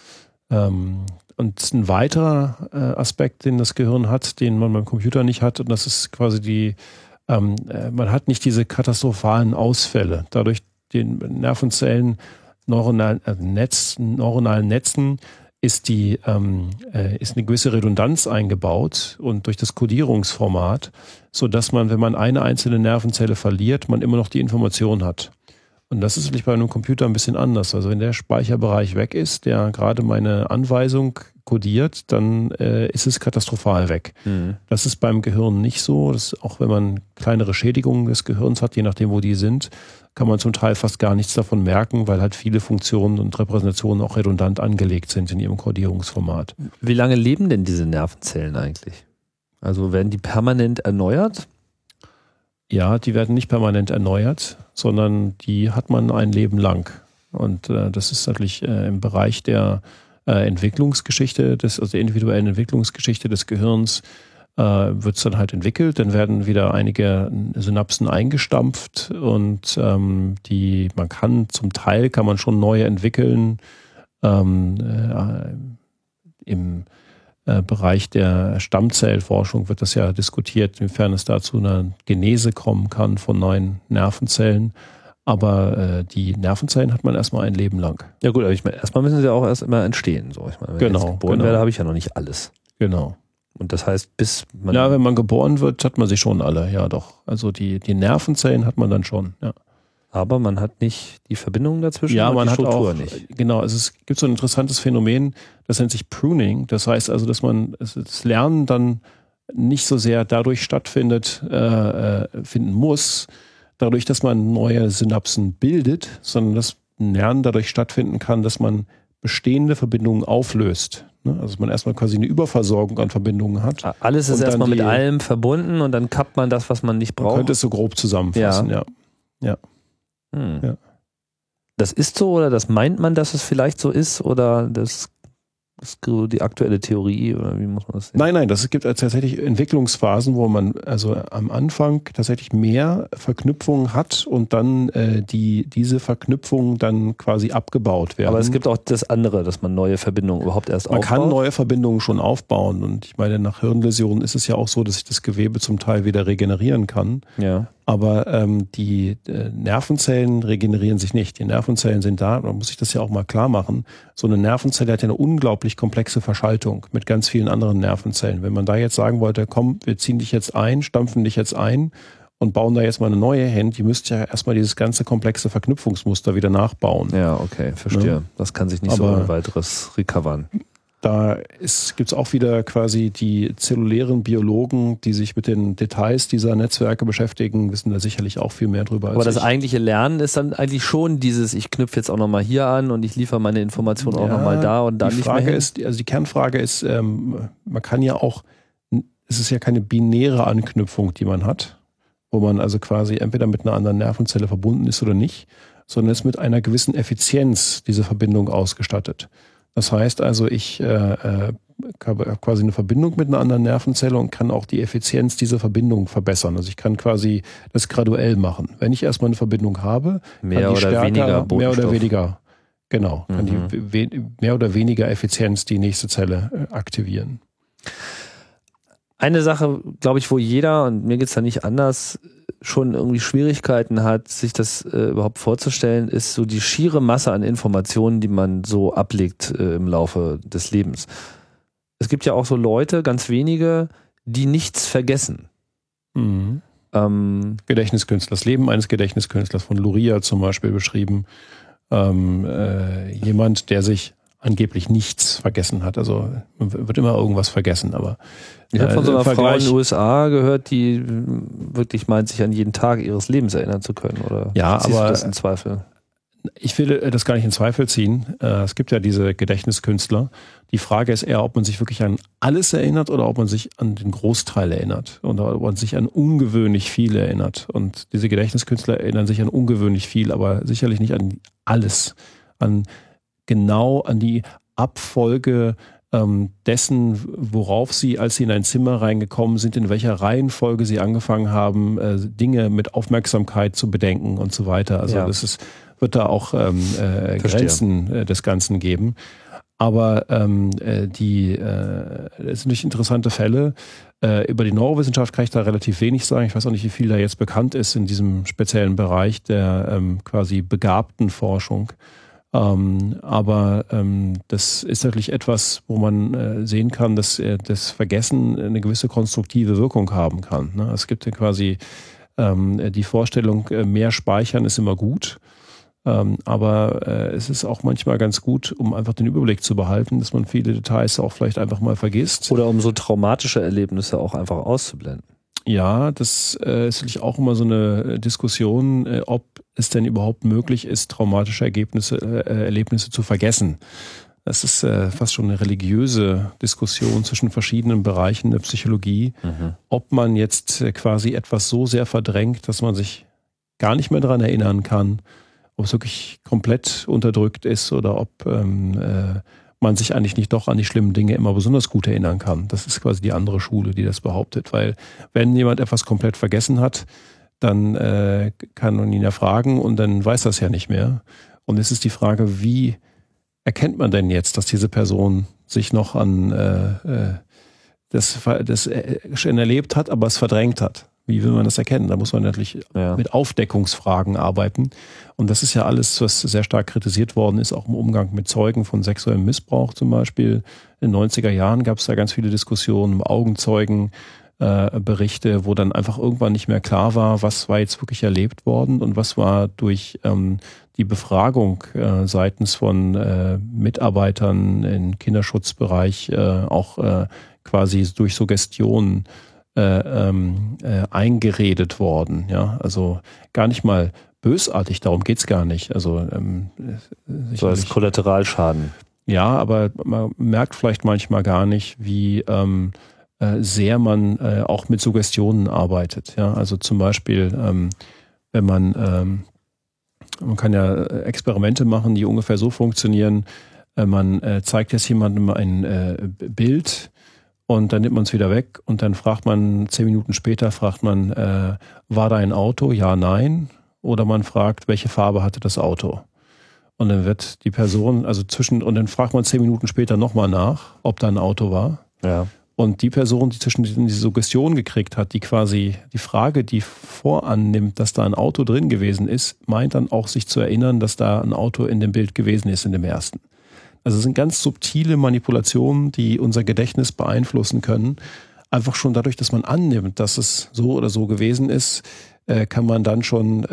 Und ein weiterer Aspekt, den das Gehirn hat, den man beim Computer nicht hat, und das ist quasi man hat nicht diese katastrophalen Ausfälle. Dadurch den Nervenzellen, neuronalen Netzen ist eine gewisse Redundanz eingebaut und durch das Kodierungsformat, so dass man, wenn man eine einzelne Nervenzelle verliert, man immer noch die Information hat. Und das ist natürlich bei einem Computer ein bisschen anders. Also wenn der Speicherbereich weg ist, der gerade meine Anweisung kodiert, dann ist es katastrophal weg. Mhm. Das ist beim Gehirn nicht so. Auch wenn man kleinere Schädigungen des Gehirns hat, je nachdem, wo die sind, kann man zum Teil fast gar nichts davon merken, weil halt viele Funktionen und Repräsentationen auch redundant angelegt sind in ihrem Kodierungsformat. Wie lange leben denn diese Nervenzellen eigentlich? Also werden die permanent erneuert? Ja, die werden nicht permanent erneuert, sondern die hat man ein Leben lang. Und das ist natürlich im Bereich der Entwicklungsgeschichte, also der individuellen Entwicklungsgeschichte des Gehirns, wird es dann halt entwickelt. Dann werden wieder einige Synapsen eingestampft und man kann zum Teil schon neue entwickeln. Im Bereich der Stammzellforschung wird das ja diskutiert, inwiefern es dazu eine Genese kommen kann von neuen Nervenzellen. Aber die Nervenzellen hat man erstmal ein Leben lang. Ja gut, aber ich meine, erstmal müssen sie auch erst immer entstehen. So, ich meine, wenn ich jetzt geboren werde, habe ich ja noch nicht alles. Genau. Und das heißt, bis man... Ja, wenn man geboren wird, hat man sie schon alle, ja doch. Also die Nervenzellen hat man dann schon, ja. Aber man hat nicht die Verbindung dazwischen Ja, und man die hat Struktur auch, nicht. genau, also es gibt so ein interessantes Phänomen, das nennt sich Pruning. Das heißt also, dass man das Lernen dann nicht so sehr dadurch finden muss, dadurch, dass man neue Synapsen bildet, sondern dass Lernen dadurch stattfinden kann, dass man bestehende Verbindungen auflöst. Ne? Also man erstmal quasi eine Überversorgung an Verbindungen hat. Alles ist Und dann erstmal mit die- allem verbunden und dann kappt man das, was man nicht Man braucht. könnte es so grob zusammenfassen, ja. Hm. Ja. Das ist so oder das meint man, dass es vielleicht so ist oder das ist so die aktuelle Theorie oder wie muss man das sehen? Nein, es gibt tatsächlich Entwicklungsphasen, wo man also am Anfang tatsächlich mehr Verknüpfungen hat und dann diese Verknüpfungen dann quasi abgebaut werden. Aber es gibt auch das andere, dass man neue Verbindungen überhaupt erst Man aufbaut. kann neue Verbindungen schon aufbauen und ich meine, nach Hirnläsionen ist es ja auch so, dass sich das Gewebe zum Teil wieder regenerieren kann. Ja. Aber die Nervenzellen regenerieren sich nicht. Die Nervenzellen sind da, man muss sich das ja auch mal klar machen. So eine Nervenzelle hat ja eine unglaublich komplexe Verschaltung mit ganz vielen anderen Nervenzellen. Wenn man da jetzt sagen wollte, komm, wir ziehen dich jetzt ein, stampfen dich jetzt ein und bauen da jetzt mal eine neue hin, die müsste ja erstmal dieses ganze komplexe Verknüpfungsmuster wieder nachbauen. Ja, okay, verstehe. Ja. Das kann sich nicht so Aber- ohne weiteres recovern. Da gibt es auch wieder quasi die zellulären Biologen, die sich mit den Details dieser Netzwerke beschäftigen, wissen da sicherlich auch viel mehr drüber als Aber das ich. eigentliche Lernen ist dann eigentlich schon dieses, ich knüpfe jetzt auch nochmal hier an und ich liefere meine Informationen auch nochmal da und dann die nicht Frage mehr hin. ist, also die Kernfrage ist, man kann ja auch, es ist ja keine binäre Anknüpfung, die man hat, wo man also quasi entweder mit einer anderen Nervenzelle verbunden ist oder nicht, sondern ist mit einer gewissen Effizienz diese Verbindung ausgestattet. Das heißt also, ich habe quasi eine Verbindung mit einer anderen Nervenzelle und kann auch die Effizienz dieser Verbindung verbessern. Also ich kann quasi das graduell machen. Wenn ich erstmal eine Verbindung habe, Mehr kann die oder stärker, weniger mehr oder Botenstoff. weniger, genau, kann die mehr oder weniger Effizienz die nächste Zelle aktivieren. Eine Sache, glaube ich, wo jeder, und mir geht's da nicht anders, schon irgendwie Schwierigkeiten hat, sich das überhaupt vorzustellen, ist so die schiere Masse an Informationen, die man so ablegt im Laufe des Lebens. Es gibt ja auch so Leute, ganz wenige, die nichts vergessen. Gedächtniskünstler, das Leben eines Gedächtniskünstlers von Luria zum Beispiel beschrieben. Jemand, der sich angeblich nichts vergessen hat. Also man wird immer irgendwas vergessen, aber Ich habe von so einer Frau in Vergleich- den USA gehört, die wirklich meint, sich an jeden Tag ihres Lebens erinnern zu können. Oder Ja, ziehst du aber- das in Zweifel? Ich will das gar nicht in Zweifel ziehen. Es gibt ja diese Gedächtniskünstler. Die Frage ist eher, ob man sich wirklich an alles erinnert oder ob man sich an den Großteil erinnert oder ob man sich an ungewöhnlich viel erinnert. Und diese Gedächtniskünstler erinnern sich an ungewöhnlich viel, aber sicherlich nicht an alles. An die Abfolge dessen, worauf sie, als sie in ein Zimmer reingekommen sind, in welcher Reihenfolge sie angefangen haben, Dinge mit Aufmerksamkeit zu bedenken und so weiter. Also Ja. wird da auch Grenzen des Ganzen geben. Aber es sind nicht interessante Fälle. Über die Neurowissenschaft kann ich da relativ wenig sagen. Ich weiß auch nicht, wie viel da jetzt bekannt ist in diesem speziellen Bereich der quasi begabten Forschung. Aber das ist natürlich etwas, wo man sehen kann, dass das Vergessen eine gewisse konstruktive Wirkung haben kann. Ne? Es gibt ja quasi die Vorstellung, mehr speichern ist immer gut. Aber es ist auch manchmal ganz gut, um einfach den Überblick zu behalten, dass man viele Details auch vielleicht einfach mal vergisst. Oder um so traumatische Erlebnisse auch einfach auszublenden. Ja, das ist natürlich auch immer so eine Diskussion, ob es denn überhaupt möglich ist, traumatische Erlebnisse zu vergessen. Das ist fast schon eine religiöse Diskussion zwischen verschiedenen Bereichen der Psychologie, ob man jetzt quasi etwas so sehr verdrängt, dass man sich gar nicht mehr daran erinnern kann, ob es wirklich komplett unterdrückt ist oder ob man sich eigentlich nicht doch an die schlimmen Dinge immer besonders gut erinnern kann. Das ist quasi die andere Schule, die das behauptet. Weil wenn jemand etwas komplett vergessen hat, dann kann man ihn ja fragen und dann weiß das ja nicht mehr. Und es ist die Frage, wie erkennt man denn jetzt, dass diese Person sich noch an das schon erlebt hat, aber es verdrängt hat? Wie will man das erkennen? Da muss man natürlich mit Aufdeckungsfragen arbeiten. Und das ist ja alles, was sehr stark kritisiert worden ist, auch im Umgang mit Zeugen von sexuellem Missbrauch zum Beispiel. In den 90er Jahren gab es da ganz viele Diskussionen um Augenzeugen, Berichte, wo dann einfach irgendwann nicht mehr klar war, was war jetzt wirklich erlebt worden und was war durch die Befragung seitens von Mitarbeitern im Kinderschutzbereich auch quasi durch Suggestionen eingeredet worden. Ja, also gar nicht mal bösartig, darum geht's gar nicht. Also so als Kollateralschaden. Ja, aber man merkt vielleicht manchmal gar nicht, wie sehr man auch mit Suggestionen arbeitet. Ja, also zum Beispiel, wenn man kann ja Experimente machen, die ungefähr so funktionieren. Man zeigt jetzt jemandem ein Bild und dann nimmt man es wieder weg und dann fragt man 10 Minuten später, war da ein Auto? Ja, nein. Oder man fragt, welche Farbe hatte das Auto? Und dann wird die Person, und dann fragt man 10 Minuten später nochmal nach, ob da ein Auto war. Ja. Und die Person, die zwischendrin diese Suggestion gekriegt hat, die quasi die Frage, die vorannimmt, dass da ein Auto drin gewesen ist, meint dann auch sich zu erinnern, dass da ein Auto in dem Bild gewesen ist, in dem ersten. Also es sind ganz subtile Manipulationen, die unser Gedächtnis beeinflussen können. Einfach schon dadurch, dass man annimmt, dass es so oder so gewesen ist, kann man dann schon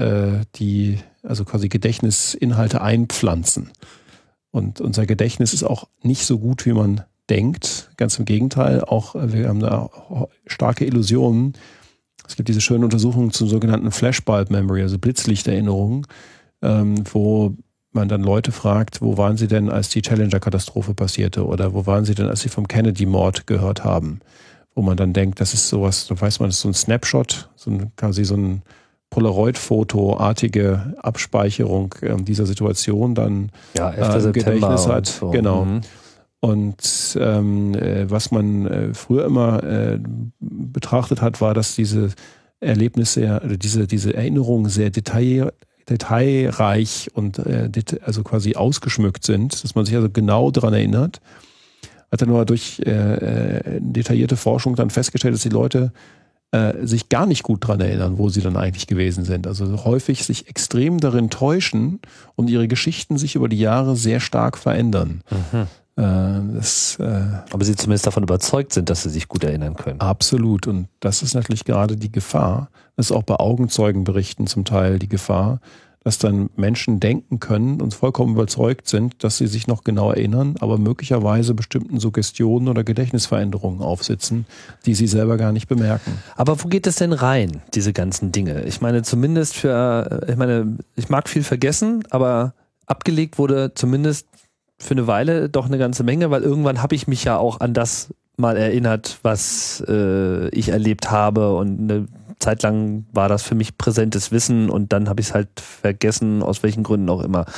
quasi Gedächtnisinhalte einpflanzen. Und unser Gedächtnis ist auch nicht so gut, wie man denkt. Ganz im Gegenteil, auch wir haben da starke Illusionen. Es gibt diese schöne Untersuchung zum sogenannten Flashbulb Memory, also Blitzlichterinnerungen, wo man dann Leute fragt, wo waren sie denn, als die Challenger-Katastrophe passierte, oder wo waren sie denn, als sie vom Kennedy-Mord gehört haben? Wo man dann denkt, das ist sowas, da weiß man, das ist so ein Snapshot, quasi so ein Polaroid-Foto-artige Abspeicherung dieser Situation dann im Gedächtnis hat. So. Genau. Mhm. Und was man früher immer betrachtet hat, war, dass diese Erlebnisse, diese Erinnerungen sehr detailreich und also quasi ausgeschmückt sind, dass man sich also genau daran erinnert. Hat dann nur durch detaillierte Forschung dann festgestellt, dass die Leute sich gar nicht gut daran erinnern, wo sie dann eigentlich gewesen sind. Also häufig sich extrem darin täuschen und ihre Geschichten sich über die Jahre sehr stark verändern. Mhm. Aber sie zumindest davon überzeugt sind, dass sie sich gut erinnern können. Absolut. Und das ist natürlich gerade die Gefahr. Das ist auch bei Augenzeugenberichten zum Teil die Gefahr, dass dann Menschen denken können und vollkommen überzeugt sind, dass sie sich noch genau erinnern, aber möglicherweise bestimmten Suggestionen oder Gedächtnisveränderungen aufsitzen, die sie selber gar nicht bemerken. Aber wo geht es denn rein, diese ganzen Dinge? Ich meine, zumindest ich mag viel vergessen, aber abgelegt wurde zumindest für eine Weile doch eine ganze Menge, weil irgendwann habe ich mich ja auch an das mal erinnert, was ich erlebt habe, und eine Zeit lang war das für mich präsentes Wissen und dann habe ich es halt vergessen, aus welchen Gründen auch immer.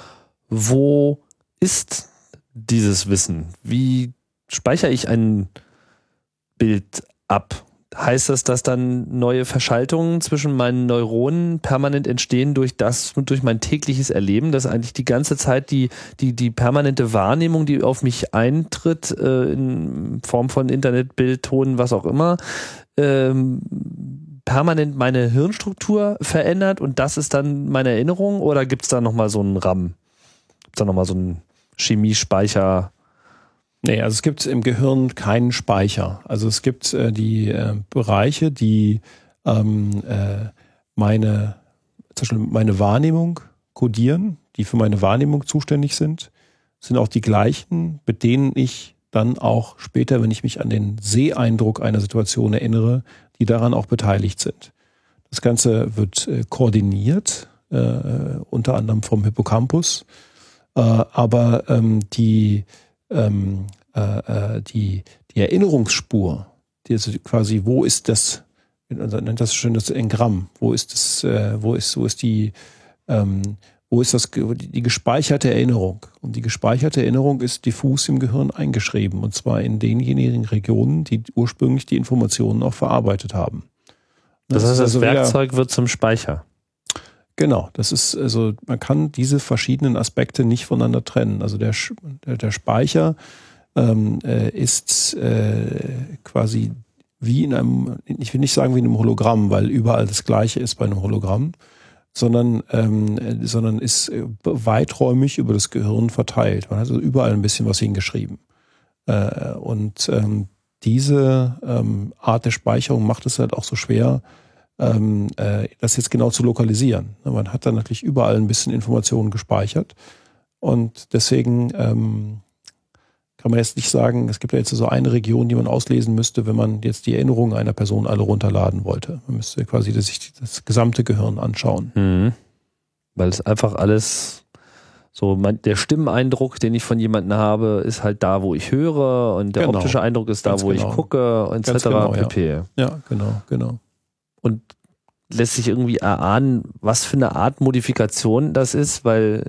Wo ist dieses Wissen? Wie speichere ich ein Bild ab? Heißt das, dass dann neue Verschaltungen zwischen meinen Neuronen permanent entstehen durch mein tägliches Erleben, dass eigentlich die ganze Zeit die permanente Wahrnehmung, die auf mich eintritt, in Form von Internet, Bild, Ton, was auch immer, permanent meine Hirnstruktur verändert und das ist dann meine Erinnerung, oder gibt es da nochmal so einen RAM? Gibt es da nochmal so einen Chemiespeicher? Nee, also es gibt im Gehirn keinen Speicher. Also es gibt die Bereiche, die meine Wahrnehmung kodieren, die für meine Wahrnehmung zuständig sind auch die gleichen, mit denen ich dann auch später, wenn ich mich an den Seheindruck einer Situation erinnere, die daran auch beteiligt sind. Das Ganze wird koordiniert, unter anderem vom Hippocampus, aber die Erinnerungsspur, die also quasi, wo ist das, man nennt das schön das Engramm, wo ist die gespeicherte Erinnerung? Und die gespeicherte Erinnerung ist diffus im Gehirn eingeschrieben, und zwar in denjenigen Regionen, die ursprünglich die Informationen auch verarbeitet haben. Das heißt, das Werkzeug wird zum Speicher. Genau, das ist, also man kann diese verschiedenen Aspekte nicht voneinander trennen. Also der Speicher ist quasi wie in einem, ich will nicht sagen wie in einem Hologramm, weil überall das Gleiche ist bei einem Hologramm, sondern ist weiträumig über das Gehirn verteilt. Man hat also überall ein bisschen was hingeschrieben. diese Art der Speicherung macht es halt auch so schwer, das jetzt genau zu lokalisieren. Man hat dann natürlich überall ein bisschen Informationen gespeichert und deswegen kann man jetzt nicht sagen, es gibt ja jetzt so eine Region, die man auslesen müsste, wenn man jetzt die Erinnerungen einer Person alle runterladen wollte. Man müsste quasi sich das gesamte Gehirn anschauen. Mhm. Weil es einfach alles so, der Stimmeneindruck, den ich von jemandem habe, ist halt da, wo ich höre und der optische Eindruck ist da, wo ich gucke, etc. pp. Ja, genau. Und lässt sich irgendwie erahnen, was für eine Art Modifikation das ist, weil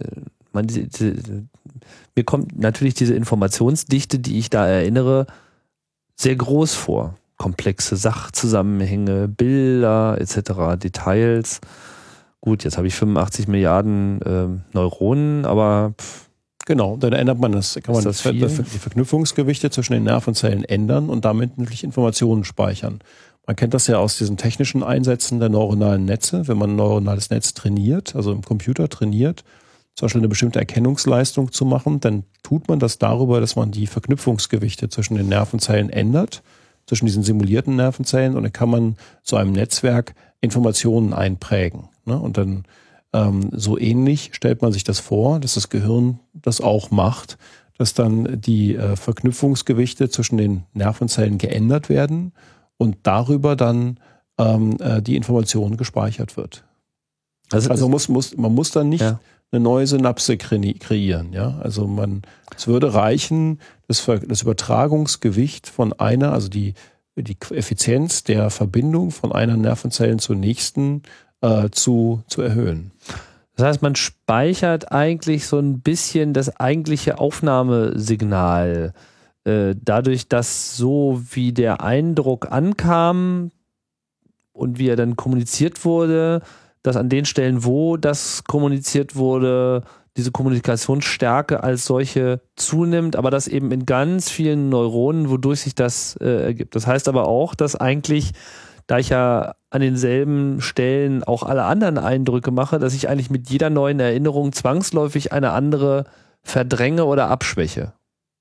mir kommt natürlich diese Informationsdichte, die ich da erinnere, sehr groß vor. Komplexe Sachzusammenhänge, Bilder etc., Details. Gut, jetzt habe ich 85 Milliarden Neuronen, aber genau, dann ändert man das. Kann man das die Verknüpfungsgewichte zwischen den Nervenzellen ändern und damit natürlich Informationen speichern. Man kennt das ja aus diesen technischen Einsätzen der neuronalen Netze. Wenn man ein neuronales Netz trainiert, also im Computer trainiert, zum Beispiel eine bestimmte Erkennungsleistung zu machen, dann tut man das darüber, dass man die Verknüpfungsgewichte zwischen den Nervenzellen ändert, zwischen diesen simulierten Nervenzellen, und dann kann man zu einem Netzwerk Informationen einprägen. Ne? Und dann so ähnlich stellt man sich das vor, dass das Gehirn das auch macht, dass dann die Verknüpfungsgewichte zwischen den Nervenzellen geändert werden und darüber dann die Information gespeichert wird. Also man muss dann nicht eine neue Synapse kreieren. Ja? Also es würde reichen, das Übertragungsgewicht von einer, also die Effizienz der Verbindung von einer Nervenzelle zur nächsten zu erhöhen. Das heißt, man speichert eigentlich so ein bisschen das eigentliche Aufnahmesignal. Dadurch, dass so wie der Eindruck ankam und wie er dann kommuniziert wurde, dass an den Stellen, wo das kommuniziert wurde, diese Kommunikationsstärke als solche zunimmt, aber das eben in ganz vielen Neuronen, wodurch sich das ergibt. Das heißt aber auch, dass eigentlich, da ich ja an denselben Stellen auch alle anderen Eindrücke mache, dass ich eigentlich mit jeder neuen Erinnerung zwangsläufig eine andere verdränge oder abschwäche.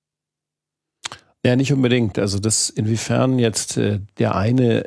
Ja, nicht unbedingt. Also das, inwiefern jetzt der eine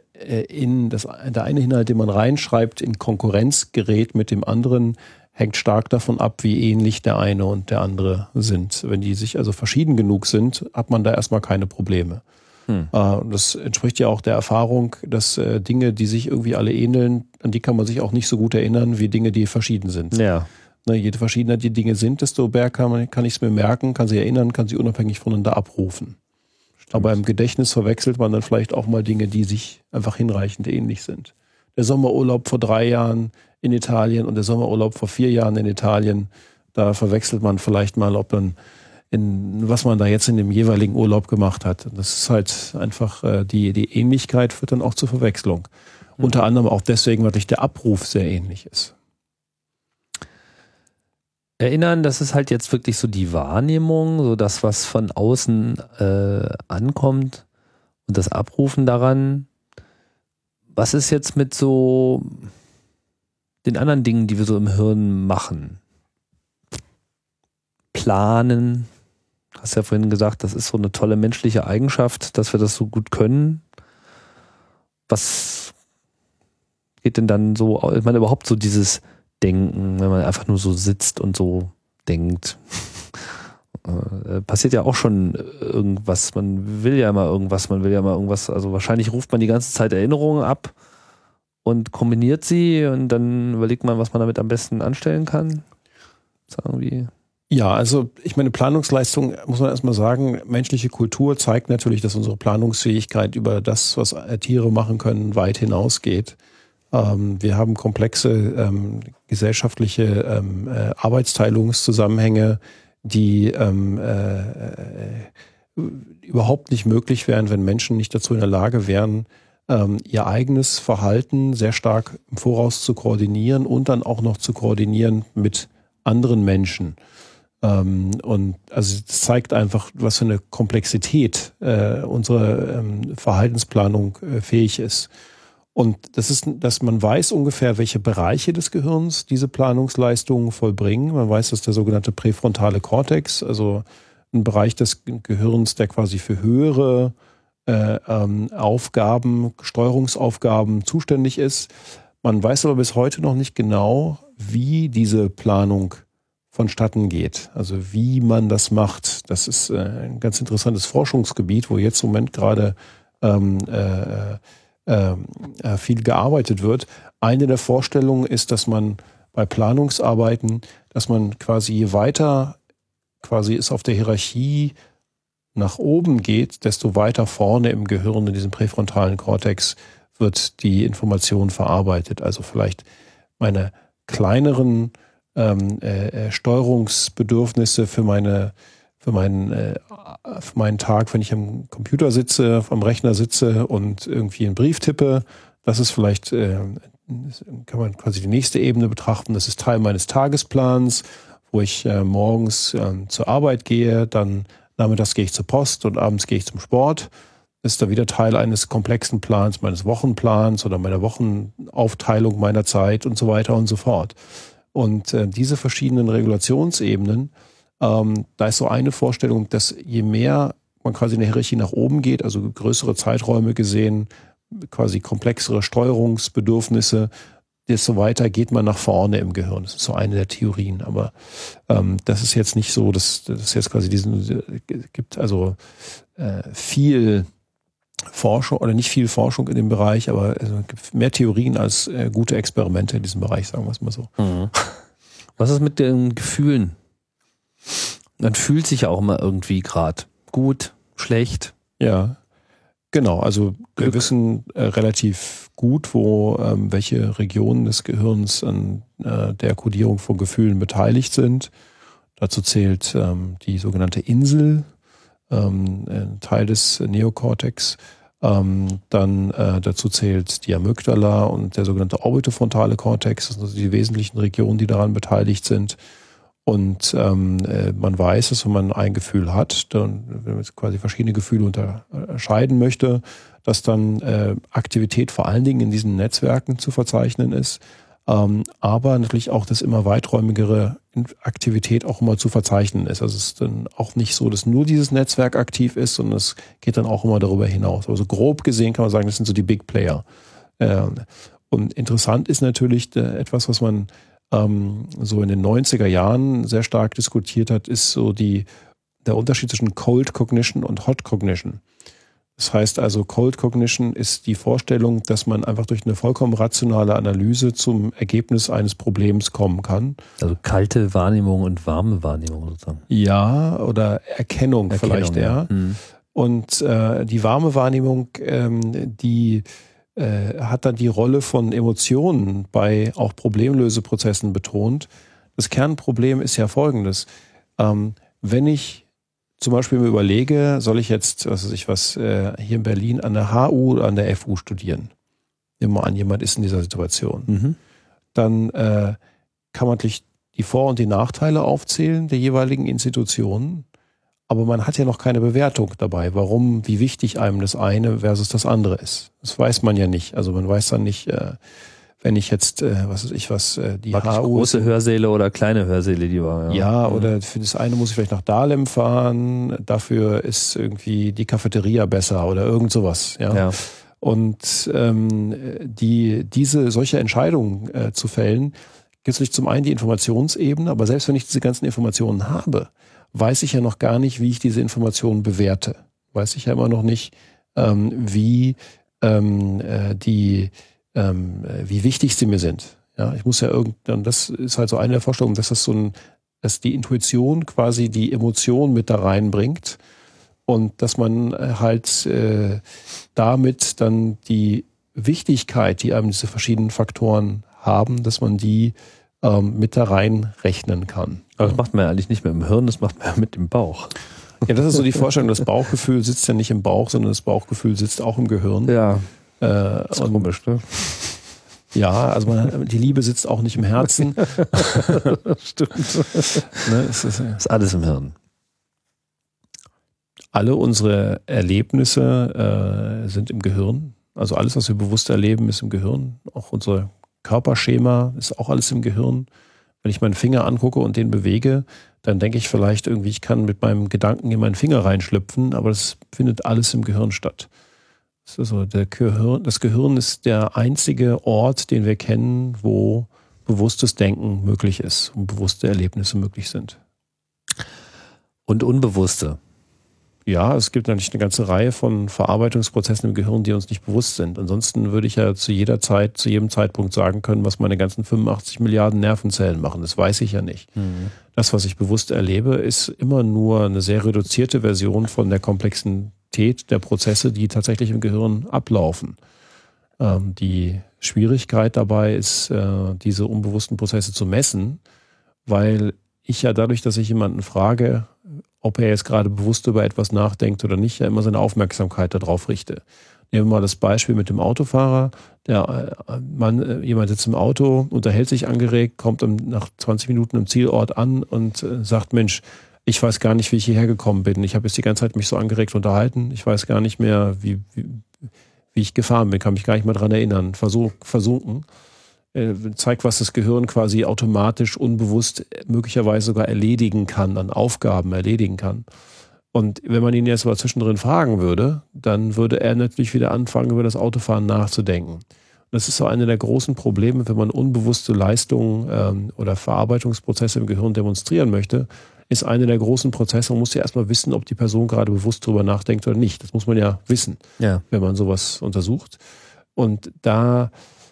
Inhalt, den man reinschreibt, in Konkurrenz gerät mit dem anderen, hängt stark davon ab, wie ähnlich der eine und der andere sind. Wenn die sich also verschieden genug sind, hat man da erstmal keine Probleme. Das entspricht ja auch der Erfahrung, dass Dinge, die sich irgendwie alle ähneln, an die kann man sich auch nicht so gut erinnern, wie Dinge, die verschieden sind. Ja. Je verschiedener die Dinge sind, desto mehr kann ich es mir merken, kann sie erinnern, kann sie unabhängig voneinander abrufen. Aber im Gedächtnis verwechselt man dann vielleicht auch mal Dinge, die sich einfach hinreichend ähnlich sind. Der Sommerurlaub vor 3 Jahren in Italien und der Sommerurlaub vor 4 Jahren in Italien, da verwechselt man vielleicht mal, was man da jetzt in dem jeweiligen Urlaub gemacht hat. Das ist halt einfach, die Ähnlichkeit führt dann auch zur Verwechslung. Unter anderem auch deswegen, weil der Abruf sehr ähnlich ist. Erinnern, das ist halt jetzt wirklich so die Wahrnehmung, so das, was von außen ankommt und das Abrufen daran. Was ist jetzt mit so den anderen Dingen, die wir so im Hirn machen? Planen. Hast ja vorhin gesagt, das ist so eine tolle menschliche Eigenschaft, dass wir das so gut können. Was geht denn dann so, ich meine überhaupt so dieses Denken, wenn man einfach nur so sitzt und so denkt. Passiert ja auch schon irgendwas. Man will ja immer irgendwas, also wahrscheinlich ruft man die ganze Zeit Erinnerungen ab und kombiniert sie und dann überlegt man, was man damit am besten anstellen kann. Sagen wir. Ja, also ich meine, Planungsleistung, muss man erstmal sagen, menschliche Kultur zeigt natürlich, dass unsere Planungsfähigkeit über das, was Tiere machen können, weit hinausgeht. Wir haben komplexe gesellschaftliche Arbeitsteilungszusammenhänge, die überhaupt nicht möglich wären, wenn Menschen nicht dazu in der Lage wären, ihr eigenes Verhalten sehr stark im Voraus zu koordinieren und dann auch noch zu koordinieren mit anderen Menschen. Und also das zeigt einfach, was für eine Komplexität unsere Verhaltensplanung fähig ist. Und das ist, dass man weiß ungefähr, welche Bereiche des Gehirns diese Planungsleistungen vollbringen. Man weiß, dass der sogenannte präfrontale Kortex, also ein Bereich des Gehirns, der quasi für höhere Steuerungsaufgaben zuständig ist. Man weiß aber bis heute noch nicht genau, wie diese Planung vonstatten geht. Also wie man das macht. Das ist ein ganz interessantes Forschungsgebiet, wo jetzt im Moment gerade viel gearbeitet wird. Eine der Vorstellungen ist, dass man bei Planungsarbeiten, dass man quasi je weiter quasi es auf der Hierarchie nach oben geht, desto weiter vorne im Gehirn, in diesem präfrontalen Kortex, wird die Information verarbeitet. Also vielleicht meine kleineren Steuerungsbedürfnisse für meinen Tag, wenn ich am Computer sitze, am Rechner sitze und irgendwie einen Brief tippe, das ist vielleicht, kann man quasi die nächste Ebene betrachten. Das ist Teil meines Tagesplans, wo ich morgens zur Arbeit gehe, dann nachmittags gehe ich zur Post und abends gehe ich zum Sport. Das ist dann wieder Teil eines komplexen Plans, meines Wochenplans oder meiner Wochenaufteilung meiner Zeit und so weiter und so fort. Und diese verschiedenen Regulationsebenen, da ist so eine Vorstellung, dass je mehr man quasi in der Hierarchie nach oben geht, also größere Zeiträume gesehen, quasi komplexere Steuerungsbedürfnisse, desto weiter geht man nach vorne im Gehirn. Das ist so eine der Theorien. Aber das ist jetzt nicht so, dass es jetzt quasi gibt also viel Forschung oder nicht viel Forschung in dem Bereich, aber es gibt mehr Theorien als gute Experimente in diesem Bereich, sagen wir es mal so. Mhm. Was ist mit den Gefühlen? Man fühlt sich ja auch immer irgendwie gerade gut, schlecht. Ja, genau. Also wir wissen relativ gut, wo welche Regionen des Gehirns an der Kodierung von Gefühlen beteiligt sind. Dazu zählt die sogenannte Insel, ein Teil des Neokortex. Dann dazu zählt die Amygdala und der sogenannte orbitofrontale Kortex. Das sind also die wesentlichen Regionen, die daran beteiligt sind. Und man weiß, dass wenn man ein Gefühl hat, dann, wenn man quasi verschiedene Gefühle unterscheiden möchte, dass dann Aktivität vor allen Dingen in diesen Netzwerken zu verzeichnen ist, aber natürlich auch, dass immer weiträumigere Aktivität auch immer zu verzeichnen ist. Also es ist dann auch nicht so, dass nur dieses Netzwerk aktiv ist, sondern es geht dann auch immer darüber hinaus. Also grob gesehen kann man sagen, das sind so die Big Player. Und interessant ist natürlich etwas, was man so in den 90er Jahren sehr stark diskutiert hat, ist so der Unterschied zwischen Cold Cognition und Hot Cognition. Das heißt also, Cold Cognition ist die Vorstellung, dass man einfach durch eine vollkommen rationale Analyse zum Ergebnis eines Problems kommen kann. Also kalte Wahrnehmung und warme Wahrnehmung sozusagen. Ja, oder Erkennung vielleicht, ja. Mhm. Und die warme Wahrnehmung, die hat dann die Rolle von Emotionen bei auch Problemlöseprozessen betont. Das Kernproblem ist ja folgendes. Wenn ich zum Beispiel mir überlege, soll ich jetzt, hier in Berlin an der HU oder an der FU studieren? Nehmen wir mal an, jemand ist in dieser Situation. Mhm. Dann kann man natürlich die Vor- und die Nachteile aufzählen der jeweiligen Institutionen. Aber man hat ja noch keine Bewertung dabei, warum, wie wichtig einem das eine versus das andere ist. Das weiß man ja nicht. Also man weiß dann nicht, wenn ich jetzt, die HU... Große Hörsäle oder kleine Hörsäle, die war. Ja, oder für das eine muss ich vielleicht nach Dahlem fahren, dafür ist irgendwie die Cafeteria besser oder irgend sowas. Ja. Und solche Entscheidungen zu fällen, gibt es nicht zum einen die Informationsebene, aber selbst wenn ich diese ganzen Informationen habe, weiß ich ja noch gar nicht, wie ich diese Informationen bewerte. Weiß ich ja immer noch nicht, wie wichtig sie mir sind. Ja, ich muss ja das ist halt so eine der Vorstellungen, dass dass die Intuition quasi die Emotion mit da reinbringt und dass man halt damit dann die Wichtigkeit, die einem diese verschiedenen Faktoren haben, dass man die mit da reinrechnen kann. Aber das macht man ja eigentlich nicht mehr im Hirn, das macht man ja mit dem Bauch. Ja, das ist so die Vorstellung, das Bauchgefühl sitzt ja nicht im Bauch, sondern das Bauchgefühl sitzt auch im Gehirn. Ja, das ist komisch, ne? Ja, also die Liebe sitzt auch nicht im Herzen. Stimmt. Ne, ist alles im Hirn. Alle unsere Erlebnisse sind im Gehirn. Also alles, was wir bewusst erleben, ist im Gehirn. Auch unser Körperschema ist auch alles im Gehirn. Wenn ich meinen Finger angucke und den bewege, dann denke ich vielleicht irgendwie, ich kann mit meinem Gedanken in meinen Finger reinschlüpfen, aber das findet alles im Gehirn statt. Also das Gehirn ist der einzige Ort, den wir kennen, wo bewusstes Denken möglich ist und bewusste Erlebnisse möglich sind. Und unbewusste. Ja, es gibt natürlich eine ganze Reihe von Verarbeitungsprozessen im Gehirn, die uns nicht bewusst sind. Ansonsten würde ich ja zu jedem Zeitpunkt sagen können, was meine ganzen 85 Milliarden Nervenzellen machen. Das weiß ich ja nicht. Mhm. Das, was ich bewusst erlebe, ist immer nur eine sehr reduzierte Version von der Komplexität der Prozesse, die tatsächlich im Gehirn ablaufen. Die Schwierigkeit dabei ist, diese unbewussten Prozesse zu messen, weil ich ja dadurch, dass ich jemanden frage, ob er jetzt gerade bewusst über etwas nachdenkt oder nicht, ja immer seine Aufmerksamkeit darauf richte. Nehmen wir mal das Beispiel mit dem Autofahrer. Jemand sitzt im Auto, unterhält sich angeregt, kommt nach 20 Minuten im Zielort an und sagt, Mensch, ich weiß gar nicht, wie ich hierher gekommen bin. Ich habe jetzt die ganze Zeit mich so angeregt unterhalten. Ich weiß gar nicht mehr, wie ich gefahren bin, kann mich gar nicht mehr dran erinnern. Versunken. Zeigt, was das Gehirn quasi automatisch, unbewusst, möglicherweise sogar erledigen kann, an Aufgaben erledigen kann. Und wenn man ihn jetzt mal zwischendrin fragen würde, dann würde er natürlich wieder anfangen, über das Autofahren nachzudenken. Und das ist so eine der großen Probleme, wenn man unbewusste Leistungen oder Verarbeitungsprozesse im Gehirn demonstrieren möchte, ist eine der großen Prozesse. Man muss ja erstmal wissen, ob die Person gerade bewusst drüber nachdenkt oder nicht. Das muss man ja wissen, wenn man sowas untersucht. Und da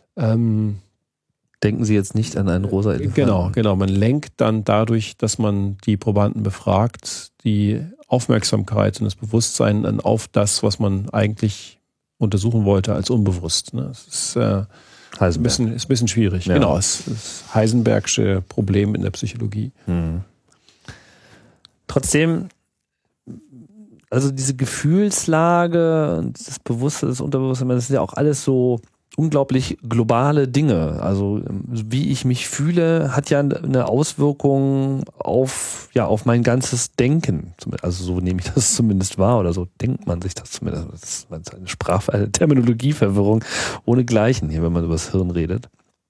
denken Sie jetzt nicht an einen rosa Elefanten. Genau. Man lenkt dann dadurch, dass man die Probanden befragt, die Aufmerksamkeit und das Bewusstsein auf das, was man eigentlich untersuchen wollte, als unbewusst. Das ist ein bisschen schwierig. Ja. Genau, es ist das Heisenbergsche Problem in der Psychologie. Mhm. Trotzdem, also diese Gefühlslage und das Bewusste, das Unterbewusste, das ist ja auch alles so unglaublich globale Dinge. Also wie ich mich fühle, hat ja eine Auswirkung auf mein ganzes Denken. Also so nehme ich das zumindest wahr oder so denkt man sich das zumindest. Das ist eine Terminologieverwirrung ohnegleichen hier, wenn man über das Hirn redet.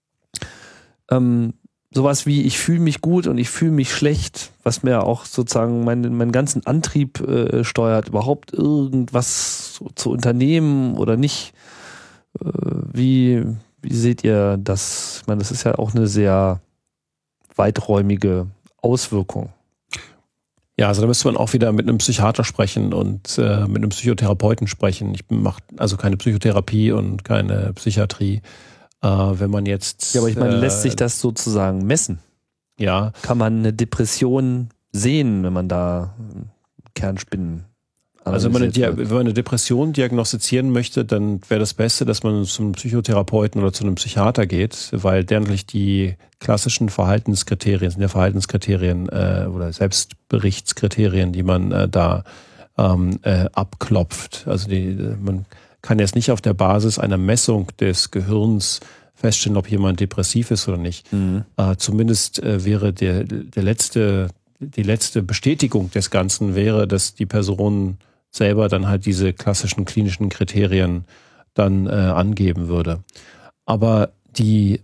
Sowas wie ich fühle mich gut und ich fühle mich schlecht, was mir auch sozusagen meinen ganzen Antrieb steuert, überhaupt irgendwas zu unternehmen oder nicht. Wie seht ihr das? Ich meine, das ist ja auch eine sehr weiträumige Auswirkung. Ja, also da müsste man auch wieder mit einem Psychiater sprechen und mit einem Psychotherapeuten sprechen. Ich mache also keine Psychotherapie und keine Psychiatrie. Wenn man jetzt... Ja, aber ich meine, lässt sich das sozusagen messen? Ja. Kann man eine Depression sehen, wenn man da Kernspinnen... Also wenn man eine Depression diagnostizieren möchte, dann wäre das Beste, dass man zu einem Psychotherapeuten oder zu einem Psychiater geht, weil der natürlich die klassischen Verhaltenskriterien, sind ja Verhaltenskriterien oder Selbstberichtskriterien, die man da abklopft. Also man kann jetzt nicht auf der Basis einer Messung des Gehirns feststellen, ob jemand depressiv ist oder nicht. Mhm. Zumindest wäre die letzte Bestätigung des Ganzen wäre, dass die Person selber dann halt diese klassischen klinischen Kriterien dann angeben würde. Aber ist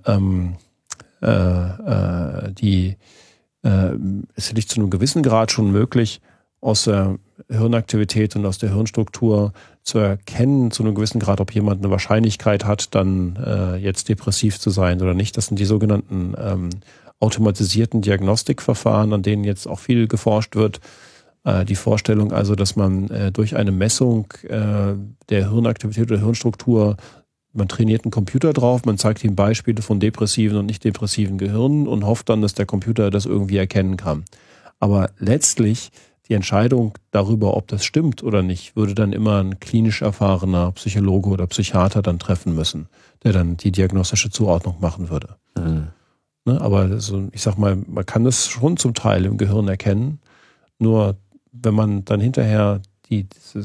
natürlich zu einem gewissen Grad schon möglich, aus der Hirnaktivität und aus der Hirnstruktur zu erkennen, zu einem gewissen Grad, ob jemand eine Wahrscheinlichkeit hat, dann jetzt depressiv zu sein oder nicht. Das sind die sogenannten automatisierten Diagnostikverfahren, an denen jetzt auch viel geforscht wird. Die Vorstellung also, dass man durch eine Messung der Hirnaktivität oder Hirnstruktur, man trainiert einen Computer drauf, man zeigt ihm Beispiele von depressiven und nicht depressiven Gehirnen und hofft dann, dass der Computer das irgendwie erkennen kann. Aber letztlich die Entscheidung darüber, ob das stimmt oder nicht, würde dann immer ein klinisch erfahrener Psychologe oder Psychiater dann treffen müssen, der dann die diagnostische Zuordnung machen würde. Mhm. Aber so, ich sag mal, man kann das schon zum Teil im Gehirn erkennen. Nur wenn man dann hinterher die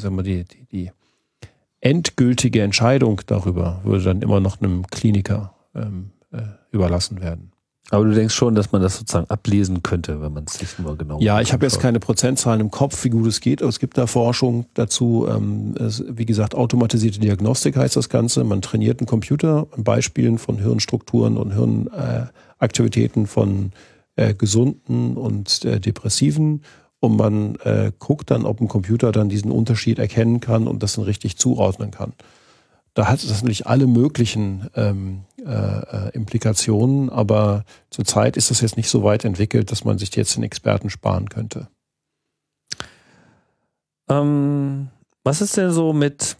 endgültige Entscheidung darüber würde dann immer noch einem Kliniker überlassen werden. Aber du denkst schon, dass man das sozusagen ablesen könnte, wenn man es sich nur genau Ja, ich habe jetzt keine Prozentzahlen im Kopf, wie gut es geht, aber es gibt da Forschung dazu. Wie gesagt, automatisierte Diagnostik heißt das Ganze. Man trainiert einen Computer an Beispielen von Hirnstrukturen und Hirnaktivitäten von gesunden und depressiven. Und man guckt dann, ob ein Computer dann diesen Unterschied erkennen kann und das dann richtig zuordnen kann. Da hat es natürlich alle möglichen Implikationen, aber zurzeit ist das jetzt nicht so weit entwickelt, dass man sich jetzt den Experten sparen könnte. Was ist denn so mit,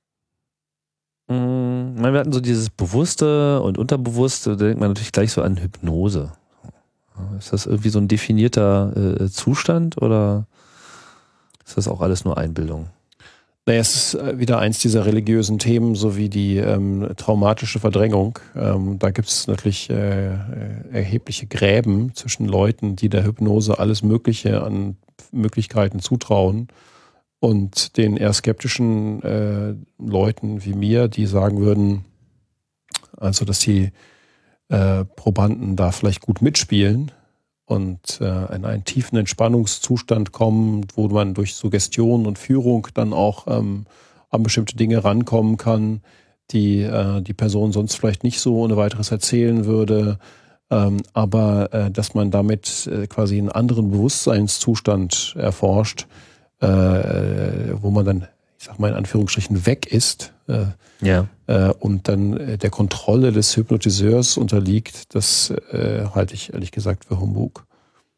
wir hatten so dieses Bewusste und Unterbewusste, da denkt man natürlich gleich so an Hypnose. Ist das irgendwie so ein definierter Zustand oder ist das auch alles nur Einbildung? Naja, es ist wieder eins dieser religiösen Themen, so wie die traumatische Verdrängung. Da gibt es natürlich erhebliche Gräben zwischen Leuten, die der Hypnose alles Mögliche an Möglichkeiten zutrauen und den eher skeptischen Leuten wie mir, die sagen würden, also dass die Probanden da vielleicht gut mitspielen und in einen tiefen Entspannungszustand kommen, wo man durch Suggestion und Führung dann auch an bestimmte Dinge rankommen kann, die die Person sonst vielleicht nicht so ohne weiteres erzählen würde, aber dass man damit quasi einen anderen Bewusstseinszustand erforscht, wo man dann, ich sag mal in Anführungsstrichen, weg ist und dann der Kontrolle des Hypnotiseurs unterliegt, das halte ich ehrlich gesagt für Humbug.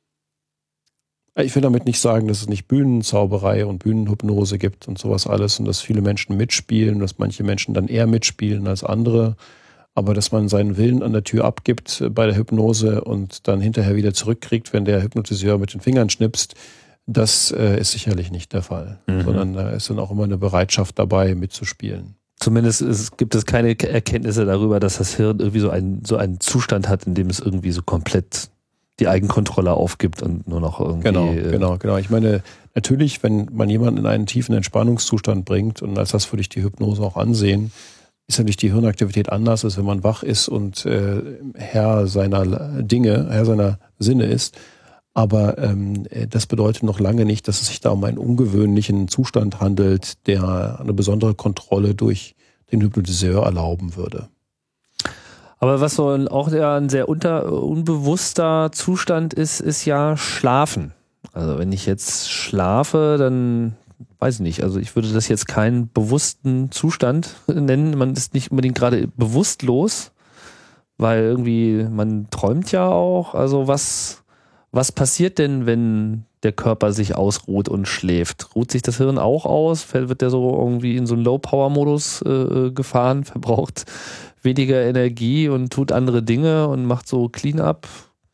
Ich will damit nicht sagen, dass es nicht Bühnenzauberei und Bühnenhypnose gibt und sowas alles und dass viele Menschen mitspielen, dass manche Menschen dann eher mitspielen als andere, aber dass man seinen Willen an der Tür abgibt bei der Hypnose und dann hinterher wieder zurückkriegt, wenn der Hypnotiseur mit den Fingern schnipst, das ist sicherlich nicht der Fall, sondern da ist dann auch immer eine Bereitschaft dabei, mitzuspielen. Zumindest gibt es keine Erkenntnisse darüber, dass das Hirn irgendwie so einen Zustand hat, in dem es irgendwie so komplett die Eigenkontrolle aufgibt und nur noch irgendwie... Genau. Ich meine, natürlich, wenn man jemanden in einen tiefen Entspannungszustand bringt, und als das würde ich die Hypnose auch ansehen, ist natürlich die Hirnaktivität anders, als wenn man wach ist und Herr seiner Sinne ist. Aber das bedeutet noch lange nicht, dass es sich da um einen ungewöhnlichen Zustand handelt, der eine besondere Kontrolle durch den Hypnotiseur erlauben würde. Aber was so auch ein sehr unbewusster Zustand ist ja Schlafen. Also wenn ich jetzt schlafe, dann weiß ich nicht. Also ich würde das jetzt keinen bewussten Zustand nennen. Man ist nicht unbedingt gerade bewusstlos, weil irgendwie man träumt ja auch. Also was passiert denn, wenn der Körper sich ausruht und schläft? Ruht sich das Hirn auch aus? Wird der so irgendwie in so einen Low-Power-Modus gefahren, verbraucht weniger Energie und tut andere Dinge und macht so Clean-up?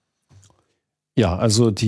Ja, also das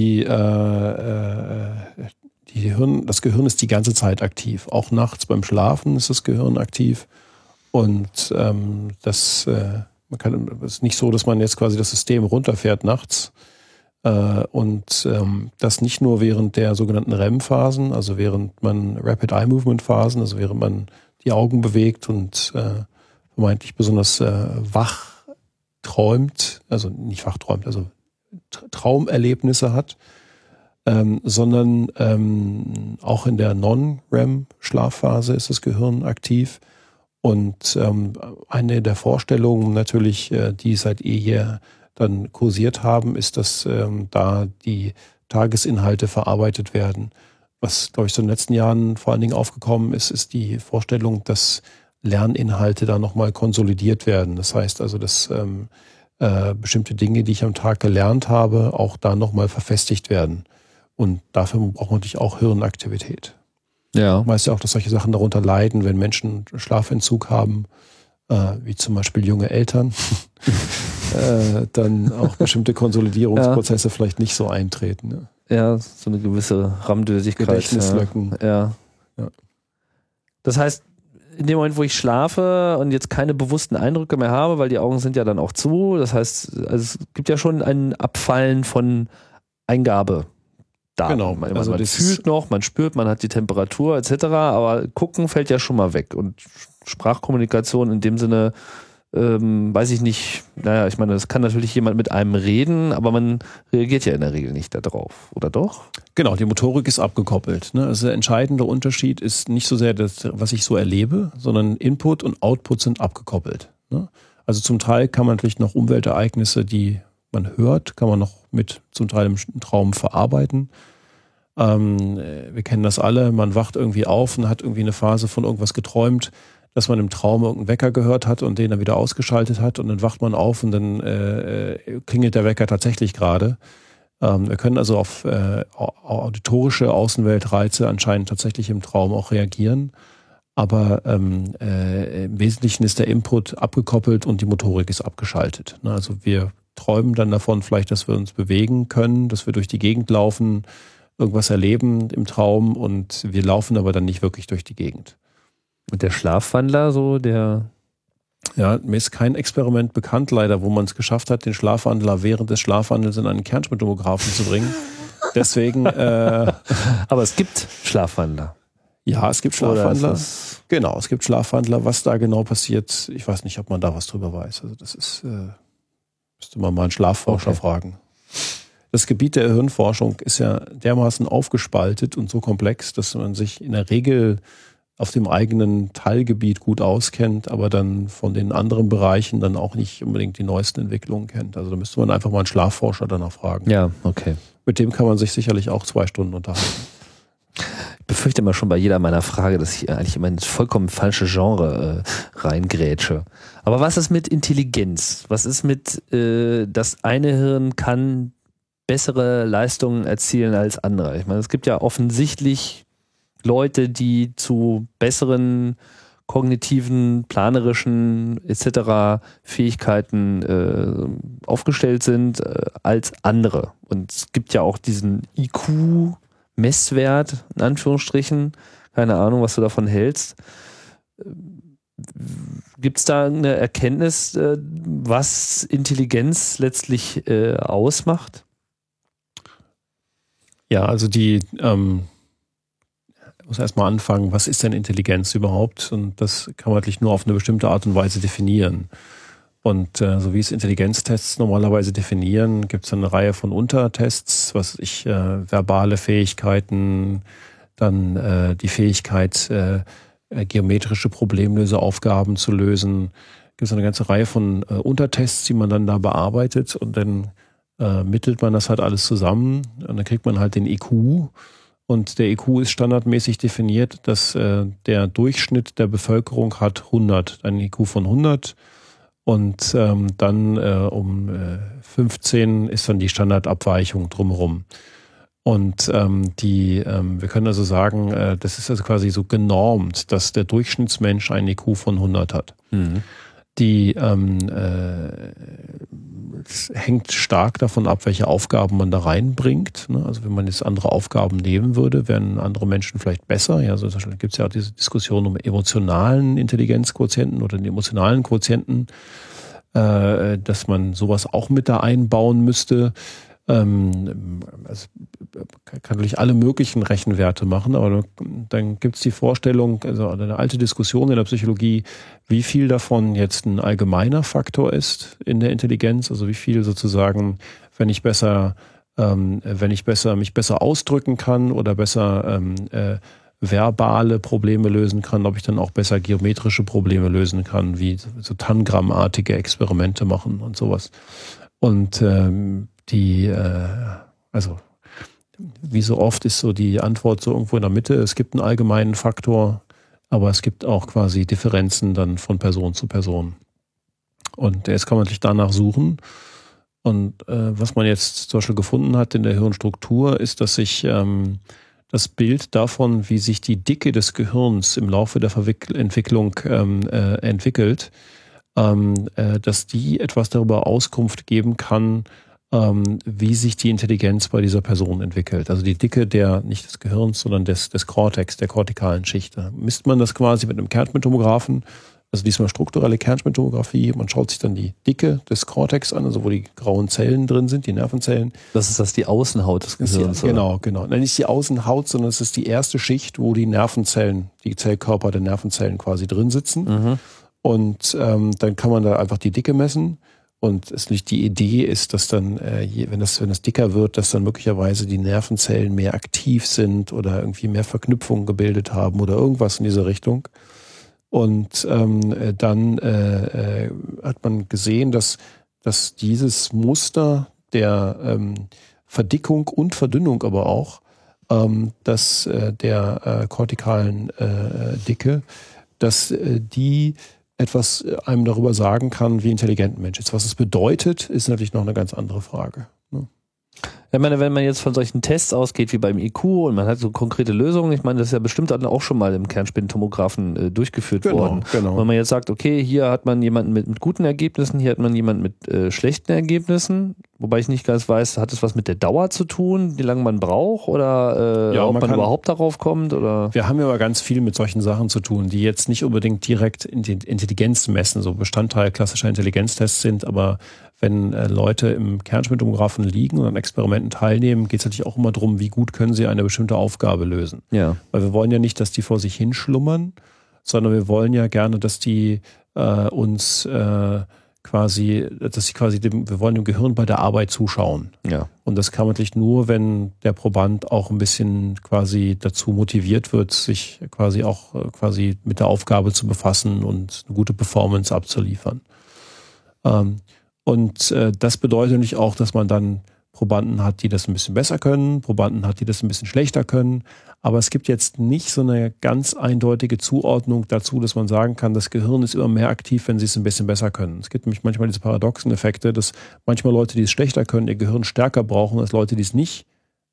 Gehirn ist die ganze Zeit aktiv. Auch nachts beim Schlafen ist das Gehirn aktiv. Und es ist nicht so, dass man jetzt quasi das System runterfährt nachts. Und das nicht nur während der sogenannten REM-Phasen, also während man Rapid Eye Movement Phasen, also während man die Augen bewegt und vermeintlich besonders wach träumt, also nicht wach träumt, also Traumerlebnisse hat, sondern auch in der Non-REM-Schlafphase ist das Gehirn aktiv. Und eine der Vorstellungen natürlich, die seit jeher dann kursiert haben, ist, dass da die Tagesinhalte verarbeitet werden. Was, glaube ich, so in den letzten Jahren vor allen Dingen aufgekommen ist, ist die Vorstellung, dass Lerninhalte da nochmal konsolidiert werden. Das heißt also, dass bestimmte Dinge, die ich am Tag gelernt habe, auch da nochmal verfestigt werden. Und dafür braucht man natürlich auch Hirnaktivität. Ja. Man weiß ja auch, dass solche Sachen darunter leiden, wenn Menschen Schlafentzug haben, wie zum Beispiel junge Eltern, dann auch bestimmte Konsolidierungsprozesse vielleicht nicht so eintreten. Ne? Ja, so eine gewisse Rammdösigkeit. Gedächtnislücken. Ja. Das heißt, in dem Moment, wo ich schlafe und jetzt keine bewussten Eindrücke mehr habe, weil die Augen sind ja dann auch zu, das heißt, also es gibt ja schon ein Abfallen von Eingabe. Genau. Man fühlt noch, man spürt, man hat die Temperatur etc., aber gucken fällt ja schon mal weg. Und Sprachkommunikation in dem Sinne, weiß ich nicht, naja, ich meine, das kann natürlich jemand mit einem reden, aber man reagiert ja in der Regel nicht darauf, oder doch? Genau, die Motorik ist abgekoppelt. Ne? Also der entscheidende Unterschied ist nicht so sehr das, was ich so erlebe, sondern Input und Output sind abgekoppelt. Ne? Also zum Teil kann man natürlich noch Umweltereignisse, die man hört, kann man noch mit zum Teil im Traum verarbeiten. Wir kennen das alle, man wacht irgendwie auf und hat irgendwie eine Phase von irgendwas geträumt, dass man im Traum irgendeinen Wecker gehört hat und den dann wieder ausgeschaltet hat und dann wacht man auf und dann klingelt der Wecker tatsächlich gerade. Wir können also auf auditorische Außenweltreize anscheinend tatsächlich im Traum auch reagieren, aber im Wesentlichen ist der Input abgekoppelt und die Motorik ist abgeschaltet. Also wir träumen dann davon vielleicht, dass wir uns bewegen können, dass wir durch die Gegend laufen, irgendwas erleben im Traum und wir laufen aber dann nicht wirklich durch die Gegend. Und der Schlafwandler, so der... Ja, mir ist kein Experiment bekannt leider, wo man es geschafft hat, den Schlafwandler während des Schlafwandels in einen Kernspintomographen zu bringen. Deswegen... Aber es gibt Schlafwandler. Ja, es gibt Schlafwandler. Genau, es gibt Schlafwandler. Was da genau passiert, ich weiß nicht, ob man da was drüber weiß. Also das ist, müsste man mal einen Schlafforscher fragen. Das Gebiet der Hirnforschung ist ja dermaßen aufgespaltet und so komplex, dass man sich in der Regel auf dem eigenen Teilgebiet gut auskennt, aber dann von den anderen Bereichen dann auch nicht unbedingt die neuesten Entwicklungen kennt. Also da müsste man einfach mal einen Schlafforscher danach fragen. Ja, okay. Mit dem kann man sich sicherlich auch 2 Stunden unterhalten. Ich befürchte immer schon bei jeder meiner Frage, dass ich eigentlich immer ins vollkommen falsche Genre reingrätsche. Aber was ist mit Intelligenz? Was ist mit, das eine Hirn kann bessere Leistungen erzielen als andere? Ich meine, es gibt ja offensichtlich Leute, die zu besseren kognitiven, planerischen etc. Fähigkeiten aufgestellt sind als andere. Und es gibt ja auch diesen IQ-Messwert, in Anführungsstrichen. Keine Ahnung, was du davon hältst. Gibt es da eine Erkenntnis, was Intelligenz letztlich ausmacht? Ja, also ich muss erstmal anfangen, was ist denn Intelligenz überhaupt? Und das kann man natürlich nur auf eine bestimmte Art und Weise definieren. Und so wie es Intelligenztests normalerweise definieren, gibt es eine Reihe von Untertests, verbale Fähigkeiten, dann die Fähigkeit, geometrische Problemlöseaufgaben zu lösen. Gibt es eine ganze Reihe von Untertests, die man dann da bearbeitet und dann mittelt man das halt alles zusammen und dann kriegt man halt den IQ. Und der IQ ist standardmäßig definiert, dass der Durchschnitt der Bevölkerung hat 100, ein IQ von 100. Und dann um 15 ist dann die Standardabweichung drumherum. Und wir können also sagen, das ist also quasi so genormt, dass der Durchschnittsmensch ein IQ von 100 hat. Mhm. Es hängt stark davon ab, welche Aufgaben man da reinbringt. Also wenn man jetzt andere Aufgaben nehmen würde, wären andere Menschen vielleicht besser. Ja, also da gibt es ja auch diese Diskussion um emotionalen Intelligenzquotienten oder den emotionalen Quotienten, dass man sowas auch mit da einbauen müsste. Also kann natürlich alle möglichen Rechenwerte machen, aber dann gibt es die Vorstellung, also eine alte Diskussion in der Psychologie, wie viel davon jetzt ein allgemeiner Faktor ist in der Intelligenz, also wie viel sozusagen, wenn ich mich besser ausdrücken kann oder besser verbale Probleme lösen kann, ob ich dann auch besser geometrische Probleme lösen kann, wie so Tangrammartige Experimente machen und sowas. Und also wie so oft ist so die Antwort so irgendwo in der Mitte. Es gibt einen allgemeinen Faktor, aber es gibt auch quasi Differenzen dann von Person zu Person. Und jetzt kann man sich danach suchen. Und was man jetzt zum Beispiel gefunden hat in der Hirnstruktur, ist, dass sich das Bild davon, wie sich die Dicke des Gehirns im Laufe der Entwicklung entwickelt, dass die etwas darüber Auskunft geben kann, wie sich die Intelligenz bei dieser Person entwickelt. Also die Dicke nicht des Gehirns, sondern des Cortex, der kortikalen Schicht. Da misst man das quasi mit einem Kernspintomographen, also diesmal strukturelle Kernspintomographie. Man schaut sich dann die Dicke des Cortex an, also wo die grauen Zellen drin sind, die Nervenzellen. Das ist die Außenhaut des Gehirns. Genau. Nein, nicht die Außenhaut, sondern es ist die erste Schicht, wo die Nervenzellen, die Zellkörper der Nervenzellen quasi drin sitzen. Mhm. Und dann kann man da einfach die Dicke messen. Und es nicht die Idee ist, dass dann, wenn das dicker wird, dass dann möglicherweise die Nervenzellen mehr aktiv sind oder irgendwie mehr Verknüpfungen gebildet haben oder irgendwas in dieser Richtung. Und dann hat man gesehen, dass dass dieses Muster der Verdickung und Verdünnung aber auch der kortikalen Dicke, dass die etwas einem darüber sagen kann, wie intelligent ein Mensch ist. Was es bedeutet, ist natürlich noch eine ganz andere Frage. Ne? Ich meine, wenn man jetzt von solchen Tests ausgeht wie beim IQ und man hat so konkrete Lösungen, ich meine, das ist ja bestimmt auch schon mal im Kernspintomographen durchgeführt worden. Genau. Wenn man jetzt sagt, okay, hier hat man jemanden mit guten Ergebnissen, hier hat man jemanden mit schlechten Ergebnissen, wobei ich nicht ganz weiß, hat es was mit der Dauer zu tun, wie lange man braucht oder ob man überhaupt darauf kommt? Oder? Wir haben ja aber ganz viel mit solchen Sachen zu tun, die jetzt nicht unbedingt direkt Intelligenz messen, so Bestandteil klassischer Intelligenztests sind, aber wenn Leute im Kernspintomographen liegen und an Experimenten teilnehmen, geht es natürlich auch immer darum, wie gut können sie eine bestimmte Aufgabe lösen. Ja. Weil wir wollen ja nicht, dass die vor sich hinschlummern, sondern wir wollen ja gerne, dass die wir wollen dem Gehirn bei der Arbeit zuschauen. Ja. Und das kann man natürlich nur, wenn der Proband auch ein bisschen quasi dazu motiviert wird, sich quasi mit der Aufgabe zu befassen und eine gute Performance abzuliefern. Und das bedeutet natürlich auch, dass man dann Probanden hat, die das ein bisschen besser können, Probanden hat, die das ein bisschen schlechter können. Aber es gibt jetzt nicht so eine ganz eindeutige Zuordnung dazu, dass man sagen kann, das Gehirn ist immer mehr aktiv, wenn sie es ein bisschen besser können. Es gibt nämlich manchmal diese paradoxen Effekte, dass manchmal Leute, die es schlechter können, ihr Gehirn stärker brauchen als Leute, die es nicht,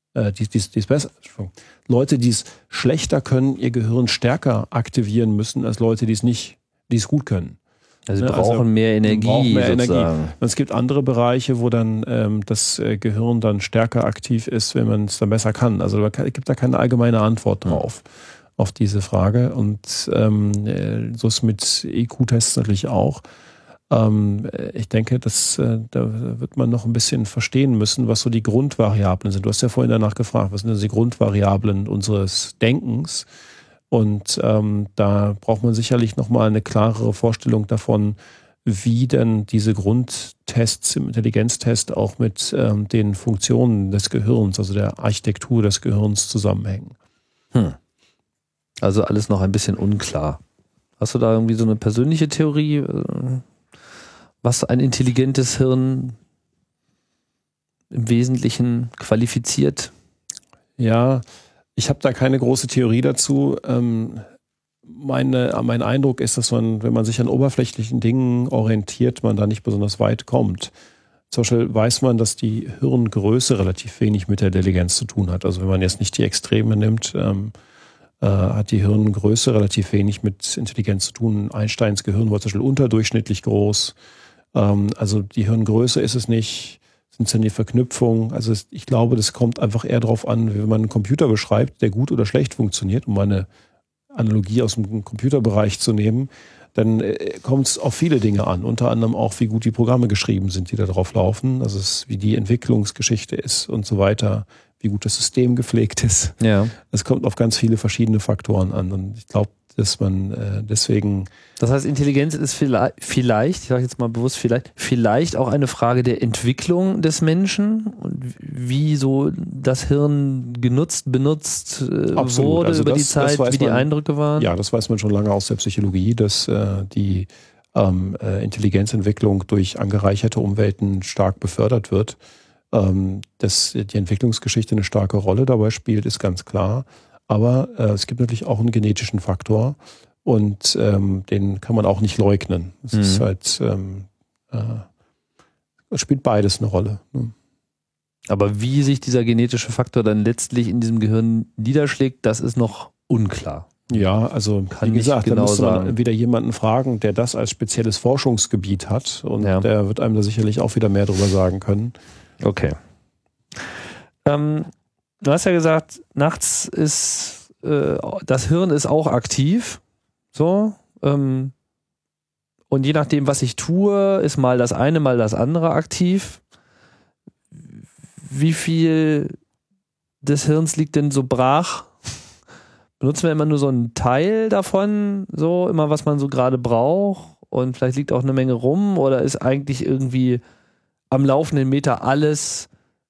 Leute, die es schlechter können, ihr Gehirn stärker aktivieren müssen als Leute, die es gut können. Also brauchen mehr Energie. Und es gibt andere Bereiche, wo dann das Gehirn dann stärker aktiv ist, wenn man es dann besser kann. Also es gibt da keine allgemeine Antwort drauf auf diese Frage. Und so ist mit IQ-Tests natürlich auch. Ich denke, da wird man noch ein bisschen verstehen müssen, was so die Grundvariablen sind. Du hast ja vorhin danach gefragt, was sind denn die Grundvariablen unseres Denkens? Und da braucht man sicherlich nochmal eine klarere Vorstellung davon, wie denn diese Grundtests im Intelligenztest auch mit den Funktionen des Gehirns, also der Architektur des Gehirns zusammenhängen. Also alles noch ein bisschen unklar. Hast du da irgendwie so eine persönliche Theorie, was ein intelligentes Hirn im Wesentlichen qualifiziert? Ja, ich habe da keine große Theorie dazu. Mein Eindruck ist, dass man, wenn man sich an oberflächlichen Dingen orientiert, man da nicht besonders weit kommt. Zum Beispiel weiß man, dass die Hirngröße relativ wenig mit der Intelligenz zu tun hat. Also wenn man jetzt nicht die Extreme nimmt, hat die Hirngröße relativ wenig mit Intelligenz zu tun. Einsteins Gehirn war zum Beispiel unterdurchschnittlich groß. Also die Hirngröße ist es nicht. Sind es denn die Verknüpfungen? Also ich glaube, das kommt einfach eher darauf an, wenn man einen Computer beschreibt, der gut oder schlecht funktioniert, um eine Analogie aus dem Computerbereich zu nehmen, dann kommt es auf viele Dinge an. Unter anderem auch, wie gut die Programme geschrieben sind, die da drauf laufen. Also wie die Entwicklungsgeschichte ist und so weiter, wie gut das System gepflegt ist. Ja. Es kommt auf ganz viele verschiedene Faktoren an. Und ich glaube, dass man deswegen... Das heißt, Intelligenz ist vielleicht, ich sage jetzt mal bewusst vielleicht auch eine Frage der Entwicklung des Menschen und wie so das Hirn benutzt wurde also über die Zeit, wie die Eindrücke waren. Ja, das weiß man schon lange aus der Psychologie, dass die Intelligenzentwicklung durch angereicherte Umwelten stark befördert wird. Dass die Entwicklungsgeschichte eine starke Rolle dabei spielt, ist ganz klar. Aber es gibt natürlich auch einen genetischen Faktor und den kann man auch nicht leugnen. Es ist halt, es spielt beides eine Rolle. Ne? Aber wie sich dieser genetische Faktor dann letztlich in diesem Gehirn niederschlägt, das ist noch unklar. Ja, also Kann wie gesagt, genau da müsste man sagen. wieder jemanden fragen, der das als spezielles Forschungsgebiet hat und der wird einem da sicherlich auch wieder mehr drüber sagen können. Okay. Du hast ja gesagt, nachts ist das Hirn ist auch aktiv. So. Und je nachdem, was ich tue, ist mal das eine, mal das andere aktiv. Wie viel des Hirns liegt denn so brach? Benutzen wir immer nur so einen Teil davon, so immer was man so gerade braucht und vielleicht liegt auch eine Menge rum oder ist eigentlich irgendwie am laufenden Meter alles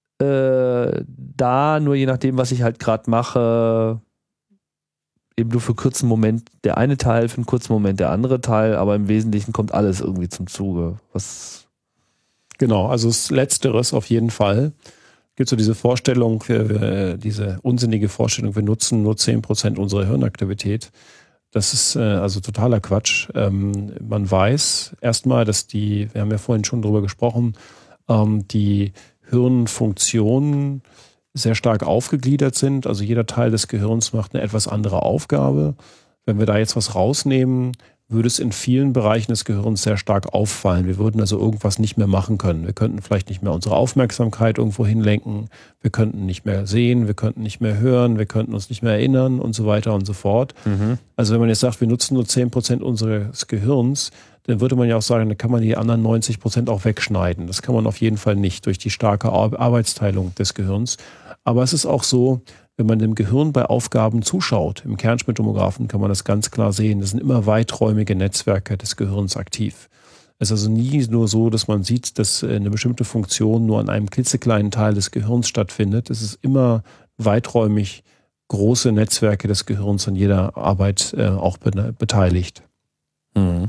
da, nur je nachdem, was ich halt gerade mache, eben nur für einen kurzen Moment der eine Teil, für einen kurzen Moment der andere Teil, aber im Wesentlichen kommt alles irgendwie zum Zuge. Genau, also das Letzteres auf jeden Fall. Gibt so diese Vorstellung, diese unsinnige Vorstellung, wir nutzen nur 10% unserer Hirnaktivität. Das ist also totaler Quatsch. Man weiß erstmal, dass wir haben ja vorhin schon drüber gesprochen, die Hirnfunktionen sehr stark aufgegliedert sind. Also jeder Teil des Gehirns macht eine etwas andere Aufgabe. Wenn wir da jetzt was rausnehmen, würde es in vielen Bereichen des Gehirns sehr stark auffallen. Wir würden also irgendwas nicht mehr machen können. Wir könnten vielleicht nicht mehr unsere Aufmerksamkeit irgendwo hinlenken. Wir könnten nicht mehr sehen, wir könnten nicht mehr hören, wir könnten uns nicht mehr erinnern und so weiter und so fort. Also wenn man jetzt sagt, wir nutzen nur 10% unseres Gehirns, dann würde man ja auch sagen, dann kann man die anderen 90% auch wegschneiden. Das kann man auf jeden Fall nicht durch die starke Arbeitsteilung des Gehirns. Aber es ist auch so, wenn man dem Gehirn bei Aufgaben zuschaut, im Kernspintomographen kann man das ganz klar sehen, das sind immer weiträumige Netzwerke des Gehirns aktiv. Es ist also nie nur so, dass man sieht, dass eine bestimmte Funktion nur an einem klitzekleinen Teil des Gehirns stattfindet. Es ist immer weiträumig große Netzwerke des Gehirns an jeder Arbeit auch beteiligt. Mhm.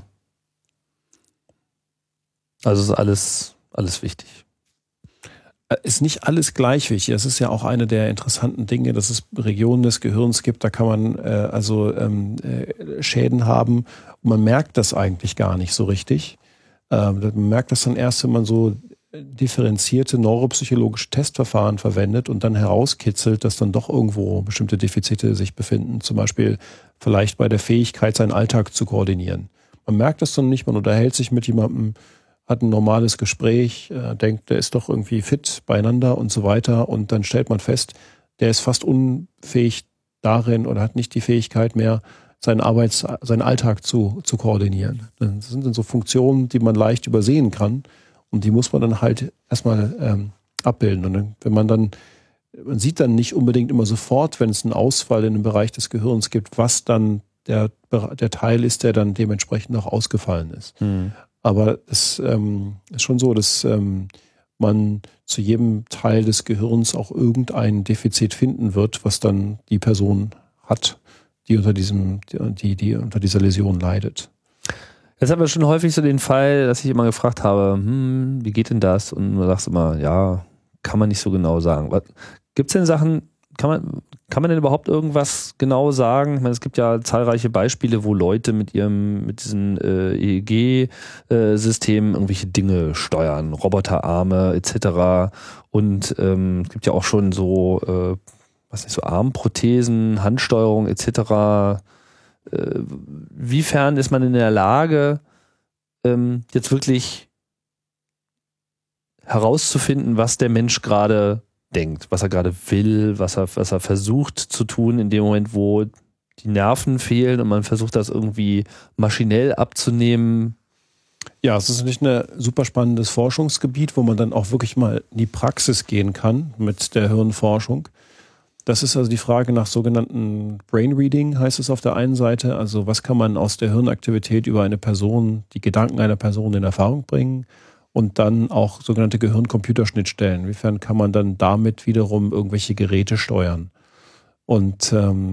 Also ist alles wichtig. Ist nicht alles gleich wichtig. Das ist ja auch eine der interessanten Dinge, dass es Regionen des Gehirns gibt, da kann man Schäden haben und man merkt das eigentlich gar nicht so richtig. Man merkt das dann erst, wenn man so differenzierte neuropsychologische Testverfahren verwendet und dann herauskitzelt, dass dann doch irgendwo bestimmte Defizite sich befinden. Zum Beispiel vielleicht bei der Fähigkeit, seinen Alltag zu koordinieren. Man merkt das dann nicht, man unterhält sich mit jemandem, hat ein normales Gespräch, denkt, der ist doch irgendwie fit beieinander und so weiter. Und dann stellt man fest, der ist fast unfähig darin oder hat nicht die Fähigkeit mehr, seinen Alltag zu koordinieren. Das sind dann so Funktionen, die man leicht übersehen kann. Und die muss man dann halt erstmal abbilden. Und dann, man sieht dann nicht unbedingt immer sofort, wenn es einen Ausfall in einem Bereich des Gehirns gibt, was dann der Teil ist, der dann dementsprechend auch ausgefallen ist. Aber es ist schon so, dass man zu jedem Teil des Gehirns auch irgendein Defizit finden wird, was dann die Person hat, die unter dieser Läsion leidet. Jetzt haben wir schon häufig so den Fall, dass ich immer gefragt habe, wie geht denn das? Und man sagt immer, ja, kann man nicht so genau sagen. Gibt es denn Sachen, kann man denn überhaupt irgendwas genau sagen? Ich meine, es gibt ja zahlreiche Beispiele, wo Leute mit diesen EEG-Systemen irgendwelche Dinge steuern, Roboterarme etc. Und es gibt ja auch schon so, so Armprothesen, Handsteuerung etc. Wiefern ist man in der Lage, jetzt wirklich herauszufinden, was der Mensch gerade denkt, was er gerade will, was er versucht zu tun in dem Moment, wo die Nerven fehlen und man versucht das irgendwie maschinell abzunehmen? Ja, es ist natürlich ein super spannendes Forschungsgebiet, wo man dann auch wirklich mal in die Praxis gehen kann mit der Hirnforschung. Das ist also die Frage nach sogenannten Brain Reading, heißt es auf der einen Seite. Also was kann man aus der Hirnaktivität über eine Person, die Gedanken einer Person in Erfahrung bringen? Und dann auch sogenannte Gehirn-Computer-Schnittstellen. Inwiefern kann man dann damit wiederum irgendwelche Geräte steuern? Und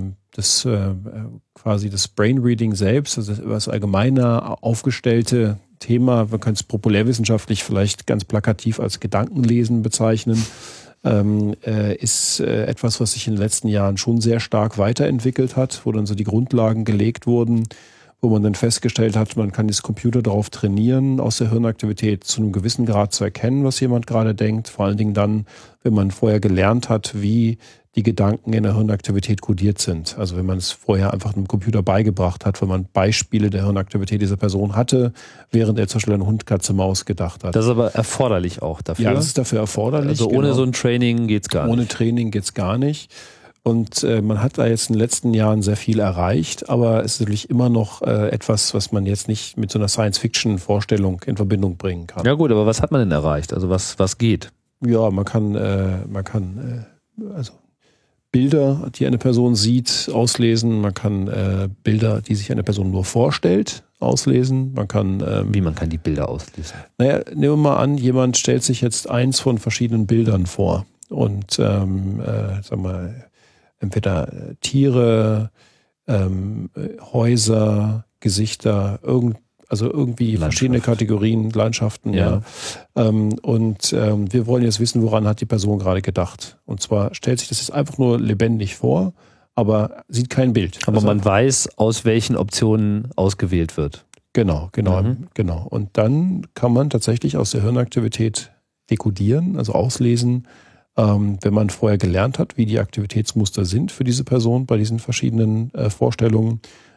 quasi das Brain Reading selbst, also das allgemeiner aufgestellte Thema, man kann es populärwissenschaftlich vielleicht ganz plakativ als Gedankenlesen bezeichnen, ist etwas, was sich in den letzten Jahren schon sehr stark weiterentwickelt hat, wo dann so die Grundlagen gelegt wurden, wo man dann festgestellt hat, man kann das Computer darauf trainieren, aus der Hirnaktivität zu einem gewissen Grad zu erkennen, was jemand gerade denkt. Vor allen Dingen dann, wenn man vorher gelernt hat, wie die Gedanken in der Hirnaktivität kodiert sind. Also wenn man es vorher einfach einem Computer beigebracht hat, wenn man Beispiele der Hirnaktivität dieser Person hatte, während er zum Beispiel an Hund, Katze, Maus gedacht hat. Das ist aber erforderlich auch dafür. Ja, das ist dafür erforderlich. Also ohne so ein Training geht's gar nicht. Ohne Training geht's gar nicht. Und man hat da jetzt in den letzten Jahren sehr viel erreicht, aber es ist natürlich immer noch etwas, was man jetzt nicht mit so einer Science-Fiction-Vorstellung in Verbindung bringen kann. Ja gut, aber was hat man denn erreicht? Also was geht? Ja, man kann also Bilder, die eine Person sieht, auslesen. Man kann Bilder, die sich eine Person nur vorstellt, auslesen. Man kann wie man kann die Bilder auslesen? Naja, nehmen wir mal an, jemand stellt sich jetzt eins von verschiedenen Bildern vor und sagen wir entweder Tiere, Häuser, Gesichter, Also irgendwie verschiedene Kategorien, Landschaften, ja. Wir wollen jetzt wissen, woran hat die Person gerade gedacht. Und zwar stellt sich das jetzt einfach nur lebendig vor, aber sieht kein Bild. Aber man weiß, aus welchen Optionen ausgewählt wird. Genau. Und dann kann man tatsächlich aus der Hirnaktivität dekodieren, also auslesen, wenn man vorher gelernt hat, wie die Aktivitätsmuster sind für diese Person bei diesen verschiedenen Vorstellungen,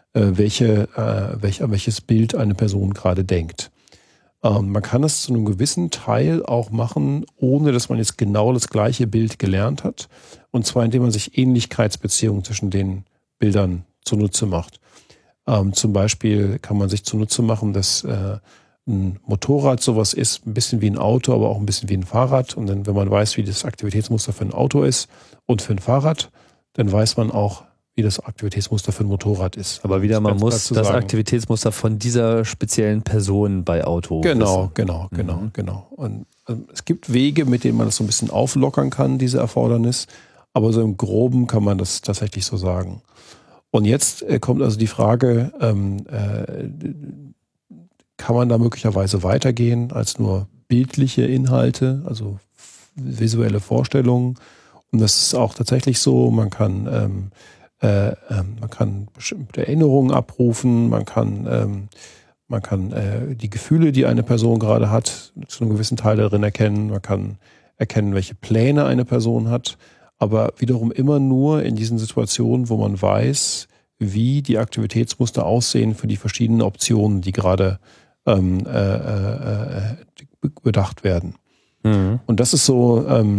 welches Bild eine Person gerade denkt. Man kann es zu einem gewissen Teil auch machen, ohne dass man jetzt genau das gleiche Bild gelernt hat. Und zwar indem man sich Ähnlichkeitsbeziehungen zwischen den Bildern zunutze macht. Zum Beispiel kann man sich zunutze machen, dass ein Motorrad sowas ist, ein bisschen wie ein Auto, aber auch ein bisschen wie ein Fahrrad. Und dann, wenn man weiß, wie das Aktivitätsmuster für ein Auto ist und für ein Fahrrad, dann weiß man auch, wie das Aktivitätsmuster für ein Motorrad ist. Aber wieder, man muss das Aktivitätsmuster von dieser speziellen Person bei Auto Genau. Und es gibt Wege, mit denen man das so ein bisschen auflockern kann, diese Erfordernis. Aber so im Groben kann man das tatsächlich so sagen. Und jetzt kommt also die Frage, kann man da möglicherweise weitergehen als nur bildliche Inhalte, also visuelle Vorstellungen? Und das ist auch tatsächlich so, man kann bestimmte Erinnerungen abrufen, man kann die Gefühle, die eine Person gerade hat, zu einem gewissen Teil darin erkennen, man kann erkennen, welche Pläne eine Person hat, aber wiederum immer nur in diesen Situationen, wo man weiß, wie die Aktivitätsmuster aussehen für die verschiedenen Optionen, die gerade bedacht werden. Mhm. Und das ist so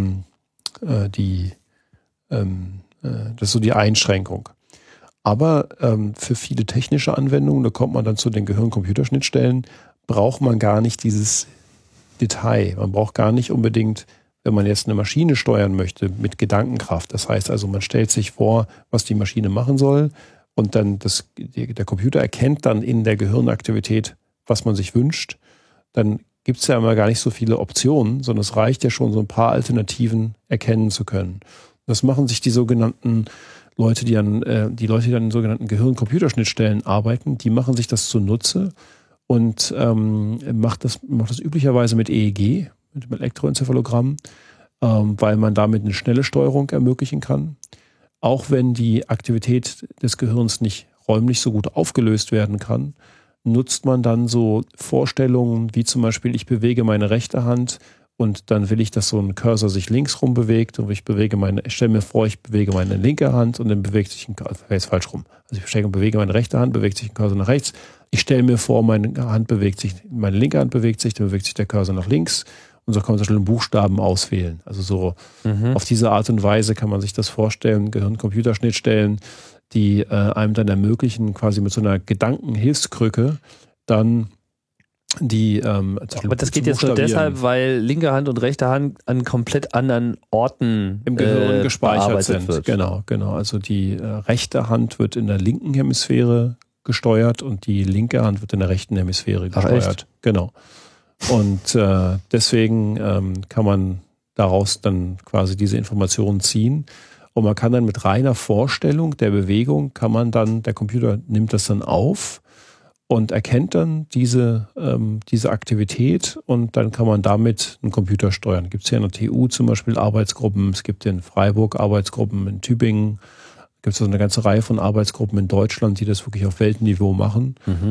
das ist so die Einschränkung. Aber für viele technische Anwendungen, da kommt man dann zu den Gehirn-Computerschnittstellen, braucht man gar nicht dieses Detail. Man braucht gar nicht unbedingt, wenn man jetzt eine Maschine steuern möchte, mit Gedankenkraft. Das heißt also, man stellt sich vor, was die Maschine machen soll und dann der Computer erkennt dann in der Gehirnaktivität, was man sich wünscht. Dann gibt es ja immer gar nicht so viele Optionen, sondern es reicht ja schon, so ein paar Alternativen erkennen zu können. Das machen sich die sogenannten Leute, die dann in sogenannten Gehirn-Computerschnittstellen arbeiten, die machen sich das zunutze und macht das üblicherweise mit EEG, mit dem Elektroenzephalogramm, weil man damit eine schnelle Steuerung ermöglichen kann. Auch wenn die Aktivität des Gehirns nicht räumlich so gut aufgelöst werden kann, nutzt man dann so Vorstellungen wie zum Beispiel, ich bewege meine rechte Hand und dann will ich, dass so ein Cursor sich links rum bewegt und ich stelle mir vor, ich bewege meine linke Hand und dann bewegt sich ist falsch rum. Also ich bewege meine rechte Hand, bewegt sich ein Cursor nach rechts. Ich stelle mir vor, meine linke Hand bewegt sich, dann bewegt sich der Cursor nach links und so kann man zum Beispiel einen Buchstaben auswählen. Also so auf diese Art und Weise kann man sich das vorstellen, Gehirn-Computerschnittstellen, die einem dann ermöglichen, quasi mit so einer Gedankenhilfskrücke dann aber das geht jetzt nur deshalb, weil linke Hand und rechte Hand an komplett anderen Orten im Gehirn gespeichert sind. Wird. Genau. Also die rechte Hand wird in der linken Hemisphäre gesteuert und die linke Hand wird in der rechten Hemisphäre gesteuert. Echt? Genau. Und deswegen kann man daraus dann quasi diese Informationen ziehen. Und man kann dann mit reiner Vorstellung der Bewegung der Computer nimmt das dann auf und erkennt dann diese Aktivität und dann kann man damit einen Computer steuern. Gibt es hier an der TU zum Beispiel Arbeitsgruppen, es gibt in Freiburg Arbeitsgruppen, in Tübingen gibt es also eine ganze Reihe von Arbeitsgruppen in Deutschland, die das wirklich auf Weltniveau machen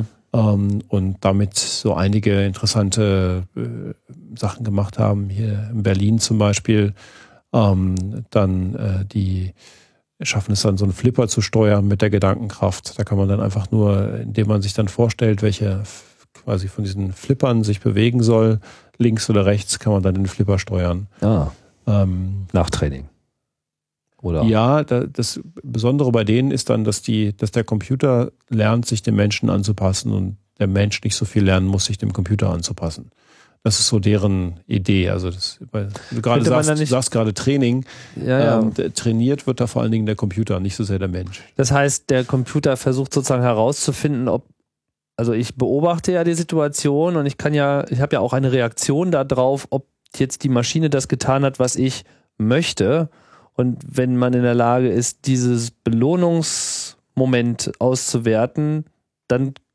und damit so einige interessante Sachen gemacht haben. Hier in Berlin zum Beispiel die schaffen es dann, so einen Flipper zu steuern mit der Gedankenkraft. Da kann man dann einfach nur, indem man sich dann vorstellt, welche quasi von diesen Flippern sich bewegen soll, links oder rechts, kann man dann den Flipper steuern. Nach Training. Oder? Ja, das Besondere bei denen ist dann, dass der Computer lernt, sich dem Menschen anzupassen und der Mensch nicht so viel lernen muss, sich dem Computer anzupassen. Das ist so deren Idee. Also weil du gerade sagst gerade Training. Ja. Trainiert wird da vor allen Dingen der Computer, nicht so sehr der Mensch. Das heißt, der Computer versucht sozusagen herauszufinden, also ich beobachte ja die Situation und ich habe ja auch eine Reaktion darauf, ob jetzt die Maschine das getan hat, was ich möchte. Und wenn man in der Lage ist, dieses Belohnungsmoment auszuwerten, dann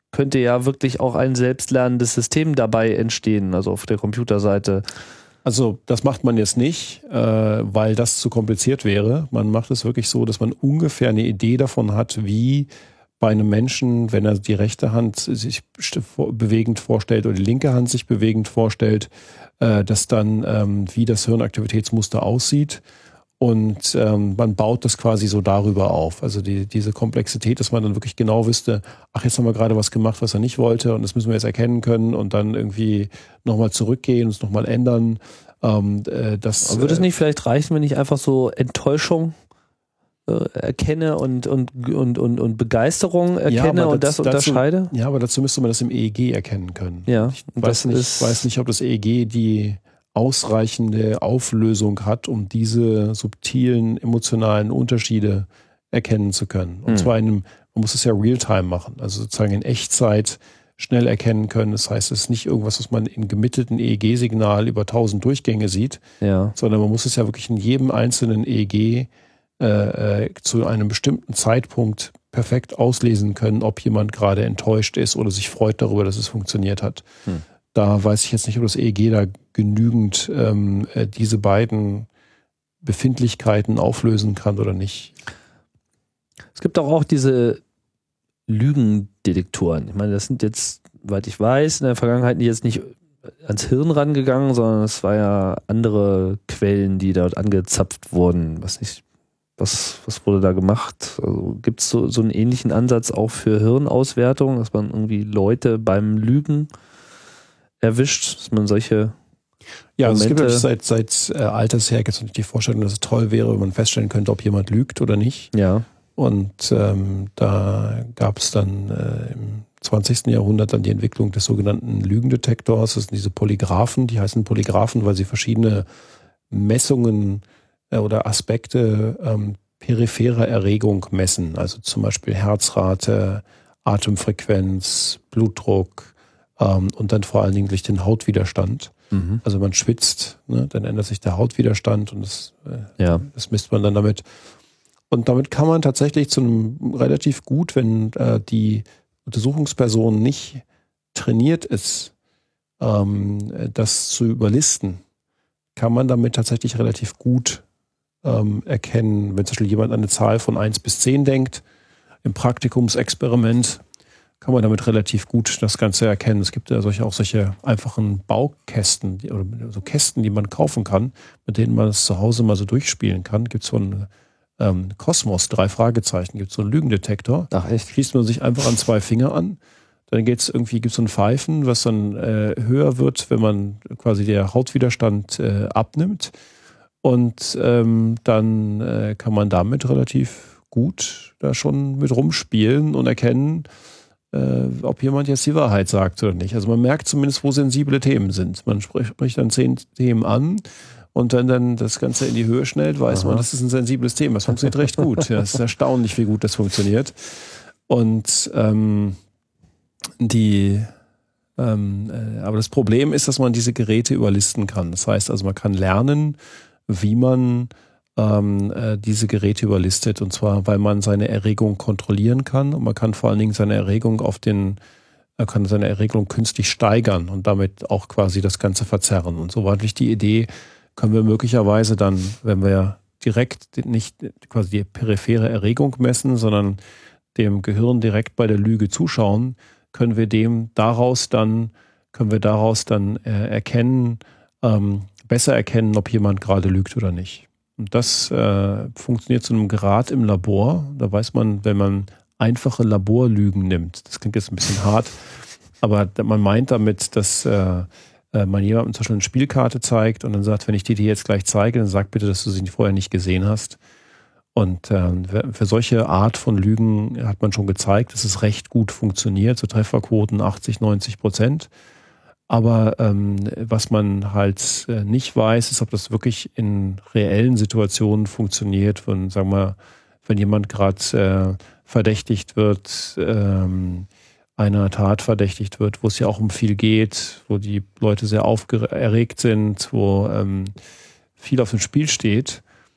könnte ja wirklich auch ein selbstlernendes System dabei entstehen, also auf der Computerseite. Also das macht man jetzt nicht, weil das zu kompliziert wäre. Man macht es wirklich so, dass man ungefähr eine Idee davon hat, wie bei einem Menschen, wenn er die rechte Hand sich bewegend vorstellt oder die linke Hand sich bewegend vorstellt, dass dann wie das Hirnaktivitätsmuster aussieht. Und man baut das quasi so darüber auf. Also diese Komplexität, dass man dann wirklich genau wüsste, ach, jetzt haben wir gerade was gemacht, was er nicht wollte und das müssen wir jetzt erkennen können und dann irgendwie nochmal zurückgehen und es nochmal ändern. Würde es nicht vielleicht reichen, wenn ich einfach so Enttäuschung erkenne und Begeisterung erkenne und das unterscheide? Ja, aber dazu müsste man das im EEG erkennen können. Ja, ich weiß nicht, ob das EEG die ausreichende Auflösung hat, um diese subtilen emotionalen Unterschiede erkennen zu können. Und zwar man muss es ja real-time machen, also sozusagen in Echtzeit schnell erkennen können. Das heißt, es ist nicht irgendwas, was man im gemittelten EEG-Signal über 1000 Durchgänge sieht, sondern man muss es ja wirklich in jedem einzelnen EEG zu einem bestimmten Zeitpunkt perfekt auslesen können, ob jemand gerade enttäuscht ist oder sich freut darüber, dass es funktioniert hat. Da weiß ich jetzt nicht, ob das EEG da genügend diese beiden Befindlichkeiten auflösen kann oder nicht. Es gibt auch diese Lügendetektoren. Ich meine, das sind jetzt, soweit ich weiß, in der Vergangenheit jetzt nicht ans Hirn rangegangen, sondern es war ja andere Quellen, die dort angezapft wurden. Was wurde da gemacht? Also gibt es so einen ähnlichen Ansatz auch für Hirnauswertung, dass man irgendwie Leute beim Lügen erwischt, dass man solche also es gibt seit Alters her jetzt natürlich die Vorstellung, dass es toll wäre, wenn man feststellen könnte, ob jemand lügt oder nicht. Ja. Und da gab es dann im 20. Jahrhundert dann die Entwicklung des sogenannten Lügendetektors. Das sind diese Polygraphen, die heißen Polygraphen, weil sie verschiedene Messungen oder Aspekte peripherer Erregung messen. Also zum Beispiel Herzrate, Atemfrequenz, Blutdruck und dann vor allen Dingen durch den Hautwiderstand. Also man schwitzt, ne, dann ändert sich der Hautwiderstand und das misst man dann damit. Und damit kann man tatsächlich zu einem relativ gut, wenn die Untersuchungsperson nicht trainiert ist, das zu überlisten, kann man damit tatsächlich relativ gut erkennen, wenn zum Beispiel jemand an eine Zahl von 1 bis 10 denkt, im Praktikumsexperiment, kann man damit relativ gut das Ganze erkennen. Es gibt ja solche einfachen Baukästen oder so Kästen, die man kaufen kann, mit denen man es zu Hause mal so durchspielen kann. Gibt es so einen Kosmos, 3 Fragezeichen, gibt es so einen Lügendetektor. Ach echt? Schließt man sich einfach an 2 Finger an. Dann gibt es so ein Pfeifen, was dann höher wird, wenn man quasi der Hautwiderstand abnimmt. Und dann kann man damit relativ gut da schon mit rumspielen und erkennen, ob jemand jetzt die Wahrheit sagt oder nicht. Also man merkt zumindest, wo sensible Themen sind. Man spricht dann 10 Themen an und wenn dann das Ganze in die Höhe schnellt, weiß man, das ist ein sensibles Thema. Das funktioniert recht gut. Ja, es ist erstaunlich, wie gut das funktioniert. Und aber das Problem ist, dass man diese Geräte überlisten kann. Das heißt also, man kann lernen, wie man diese Geräte überlistet. Und zwar, weil man seine Erregung kontrollieren kann und man kann vor allen Dingen seine Erregung künstlich steigern und damit auch quasi das Ganze verzerren. Und so war natürlich die Idee, können wir möglicherweise dann, wenn wir direkt nicht quasi die periphere Erregung messen, sondern dem Gehirn direkt bei der Lüge zuschauen, können wir daraus dann erkennen, besser erkennen, ob jemand gerade lügt oder nicht. Und das funktioniert zu einem Grad im Labor. Da weiß man, wenn man einfache Laborlügen nimmt, das klingt jetzt ein bisschen hart, aber man meint damit, dass man jemandem zum Beispiel eine Spielkarte zeigt und dann sagt, wenn ich dir die jetzt gleich zeige, dann sag bitte, dass du sie vorher nicht gesehen hast. Und für solche Art von Lügen hat man schon gezeigt, dass es recht gut funktioniert, so Trefferquoten 80-90%. Aber was man halt nicht weiß, ist, ob das wirklich in reellen Situationen funktioniert, wenn jemand gerade verdächtigt wird, einer Tat verdächtigt wird, wo es ja auch um viel geht, wo die Leute sehr erregt sind, wo viel auf dem Spiel steht.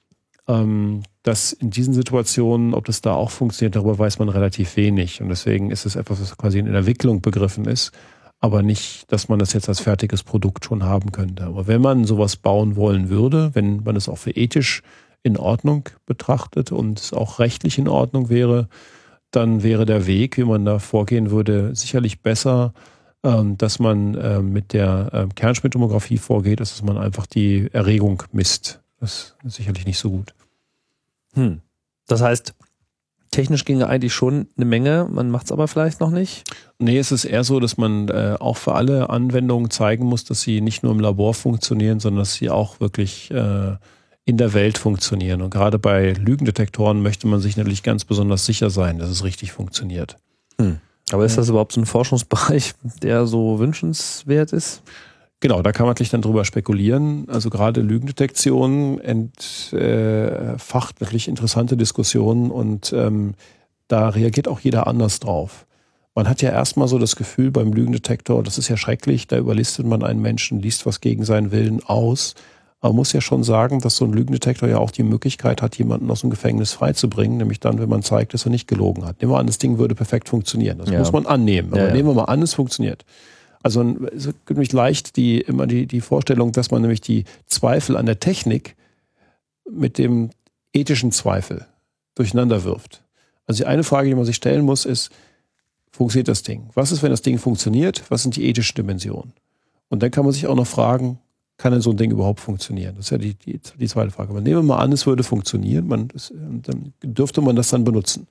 dass in diesen Situationen, ob das da auch funktioniert, darüber weiß man relativ wenig. Und deswegen ist es etwas, was quasi in der Entwicklung begriffen ist, aber nicht, dass man das jetzt als fertiges Produkt schon haben könnte. Aber wenn man sowas bauen wollen würde, wenn man es auch für ethisch in Ordnung betrachtet und es auch rechtlich in Ordnung wäre, dann wäre der Weg, wie man da vorgehen würde, sicherlich besser, dass man mit der Kernspintomographie vorgeht, dass man einfach die Erregung misst. Das ist sicherlich nicht so gut. Das heißt, technisch ginge eigentlich schon eine Menge, man macht es aber vielleicht noch nicht? Nee, es ist eher so, dass man auch für alle Anwendungen zeigen muss, dass sie nicht nur im Labor funktionieren, sondern dass sie auch wirklich in der Welt funktionieren. Und gerade bei Lügendetektoren möchte man sich natürlich ganz besonders sicher sein, dass es richtig funktioniert. Aber ist das überhaupt so ein Forschungsbereich, der so wünschenswert ist? Genau, da kann man natürlich dann drüber spekulieren. Also gerade Lügendetektion entfacht natürlich interessante Diskussionen und da reagiert auch jeder anders drauf. Man hat ja erstmal so das Gefühl beim Lügendetektor, das ist ja schrecklich, da überlistet man einen Menschen, liest was gegen seinen Willen aus. Aber man muss ja schon sagen, dass so ein Lügendetektor ja auch die Möglichkeit hat, jemanden aus dem Gefängnis freizubringen, nämlich dann, wenn man zeigt, dass er nicht gelogen hat. Nehmen wir an, das Ding würde perfekt funktionieren. Das muss man annehmen. Aber nehmen wir mal an, es funktioniert. Also es gibt nämlich leicht die Vorstellung, dass man nämlich die Zweifel an der Technik mit dem ethischen Zweifel durcheinander wirft. Also die eine Frage, die man sich stellen muss, ist, funktioniert das Ding? Was ist, wenn das Ding funktioniert? Was sind die ethischen Dimensionen? Und dann kann man sich auch noch fragen, kann denn so ein Ding überhaupt funktionieren? Das ist ja die zweite Frage. Aber nehmen wir mal an, es würde funktionieren, dann dürfte man das dann benutzen.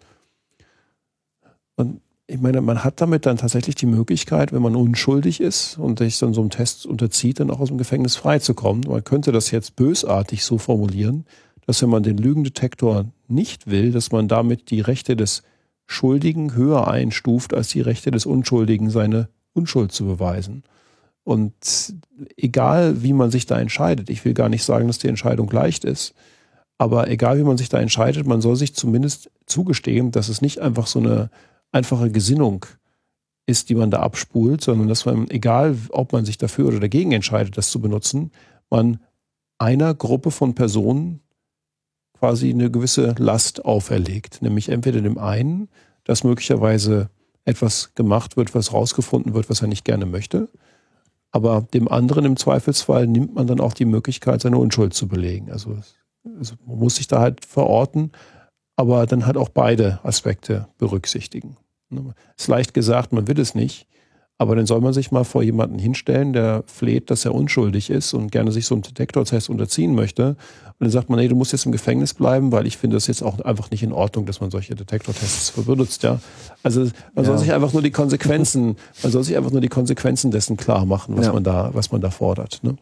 Und ich meine, man hat damit dann tatsächlich die Möglichkeit, wenn man unschuldig ist und sich dann so einem Test unterzieht, dann auch aus dem Gefängnis freizukommen. Man könnte das jetzt bösartig so formulieren, dass wenn man den Lügendetektor nicht will, dass man damit die Rechte des Schuldigen höher einstuft als die Rechte des Unschuldigen, seine Unschuld zu beweisen. Und egal, wie man sich da entscheidet, ich will gar nicht sagen, dass die Entscheidung leicht ist, aber egal, wie man sich da entscheidet, man soll sich zumindest zugestehen, dass es nicht einfach so eine einfache Gesinnung ist, die man da abspult, sondern dass man, egal ob man sich dafür oder dagegen entscheidet, das zu benutzen, man einer Gruppe von Personen quasi eine gewisse Last auferlegt. Nämlich entweder dem einen, dass möglicherweise etwas gemacht wird, was rausgefunden wird, was er nicht gerne möchte, aber dem anderen im Zweifelsfall nimmt man dann auch die Möglichkeit, seine Unschuld zu belegen. Also man muss sich da halt verorten, aber dann halt auch beide Aspekte berücksichtigen. Ist leicht gesagt, man will es nicht, aber dann soll man sich mal vor jemanden hinstellen, der fleht, dass er unschuldig ist und gerne sich so einem Detektortest unterziehen möchte. Und dann sagt man, nee, du musst jetzt im Gefängnis bleiben, weil ich finde das jetzt auch einfach nicht in Ordnung, dass man solche Detektortests benutzt. Ja? Also man soll sich einfach nur die Konsequenzen, dessen klar machen, was man da fordert. Ne?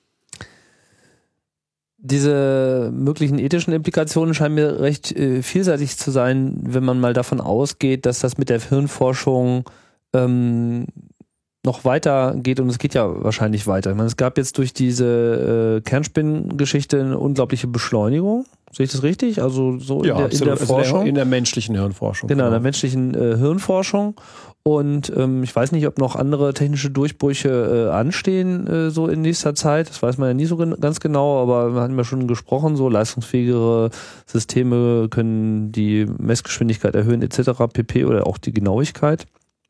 Diese möglichen ethischen Implikationen scheinen mir recht vielseitig zu sein, wenn man mal davon ausgeht, dass das mit der Hirnforschung noch weiter geht, und es geht ja wahrscheinlich weiter. Ich meine, es gab jetzt durch diese Kernspinnengeschichte eine unglaubliche Beschleunigung. Sehe ich das richtig? Also so in der Forschung? In der menschlichen Hirnforschung. Genau, in der menschlichen Hirnforschung. Und ich weiß nicht, ob noch andere technische Durchbrüche anstehen so in nächster Zeit. Das weiß man ja nie so ganz genau, aber wir hatten ja schon gesprochen, so leistungsfähigere Systeme können die Messgeschwindigkeit erhöhen etc. pp. Oder auch die Genauigkeit.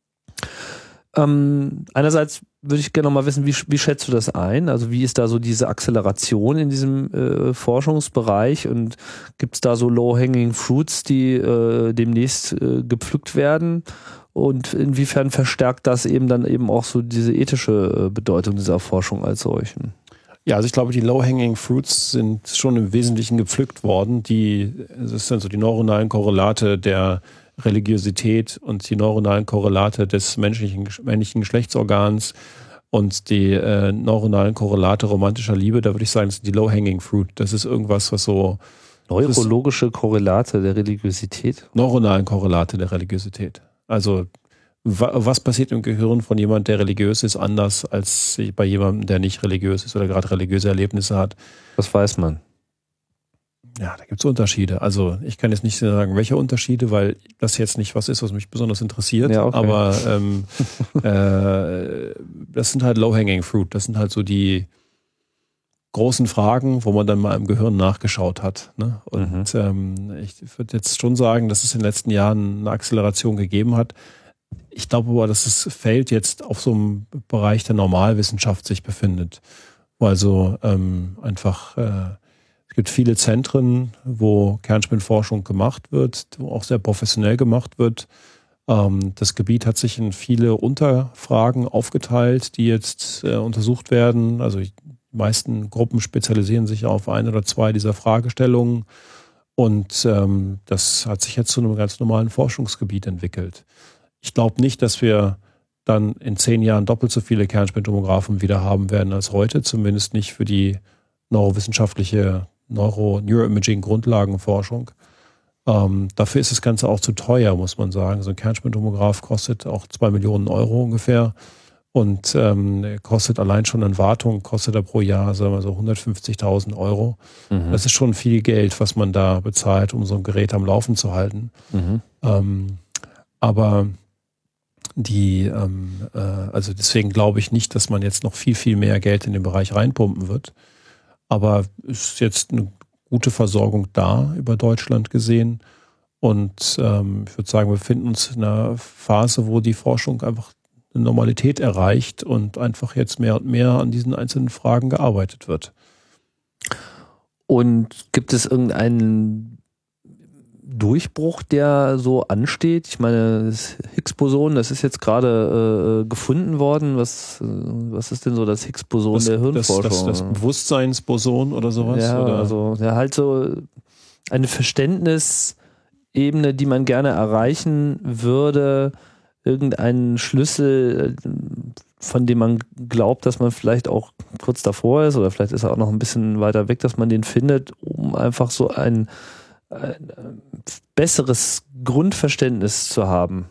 Einerseits würde ich gerne noch mal wissen, wie schätzt du das ein? Also wie ist da so diese Acceleration in diesem Forschungsbereich, und gibt es da so low-hanging fruits, die demnächst gepflückt werden? Und inwiefern verstärkt das eben dann eben auch so diese ethische Bedeutung dieser Forschung als solchen? Ja, also ich glaube, die low-hanging fruits sind schon im Wesentlichen gepflückt worden. Das sind so die neuronalen Korrelate der Religiosität und die neuronalen Korrelate des männlichen Geschlechtsorgans und die neuronalen Korrelate romantischer Liebe. Da würde ich sagen, das sind die low-hanging fruit. Das ist irgendwas, was so... Neurologische Korrelate der Religiosität? Neuronalen Korrelate der Religiosität. Also was passiert im Gehirn von jemandem, der religiös ist, anders als bei jemandem, der nicht religiös ist oder gerade religiöse Erlebnisse hat? Das weiß man. Ja, da gibt es Unterschiede. Also ich kann jetzt nicht sagen, welche Unterschiede, weil das jetzt nicht was ist, was mich besonders interessiert. Ja, okay. Aber das sind halt low-hanging fruit. Das sind halt so die großen Fragen, wo man dann mal im Gehirn nachgeschaut hat. Ne? Und ich würde jetzt schon sagen, dass es in den letzten Jahren eine Acceleration gegeben hat. Ich glaube aber, dass das Feld jetzt auf so einem Bereich der Normalwissenschaft sich befindet. Also einfach, es gibt viele Zentren, wo Kernspinforschung gemacht wird, wo auch sehr professionell gemacht wird. Das Gebiet hat sich in viele Unterfragen aufgeteilt, die jetzt untersucht werden. Also die meisten Gruppen spezialisieren sich auf 1 oder 2 dieser Fragestellungen. Und das hat sich jetzt zu einem ganz normalen Forschungsgebiet entwickelt. Ich glaube nicht, dass wir dann in 10 Jahren doppelt so viele Kernspintomographen wieder haben werden als heute, zumindest nicht für die neurowissenschaftliche Neuroimaging-Grundlagenforschung. Dafür ist das Ganze auch zu teuer, muss man sagen. So ein Kernspintomograph kostet auch 2 Millionen Euro ungefähr und kostet allein schon an Wartung, kostet er pro Jahr, sagen wir so 150.000 Euro. Das ist schon viel Geld, was man da bezahlt, um so ein Gerät am Laufen zu halten. Aber also deswegen glaube ich nicht, dass man jetzt noch viel, viel mehr Geld in den Bereich reinpumpen wird. Aber ist jetzt eine gute Versorgung da über Deutschland gesehen. Und ich würde sagen, wir befinden uns in einer Phase, wo die Forschung einfach eine Normalität erreicht und einfach jetzt mehr und mehr an diesen einzelnen Fragen gearbeitet wird. Und gibt es irgendeinen Durchbruch, der so ansteht? Ich meine, das Higgs-Boson, das ist jetzt gerade gefunden worden. Was ist denn so das Higgs-Boson der Hirnforschung? Das Bewusstseinsboson oder sowas? Ja, oder? also ja, halt so eine Verständnisebene, die man gerne erreichen würde, irgendeinen Schlüssel, von dem man glaubt, dass man vielleicht auch kurz davor ist oder vielleicht ist er auch noch ein bisschen weiter weg, dass man den findet, um einfach so ein besseres Grundverständnis zu haben.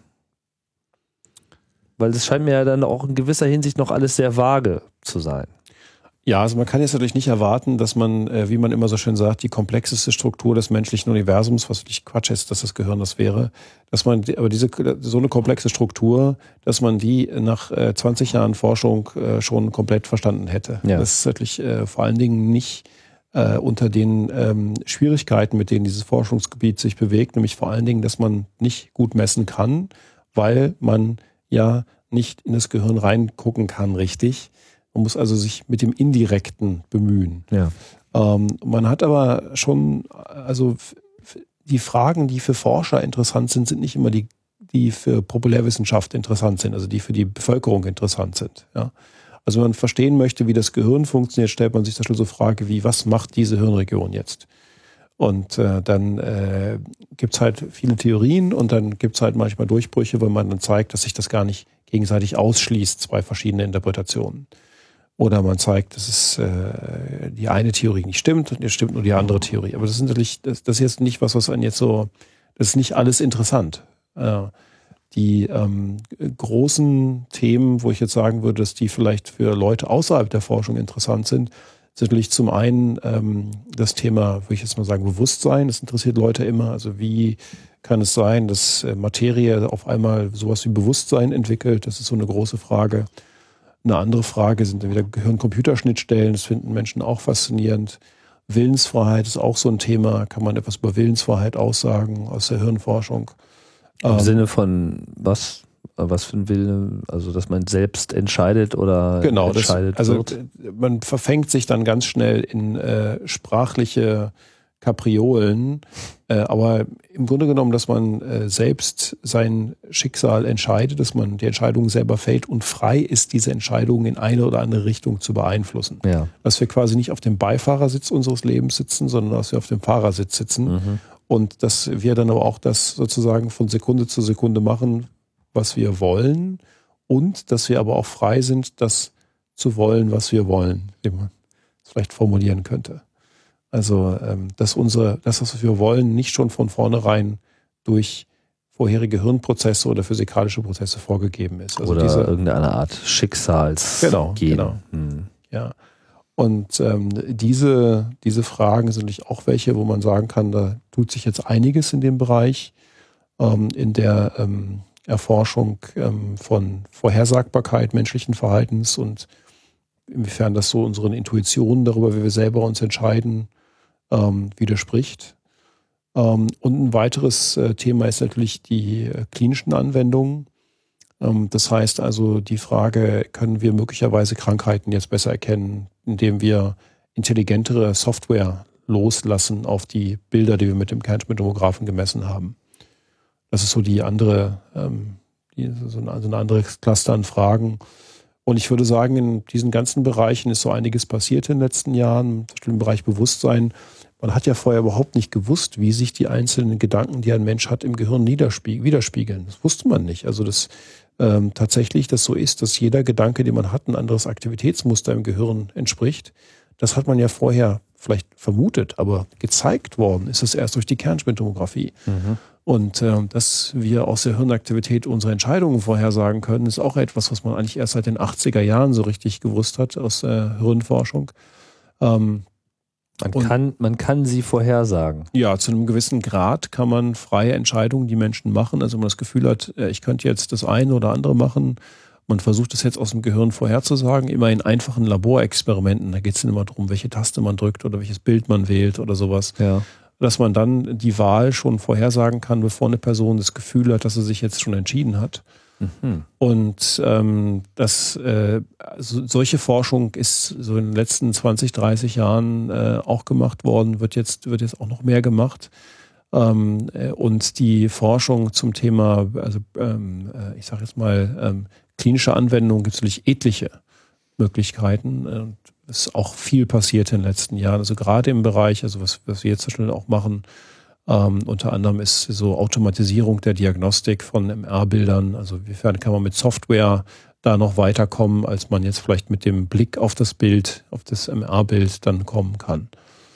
Weil es scheint mir ja dann auch in gewisser Hinsicht noch alles sehr vage zu sein. Ja, also man kann jetzt natürlich nicht erwarten, dass man, wie man immer so schön sagt, die komplexeste Struktur des menschlichen Universums, was wirklich Quatsch ist, dass das Gehirn das wäre, dass man, aber so eine komplexe Struktur, dass man die nach 20 Jahren Forschung schon komplett verstanden hätte. Ja. Das ist wirklich vor allen Dingen nicht unter den Schwierigkeiten, mit denen dieses Forschungsgebiet sich bewegt, nämlich vor allen Dingen, dass man nicht gut messen kann, weil man ja nicht in das Gehirn reingucken kann, richtig. Man muss also sich mit dem Indirekten bemühen. Ja. Man hat aber schon, also die Fragen, die für Forscher interessant sind, sind nicht immer die für Populärwissenschaft interessant sind, also die für die Bevölkerung interessant sind. Ja. Also wenn man verstehen möchte, wie das Gehirn funktioniert, stellt man sich zum Schluss so Frage wie, was macht diese Hirnregion jetzt? Und dann gibt's halt viele Theorien und dann gibt's halt manchmal Durchbrüche, wo man dann zeigt, dass sich das gar nicht gegenseitig ausschließt, 2 verschiedene Interpretationen. Oder man zeigt, dass es die eine Theorie nicht stimmt und jetzt stimmt nur die andere Theorie. Aber das ist natürlich, das ist jetzt nicht was einen jetzt so, das ist nicht alles interessant. Die großen Themen, wo ich jetzt sagen würde, dass die vielleicht für Leute außerhalb der Forschung interessant sind natürlich zum einen das Thema, würde ich jetzt mal sagen, Bewusstsein. Das interessiert Leute immer. Also wie kann es sein, dass Materie auf einmal sowas wie Bewusstsein entwickelt? Das ist so eine große Frage. Eine andere Frage sind dann wieder Gehirn-Computerschnittstellen. Das finden Menschen auch faszinierend. Willensfreiheit ist auch so ein Thema. Kann man etwas über Willensfreiheit aussagen aus der Hirnforschung? Im Sinne von was? Was für ein Wille? Also, dass man selbst entscheidet oder genau, entscheidet wird? Man verfängt sich dann ganz schnell in sprachliche Kapriolen. Aber im Grunde genommen, dass man selbst sein Schicksal entscheidet, dass man die Entscheidung selber fällt und frei ist, diese Entscheidung in eine oder andere Richtung zu beeinflussen. Ja. Dass wir quasi nicht auf dem Beifahrersitz unseres Lebens sitzen, sondern dass wir auf dem Fahrersitz sitzen. Mhm. Und dass wir dann aber auch das sozusagen von Sekunde zu Sekunde machen, was wir wollen. Und dass wir aber auch frei sind, das zu wollen, was wir wollen, wie man es vielleicht formulieren könnte. Also, dass das, was wir wollen, nicht schon von vornherein durch vorherige Hirnprozesse oder physikalische Prozesse vorgegeben ist. Also oder irgendeine Art Schicksalsgen. Genau. Ja. Und diese Fragen sind natürlich auch welche, wo man sagen kann, da tut sich jetzt einiges in dem Bereich, in der Erforschung von Vorhersagbarkeit menschlichen Verhaltens und inwiefern das so unseren Intuitionen darüber, wie wir selber uns entscheiden, widerspricht. Und ein weiteres Thema ist natürlich die klinischen Anwendungen. Das heißt also die Frage, können wir möglicherweise Krankheiten jetzt besser erkennen, indem wir intelligentere Software loslassen auf die Bilder, die wir mit dem Kernspintomographen gemessen haben. Das ist so die andere, so eine andere Cluster an Fragen. Und ich würde sagen, in diesen ganzen Bereichen ist so einiges passiert in den letzten Jahren, zum Beispiel im Bereich Bewusstsein. Man hat ja vorher überhaupt nicht gewusst, wie sich die einzelnen Gedanken, die ein Mensch hat, im Gehirn widerspiegeln. Das wusste man nicht. Also dass tatsächlich das so ist, dass jeder Gedanke, den man hat, ein anderes Aktivitätsmuster im Gehirn entspricht. Das hat man ja vorher vielleicht vermutet, aber gezeigt worden ist es erst durch die Kernspintomographie. Mhm. Und dass wir aus der Hirnaktivität unsere Entscheidungen vorhersagen können, ist auch etwas, was man eigentlich erst seit den 80er Jahren so richtig gewusst hat aus der Hirnforschung. Man kann sie vorhersagen. Ja, zu einem gewissen Grad kann man freie Entscheidungen, die Menschen machen. Also wenn man das Gefühl hat, ich könnte jetzt das eine oder andere machen, man versucht es jetzt aus dem Gehirn vorherzusagen, immer in einfachen Laborexperimenten. Da geht es immer darum, welche Taste man drückt oder welches Bild man wählt oder sowas. Ja. Dass man dann die Wahl schon vorhersagen kann, bevor eine Person das Gefühl hat, dass sie sich jetzt schon entschieden hat. Mhm. Und solche Forschung ist so in den letzten 20, 30 Jahren auch gemacht worden, wird jetzt auch noch mehr gemacht. Und die Forschung zum Thema, also ich sage jetzt mal, klinische Anwendung, gibt es natürlich etliche Möglichkeiten. Es ist auch viel passiert in den letzten Jahren. Also gerade im Bereich, also was wir jetzt zum Beispiel auch machen, unter anderem ist so Automatisierung der Diagnostik von MR-Bildern. Also inwiefern kann man mit Software da noch weiterkommen, als man jetzt vielleicht mit dem Blick auf das Bild, auf das MR-Bild dann kommen kann.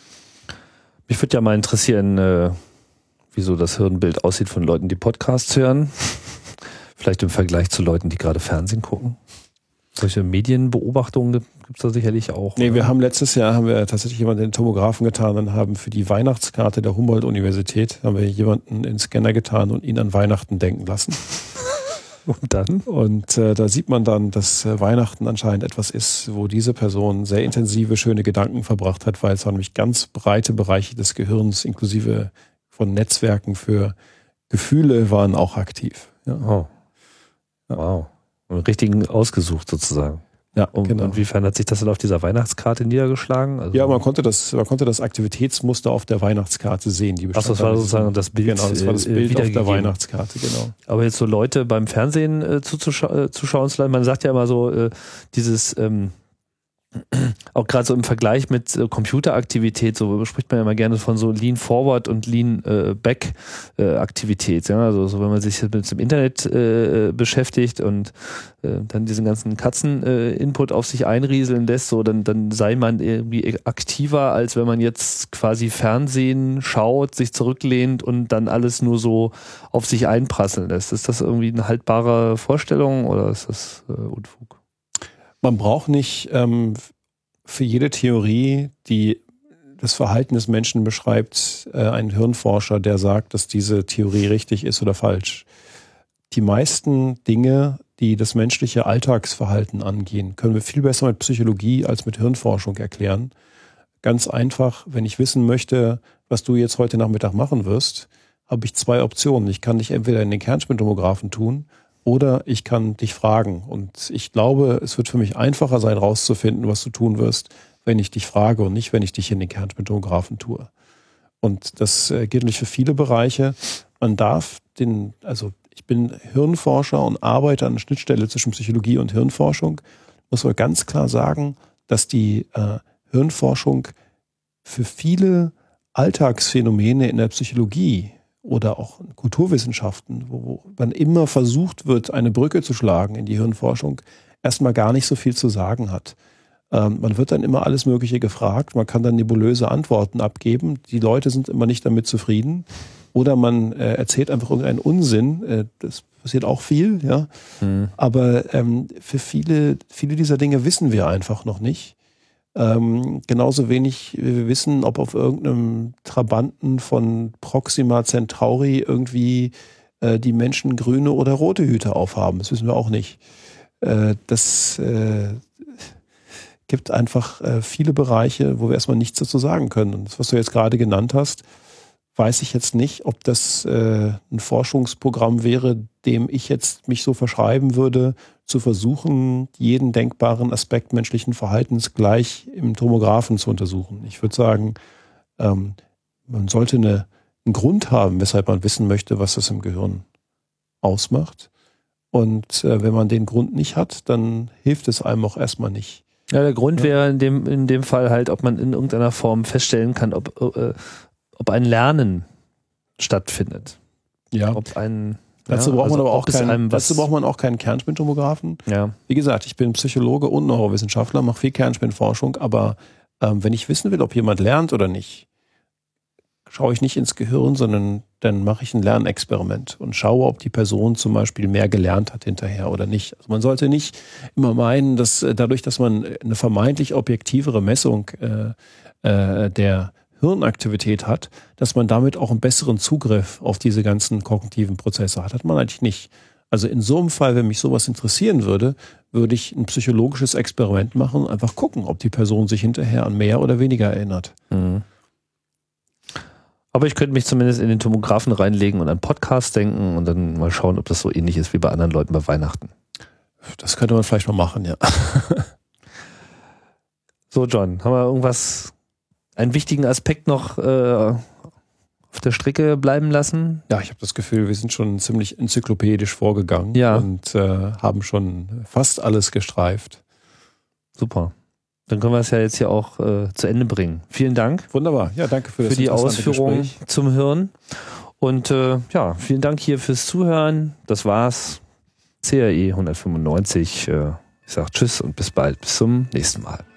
Mich würde ja mal interessieren, wie so das Hirnbild aussieht von Leuten, die Podcasts hören. Vielleicht im Vergleich zu Leuten, die gerade Fernsehen gucken. Solche Medienbeobachtungen gibt es da sicherlich auch. Nee, wir haben letztes Jahr tatsächlich jemanden in den Tomographen getan und haben für die Weihnachtskarte der Humboldt-Universität haben wir jemanden in den Scanner getan und ihn an Weihnachten denken lassen. Und dann? Und da sieht man dann, dass Weihnachten anscheinend etwas ist, wo diese Person sehr intensive, schöne Gedanken verbracht hat, weil es waren nämlich ganz breite Bereiche des Gehirns, inklusive von Netzwerken für Gefühle, waren auch aktiv. Ja. Oh. Wow. Und richtigen ausgesucht sozusagen. Ja, genau. Und inwiefern hat sich das dann auf dieser Weihnachtskarte niedergeschlagen? Also man konnte das Aktivitätsmuster auf der Weihnachtskarte sehen. Das war sozusagen das Bild. Genau, das war das Bild auf der Weihnachtskarte, genau. Aber jetzt so Leute beim Fernsehen zuschauen zu lassen, man sagt ja immer so, dieses auch gerade so im Vergleich mit Computeraktivität, so spricht man ja immer gerne von so Lean Forward und Lean Back Aktivität. Ja? Also so, wenn man sich mit dem Internet beschäftigt und dann diesen ganzen Katzen-Input auf sich einrieseln lässt, so dann sei man irgendwie aktiver, als wenn man jetzt quasi Fernsehen schaut, sich zurücklehnt und dann alles nur so auf sich einprasseln lässt. Ist das irgendwie eine haltbare Vorstellung oder ist das Unfug? Man braucht nicht für jede Theorie, die das Verhalten des Menschen beschreibt, einen Hirnforscher, der sagt, dass diese Theorie richtig ist oder falsch. Die meisten Dinge, die das menschliche Alltagsverhalten angehen, können wir viel besser mit Psychologie als mit Hirnforschung erklären. Ganz einfach, wenn ich wissen möchte, was du jetzt heute Nachmittag machen wirst, habe ich zwei Optionen. Ich kann dich entweder in den Kernspintomographen tun, oder ich kann dich fragen. Und ich glaube, es wird für mich einfacher sein, rauszufinden, was du tun wirst, wenn ich dich frage und nicht, wenn ich dich in den Kernspintomographen tue. Und das gilt natürlich für viele Bereiche. Man darf ich bin Hirnforscher und arbeite an der Schnittstelle zwischen Psychologie und Hirnforschung. Muss aber ganz klar sagen, dass die Hirnforschung für viele Alltagsphänomene in der Psychologie oder auch in Kulturwissenschaften, wo man immer versucht wird, eine Brücke zu schlagen in die Hirnforschung, erstmal gar nicht so viel zu sagen hat. Man wird dann immer alles Mögliche gefragt, man kann dann nebulöse Antworten abgeben, die Leute sind immer nicht damit zufrieden oder man erzählt einfach irgendeinen Unsinn, das passiert auch viel, ja. Aber für viele dieser Dinge wissen wir einfach noch nicht. Genauso wenig wir wissen, ob auf irgendeinem Trabanten von Proxima Centauri irgendwie die Menschen grüne oder rote Hüte aufhaben. Das wissen wir auch nicht. Das gibt einfach viele Bereiche, wo wir erstmal nichts dazu sagen können. Und das, was du jetzt gerade genannt hast, weiß ich jetzt nicht, ob das ein Forschungsprogramm wäre, dem ich jetzt mich so verschreiben würde, zu versuchen, jeden denkbaren Aspekt menschlichen Verhaltens gleich im Tomographen zu untersuchen. Ich würde sagen, man sollte einen Grund haben, weshalb man wissen möchte, was das im Gehirn ausmacht. Und wenn man den Grund nicht hat, dann hilft es einem auch erstmal nicht. Ja, der Grund wäre in dem Fall halt, ob man in irgendeiner Form feststellen kann, ob ein Lernen stattfindet. Ja. Dazu braucht man auch keinen Kernspintomographen. Ja. Wie gesagt, ich bin Psychologe und Neurowissenschaftler, mache viel Kernspinforschung, aber wenn ich wissen will, ob jemand lernt oder nicht, schaue ich nicht ins Gehirn, sondern dann mache ich ein Lernexperiment und schaue, ob die Person zum Beispiel mehr gelernt hat hinterher oder nicht. Also man sollte nicht immer meinen, dass dadurch, dass man eine vermeintlich objektivere Messung der Hirnaktivität hat, dass man damit auch einen besseren Zugriff auf diese ganzen kognitiven Prozesse hat. Hat man eigentlich nicht. Also in so einem Fall, wenn mich sowas interessieren würde, würde ich ein psychologisches Experiment machen und einfach gucken, ob die Person sich hinterher an mehr oder weniger erinnert. Mhm. Aber ich könnte mich zumindest in den Tomographen reinlegen und an Podcasts denken und dann mal schauen, ob das so ähnlich ist wie bei anderen Leuten bei Weihnachten. Das könnte man vielleicht mal machen, ja. So, John, haben wir einen wichtigen Aspekt noch auf der Strecke bleiben lassen? Ja, ich habe das Gefühl, wir sind schon ziemlich enzyklopädisch vorgegangen und haben schon fast alles gestreift. Super. Dann können wir es ja jetzt hier auch zu Ende bringen. Vielen Dank. Wunderbar. Ja, danke für die Ausführungen zum Hirn. Und vielen Dank hier fürs Zuhören. Das war's. CRE 195. Ich sage Tschüss und bis bald. Bis zum nächsten Mal.